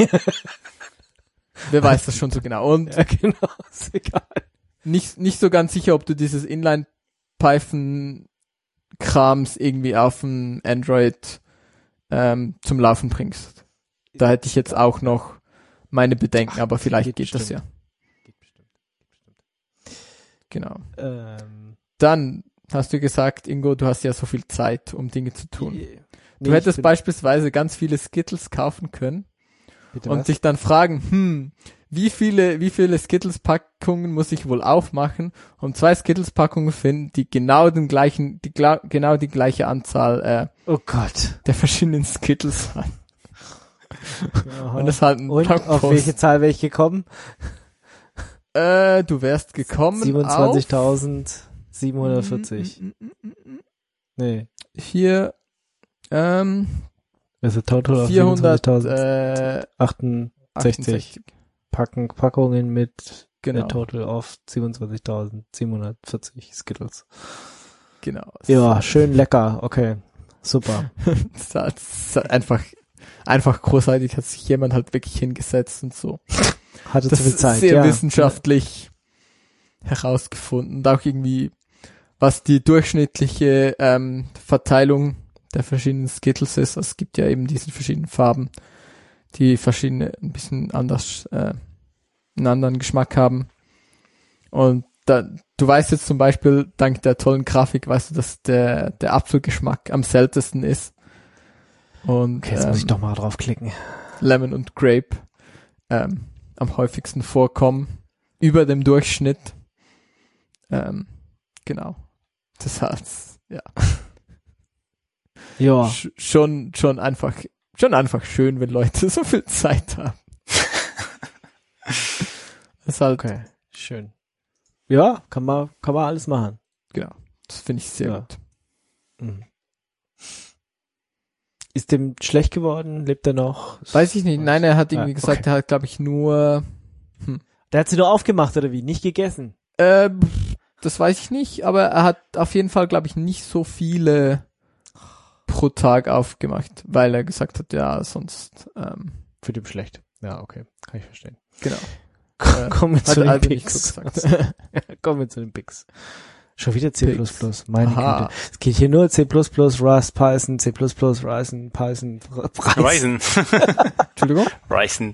Wer weiß das schon so genau. Und Ja, genau, ist egal. nicht, nicht so ganz sicher, ob du dieses Inline-Python-Krams irgendwie auf ein Android ähm, zum Laufen bringst. Da hätte ich jetzt auch noch meine Bedenken, Ach, aber vielleicht geht geht, das ja. bestimmt. Geht bestimmt. Geht bestimmt. Genau. Ähm, Dann hast du gesagt, Ingo, du hast ja so viel Zeit, um Dinge zu tun. Nee, Du hättest beispielsweise ganz viele Skittles kaufen können bitte und was? dich dann fragen, hm, wie viele, wie viele Skittles-Packungen muss ich wohl aufmachen, um zwei Skittles-Packungen finden, die genau den gleichen, die gla- genau die gleiche Anzahl äh, Oh Gott. der verschiedenen Skittles haben. Aha. Und das halt ein Und auf Blogpost. welche Zahl wäre ich gekommen? Äh, du wärst gekommen siebenundzwanzigtausendsiebenhundertvierzig. Nee. auf hier ähm, Also total auf vierhundertachtundsechzig siebenundzwanzigtausendsechzig Packen, Packungen mit Genau. äh, Total auf siebenundzwanzigtausendsiebenhundertvierzig Skittles. Genau. Ja, schön lecker. Okay. Super. Das ist halt- das ist halt einfach, einfach großartig, hat sich jemand halt wirklich hingesetzt und so. Hatte Das zu viel ist Zeit. sehr ja. wissenschaftlich herausgefunden. Und auch irgendwie, was die durchschnittliche ähm, Verteilung der verschiedenen Skittles ist. Es gibt ja eben diese verschiedenen Farben, die verschiedene, ein bisschen anders, äh, einen anderen Geschmack haben. Und da, du weißt jetzt zum Beispiel, dank der tollen Grafik, weißt du, dass der, der Apfelgeschmack am seltensten ist. Und Okay, jetzt ähm, muss ich doch mal draufklicken. Lemon und Grape ähm, am häufigsten vorkommen, über dem Durchschnitt. Ähm, genau. Das heißt, ja, Ja. sch- schon, schon einfach, schon einfach schön, wenn Leute so viel Zeit haben. Das ist halt, Okay. Schön. Ja, kann man, kann man alles machen. genau, das finde ich sehr Ja. gut. Mhm. Ist dem schlecht geworden? Lebt er noch? Weiß ich nicht, nein, er hat irgendwie Ah, gesagt, okay. er hat, glaube ich, nur, Der hat sie doch aufgemacht, oder wie? Nicht gegessen. äh, das weiß ich nicht, aber er hat auf jeden Fall, glaube ich, nicht so viele pro Tag aufgemacht, weil er gesagt hat, ja, sonst, ähm, Für den schlecht. Ja, okay. Kann ich verstehen. genau. Komm, Äh, kommen wir Hat zu er den also nicht Picks. so gesagt. Kommen wir zu den Picks. Schon wieder C plus plus. Meine Aha. Güte. Es geht hier nur C plus plus, Rust, Python, C plus plus, Ryzen, Python, Ryzen. Ryzen. Entschuldigung? Ryzen.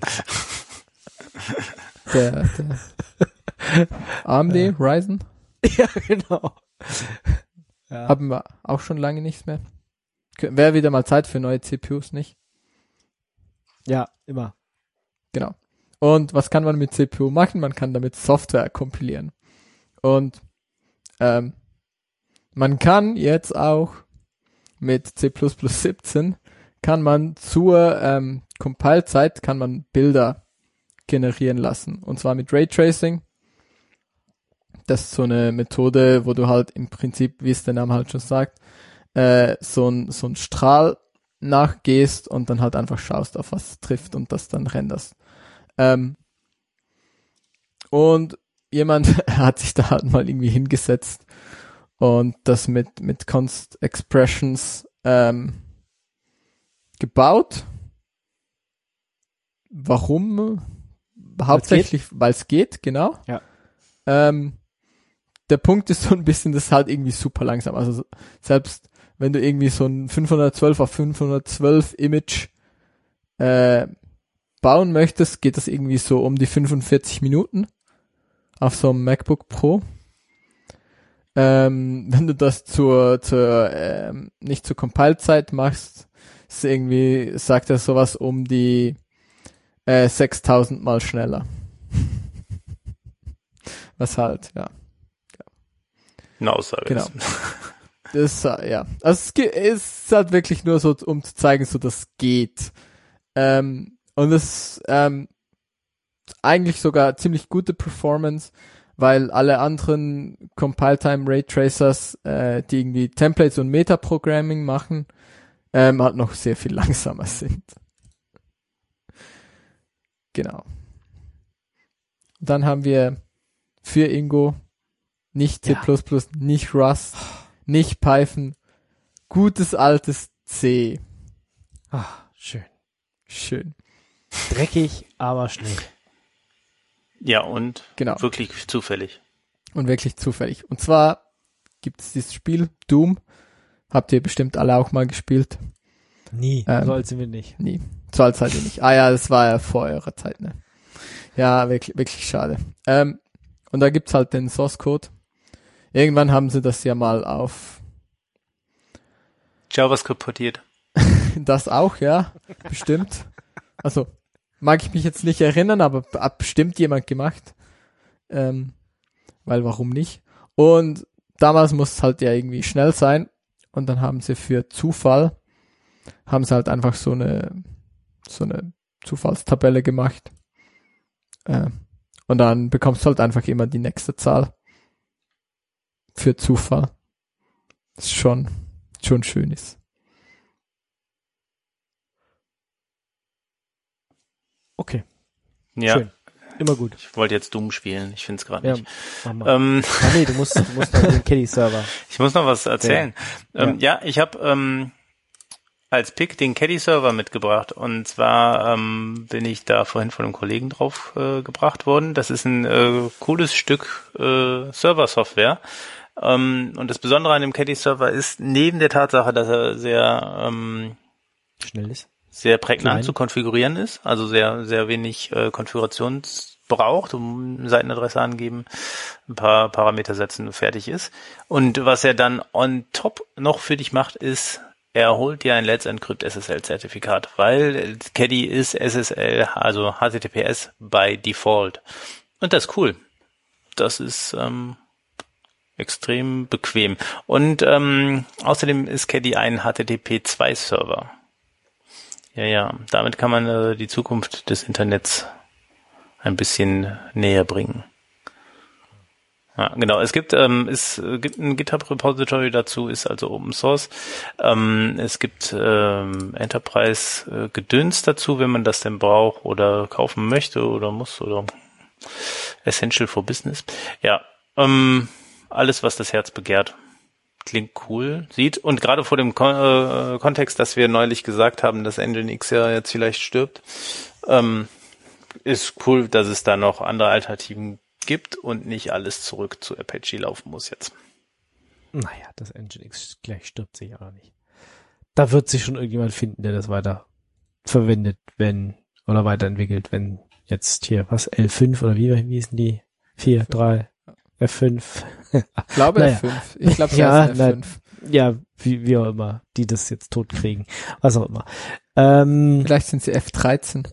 Der, der A M D, Ryzen, Ja, genau. Ja. haben wir auch schon lange nichts mehr. Wäre wieder mal Zeit für neue C P Us, nicht? ja, immer. Genau. Und was kann man mit C P U machen? Man kann damit Software kompilieren. Und ähm, man kann jetzt auch mit C plus plus siebzehn kann man zur ähm, Compile-Zeit kann man Bilder generieren lassen. Und zwar mit Raytracing. Das ist so eine Methode, wo du halt im Prinzip, wie es der Name halt schon sagt, äh, so ein so ein Strahl nachgehst und dann halt einfach schaust, auf was es trifft und das dann renderst. Ähm, und jemand hat sich da halt mal irgendwie hingesetzt und das mit mit Const Expressions ähm, gebaut. Warum? Hauptsächlich, weil es geht, genau. Ja. Ähm, der Punkt ist so ein bisschen, das ist halt irgendwie super langsam. Also so- selbst wenn du irgendwie so ein fünfhundertzwölf auf fünfhundertzwölf Image äh, bauen möchtest, geht das irgendwie so um die fünfundvierzig Minuten auf so einem MacBook Pro. Ähm, wenn du das zur, zur ähm, nicht zur Compile-Zeit machst, ist irgendwie, sagt er sowas um die äh, sechstausend mal schneller. Was halt, ja. Eine Aussage. Genau. ist. Das, äh, ja. Also es ge- es ist halt wirklich nur so, um zu zeigen, so das geht. Ähm, und es ähm, eigentlich sogar ziemlich gute Performance, weil alle anderen Compile-Time Raytracers, äh, die irgendwie Templates und Metaprogramming machen, ähm, halt noch sehr viel langsamer sind. Genau. Dann haben wir für Ingo nicht C plus plus, nicht Rust, nicht Python, gutes altes C. Ah, schön. Schön. Dreckig, aber schnell. Ja, und Genau. wirklich zufällig. Und wirklich zufällig. Und zwar gibt es dieses Spiel Doom. Habt ihr bestimmt alle auch mal gespielt? Nie. Ähm, So alt sind wir nicht. Nie. So alt seid ihr nicht. Ah ja, das war ja vor eurer Zeit, ne? Ja, wirklich, wirklich schade. Ähm, und da gibt's halt den Source Code. irgendwann haben sie das ja mal auf JavaScript portiert. das auch, ja, bestimmt. Also, mag ich mich jetzt nicht erinnern, aber hat bestimmt jemand gemacht. Ähm, weil warum nicht? Und damals muss es halt ja irgendwie schnell sein. Und dann haben sie für Zufall, haben sie halt einfach so eine, so eine Zufallstabelle gemacht. Äh, und dann bekommst du halt einfach immer die nächste Zahl. Für Zufall. Das ist schon, schon schön ist. Okay. Ja. Schön. Immer gut. Ich wollte jetzt Doom spielen. Ich finde es gerade Ja, nicht. mach mal. Ähm, Ah, nee, du musst, du musst noch den Caddy-Server. ich muss noch was erzählen. Ja, Ähm, ja. ja ich habe ähm, als Pick den Caddy-Server mitgebracht. Und zwar ähm, bin ich da vorhin von einem Kollegen drauf äh, gebracht worden. Das ist ein äh, cooles Stück äh, Server-Software. Ähm, und das Besondere an dem Caddy-Server ist, neben der Tatsache, dass er sehr ähm, schnell ist, sehr prägnant Klein. zu konfigurieren ist, also sehr sehr wenig äh, Konfigurations braucht, um Seitenadresse angeben, ein paar Parameter setzen und fertig ist. Und was er dann on top noch für dich macht, ist, er holt dir ein Let's Encrypt S S L-Zertifikat, weil Caddy ist S S L, also H T T P S by Default. Und das ist cool. Das ist ähm, extrem bequem. Und ähm, außerdem ist Caddy ein H T T P zwei Server. Ja, ja, damit kann man äh, die Zukunft des Internets ein bisschen näher bringen. Ja, genau. Es gibt ähm, es gibt ein GitHub-Repository dazu, ist also Open Source. Ähm, es gibt ähm, Enterprise-Gedöns dazu, wenn man das denn braucht oder kaufen möchte oder muss oder Essential for Business. Ja, ähm, alles, was das Herz begehrt. Klingt cool, sieht, und gerade vor dem Kon- äh, Kontext, dass wir neulich gesagt haben, dass Nginx ja jetzt vielleicht stirbt, ähm, ist cool, dass es da noch andere Alternativen gibt und nicht alles zurück zu Apache laufen muss jetzt. Naja, das Nginx gleich stirbt sich auch nicht. Da wird sich schon irgendjemand finden, der das weiter verwendet, wenn, oder weiterentwickelt, wenn jetzt hier, was, L fünf oder wie, wie hießen die? vier, drei, F fünf. Ich glaube naja. F fünf. Ich glaube, ja, F fünf. Na, ja, wie, wie auch immer, die das jetzt tot kriegen. Was auch immer. Ähm, Vielleicht sind sie F dreizehn.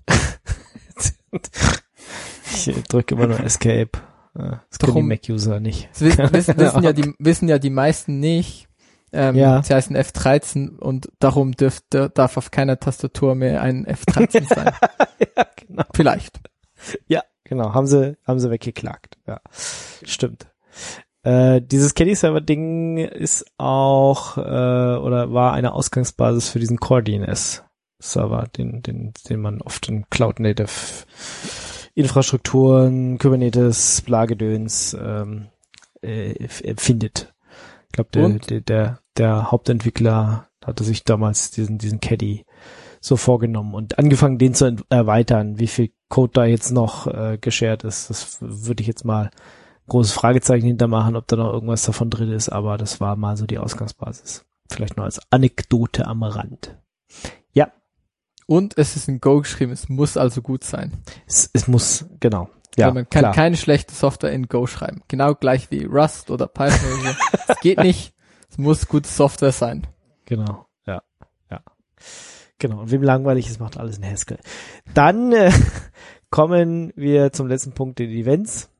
ich drücke immer nur Escape. Das können die Mac-User nicht. Das wissen, wissen, wissen, ja die, wissen ja die meisten nicht. Ähm, ja. Sie heißen F dreizehn und darum dürfte, darf auf keiner Tastatur mehr ein F dreizehn sein. Ja, genau. Vielleicht. Ja, genau. Haben sie, haben sie weggeklagt. Ja, stimmt. Äh, dieses Caddy-Server-Ding ist auch, äh, oder war eine Ausgangsbasis für diesen Core-D N S-Server, den, den, den man oft in Cloud-Native Infrastrukturen, Kubernetes, Blagedöns ähm, äh, findet. Ich glaube, der, der, der, der Hauptentwickler hatte sich damals diesen, diesen Caddy so vorgenommen und angefangen, den zu erweitern. Wie viel Code da jetzt noch äh, geshared ist, das würde ich jetzt mal großes Fragezeichen hintermachen, ob da noch irgendwas davon drin ist, aber das war mal so die Ausgangsbasis. Vielleicht nur als Anekdote am Rand. Ja. Und es ist in Go geschrieben, es muss also gut sein. Es, es muss, genau. Ja, weil man kann klar. keine schlechte Software in Go schreiben. Genau gleich wie Rust oder Python oder so. Es geht nicht. Es muss gute Software sein. Genau, ja, ja. Genau, und wem langweilig ist, macht alles in Haskell. Dann äh, kommen wir zum letzten Punkt, den Events.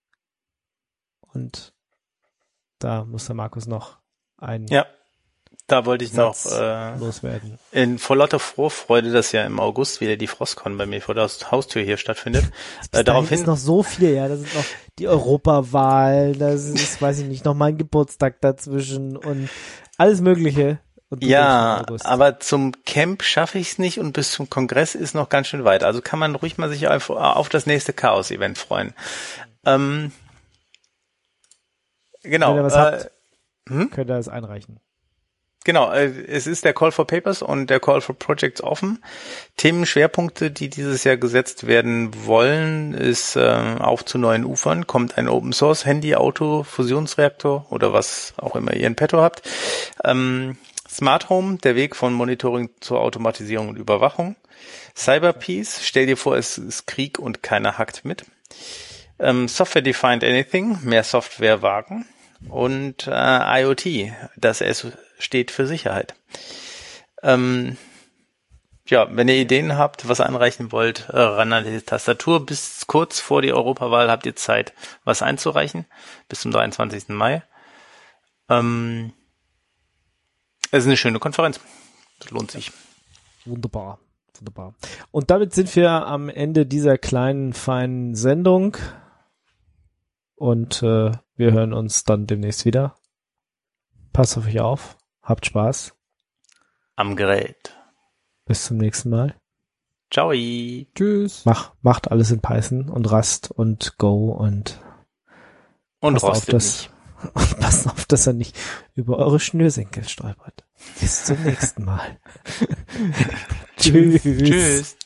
Und da muss der Markus noch ein Ja, da wollte ich Satz noch äh, loswerden. In vor lauter Vorfreude, dass ja im August wieder die Frostcon bei mir vor der Haustür hier stattfindet. Äh, daraufhin ist noch so viel, ja, da sind noch die Europawahl, da ist, weiß ich nicht, noch mein Geburtstag dazwischen und alles Mögliche. Und ja, aber zum Camp schaffe ich es nicht und bis zum Kongress ist noch ganz schön weit. Also kann man ruhig mal sich auf, auf das nächste Chaos-Event freuen. Ähm, genau. Wenn ihr was äh, habt, hm? könnt ihr das einreichen. Genau, es ist der Call for Papers und der Call for Projects offen. Themenschwerpunkte, die dieses Jahr gesetzt werden wollen, ist äh, auf zu neuen Ufern, kommt ein Open Source Handy, Auto, Fusionsreaktor oder was auch immer ihr in petto habt. Ähm, Smart Home, der Weg von Monitoring zur Automatisierung und Überwachung. Cyber Peace, stell dir vor, es ist Krieg und keiner hackt mit. Ähm, Software Defined Anything, mehr Software wagen. und äh, IoT. Das S steht für Sicherheit. Ähm, ja, wenn ihr Ideen habt, was einreichen wollt, äh, ran an die Tastatur. Bis kurz vor die Europawahl habt ihr Zeit, was einzureichen. Bis zum dreiundzwanzigsten Mai. Ähm, es ist eine schöne Konferenz. Das lohnt sich. Wunderbar. Wunderbar. Und damit sind wir am Ende dieser kleinen, feinen Sendung. Und äh, wir hören uns dann demnächst wieder. Passt auf euch auf. Habt Spaß. Am Gerät. Bis zum nächsten Mal. Ciao. Tschüss. Mach, macht alles in Python und Rust und Go und Und passt auf, rostet dass, nicht. und passt auf, dass er nicht über eure Schnürsenkel stolpert. Bis zum nächsten Mal. Tschüss. Tschüss.